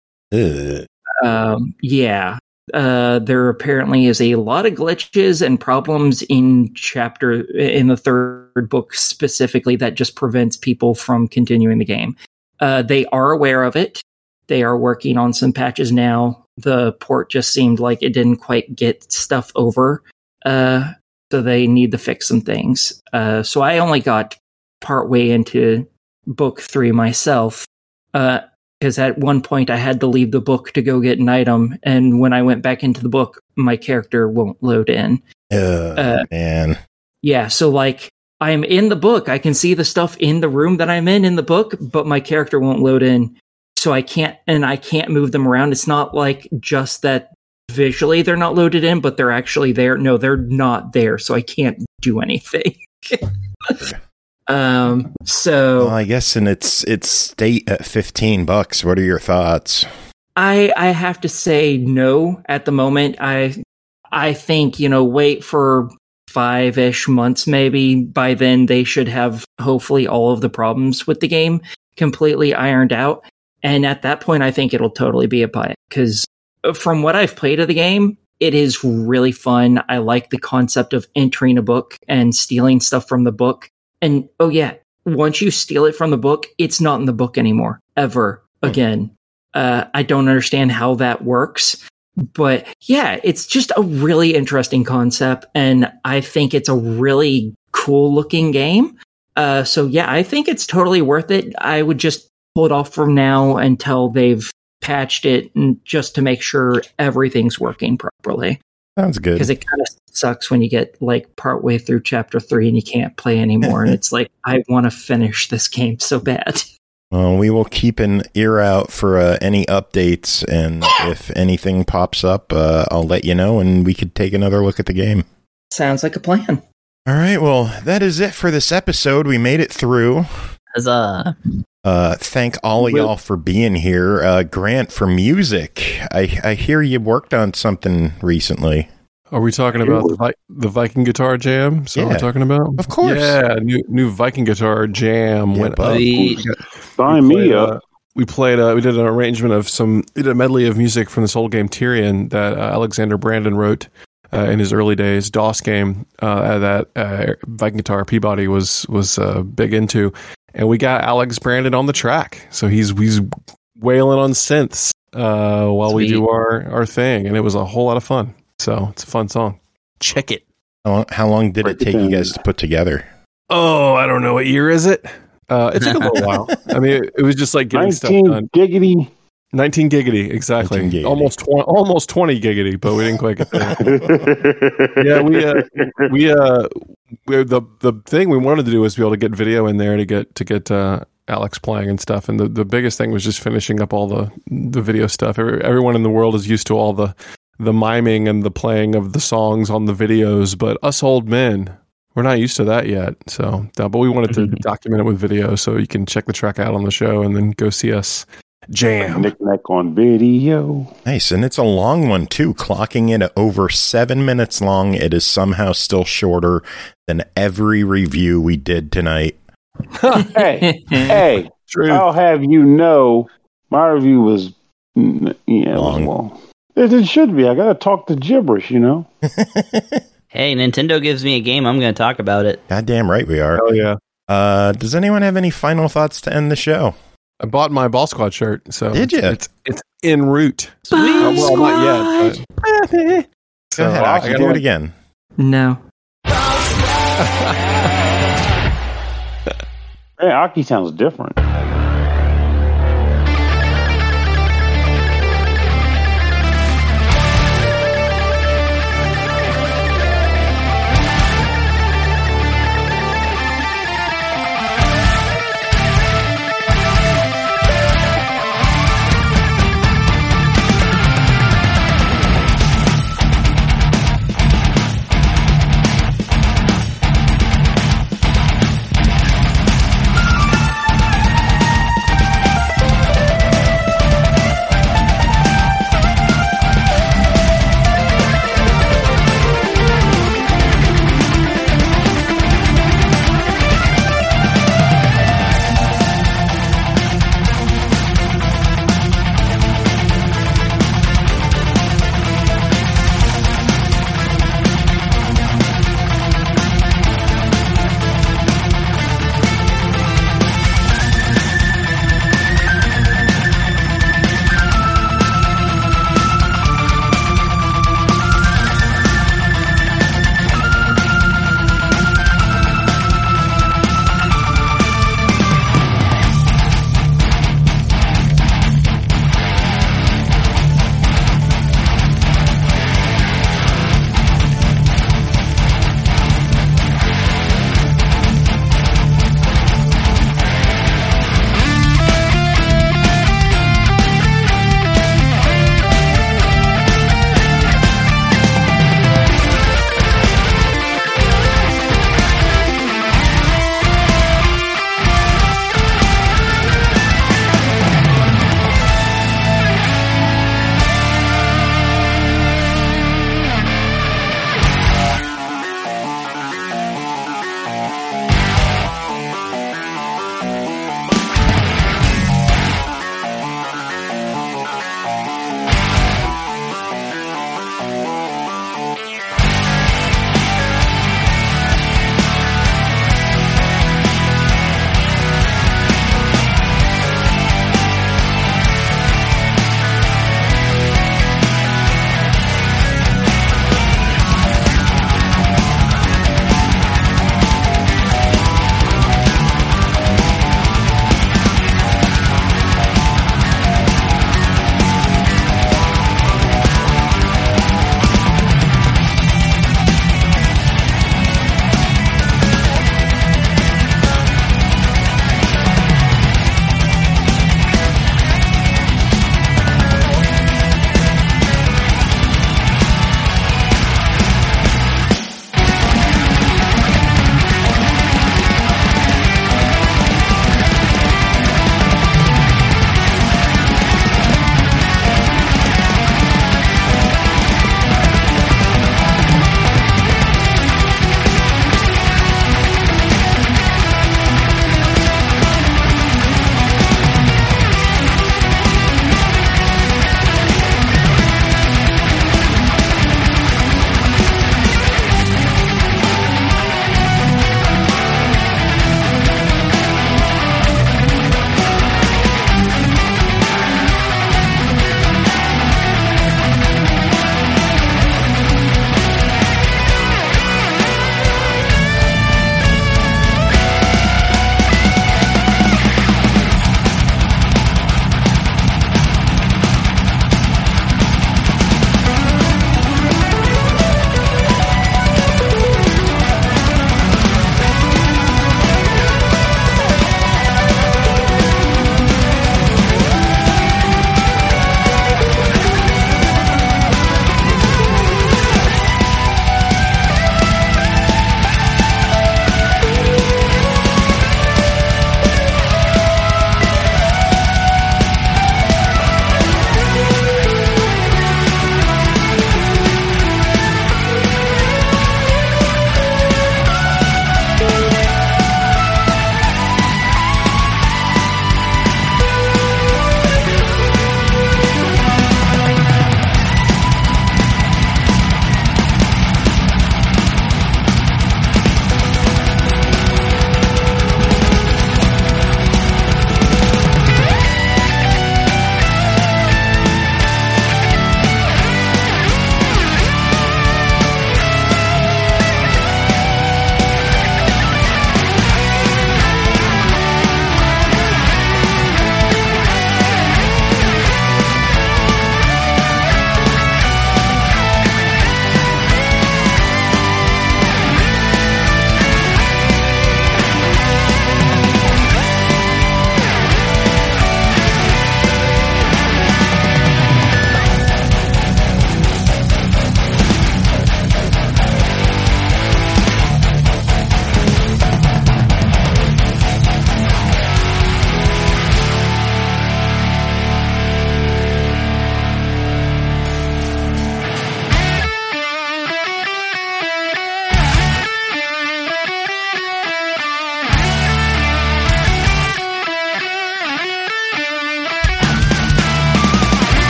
Um, yeah. Uh, there apparently is a lot of glitches and problems in chapter in the third book specifically that just prevents people from continuing the game. Uh, they are aware of it. They are working on some patches now. The port just seemed like it didn't quite get stuff over. Uh, So they need to fix some things. Uh, so I only got partway into book three myself, because uh, at one point I had to leave the book to go get an item, and when I went back into the book, my character won't load in. Uh, uh, man. Yeah, so like I'm in the book, I can see the stuff in the room that I'm in in the book, but my character won't load in, so I can't, and I can't move them around. It's not like just that visually they're not loaded in, but they're actually there. No, they're not there, so I can't do anything. um so well, I guess in its its state at fifteen bucks, what are your thoughts? I I have to say no at the moment. I I think, you know, wait for five-ish months maybe. By then they should have hopefully all of the problems with the game completely ironed out, and at that point I think it'll totally be a buy it, because from what I've played of the game, it is really fun. I like the concept of entering a book and stealing stuff from the book. And, oh yeah, once you steal it from the book, it's not in the book anymore, ever again. Uh, I don't understand how that works. But yeah, it's just a really interesting concept. And I think it's a really cool looking game. Uh, so yeah, I think it's totally worth it. I would just pull it off from now until they've patched it, and just to make sure everything's working properly. Sounds good. Because it kind of sucks when you get like partway through chapter three and you can't play anymore. And it's like, I want to finish this game so bad. Well, we will keep an ear out for uh, any updates, and if anything pops up, uh, I'll let you know, and we could take another look at the game. Sounds like a plan. All right, well, that is it for this episode. We made it through. Huzzah. Uh, thank all of y'all for being here. Uh, Grant, for music, I, I hear you worked on something recently. Are we talking about the, Vi- the Viking Guitar Jam? So Yeah. we're talking about? Of course. Yeah, new new Viking Guitar Jam Yeah, went bud. up. We- Sign we me played, up. uh, we played. Uh, we did an arrangement of some. We did a medley of music from this old game Tyrion that uh, Alexander Brandon wrote uh, in his early days. DOS game uh, that uh, Viking Guitar Peabody was was uh, big into, and we got Alex Brandon on the track. So he's he's wailing on synths uh, while we Sweet. do our our thing, and it was a whole lot of fun. So it's a fun song. Check it. How long, how long did it Break it take you down. guys to put together? Oh, I don't know. What year is it? Uh, it took a little while. I mean, it, it was just like getting stuff nineteen done. giggity. nineteen giggity, exactly. nineteen giggity. Almost twenty, almost twenty giggity, but we didn't quite get there. Yeah, we uh, we uh, we the the thing we wanted to do was be able to get video in there to get to get uh, Alex playing and stuff. And the, the biggest thing was just finishing up all the the video stuff. Every, everyone in the world is used to all the the miming and the playing of the songs on the videos, but us old men, we're not used to that yet. So, uh, but we wanted to document it with video, so you can check the track out on the show and then go see us jam. Knick-knack on video. Nice, and it's a long one, too. Clocking in at over seven minutes long, it is somehow still shorter than every review we did tonight. Hey, hey, True. I'll have you know, my review was, mm, yeah, it was Long. long. It, it should be. I got to talk the gibberish, you know? Hey, Nintendo gives me a game. I'm going to talk about it. Goddamn right we are. Oh yeah. Uh, does anyone have any final thoughts to end the show? I bought my Ball Squad shirt, so Did ya? It's, it's en route. Sweet. Uh, well, not yet. But, Go So, ahead, I Aki, gotta do it like- again. No. Hey, Aki sounds different.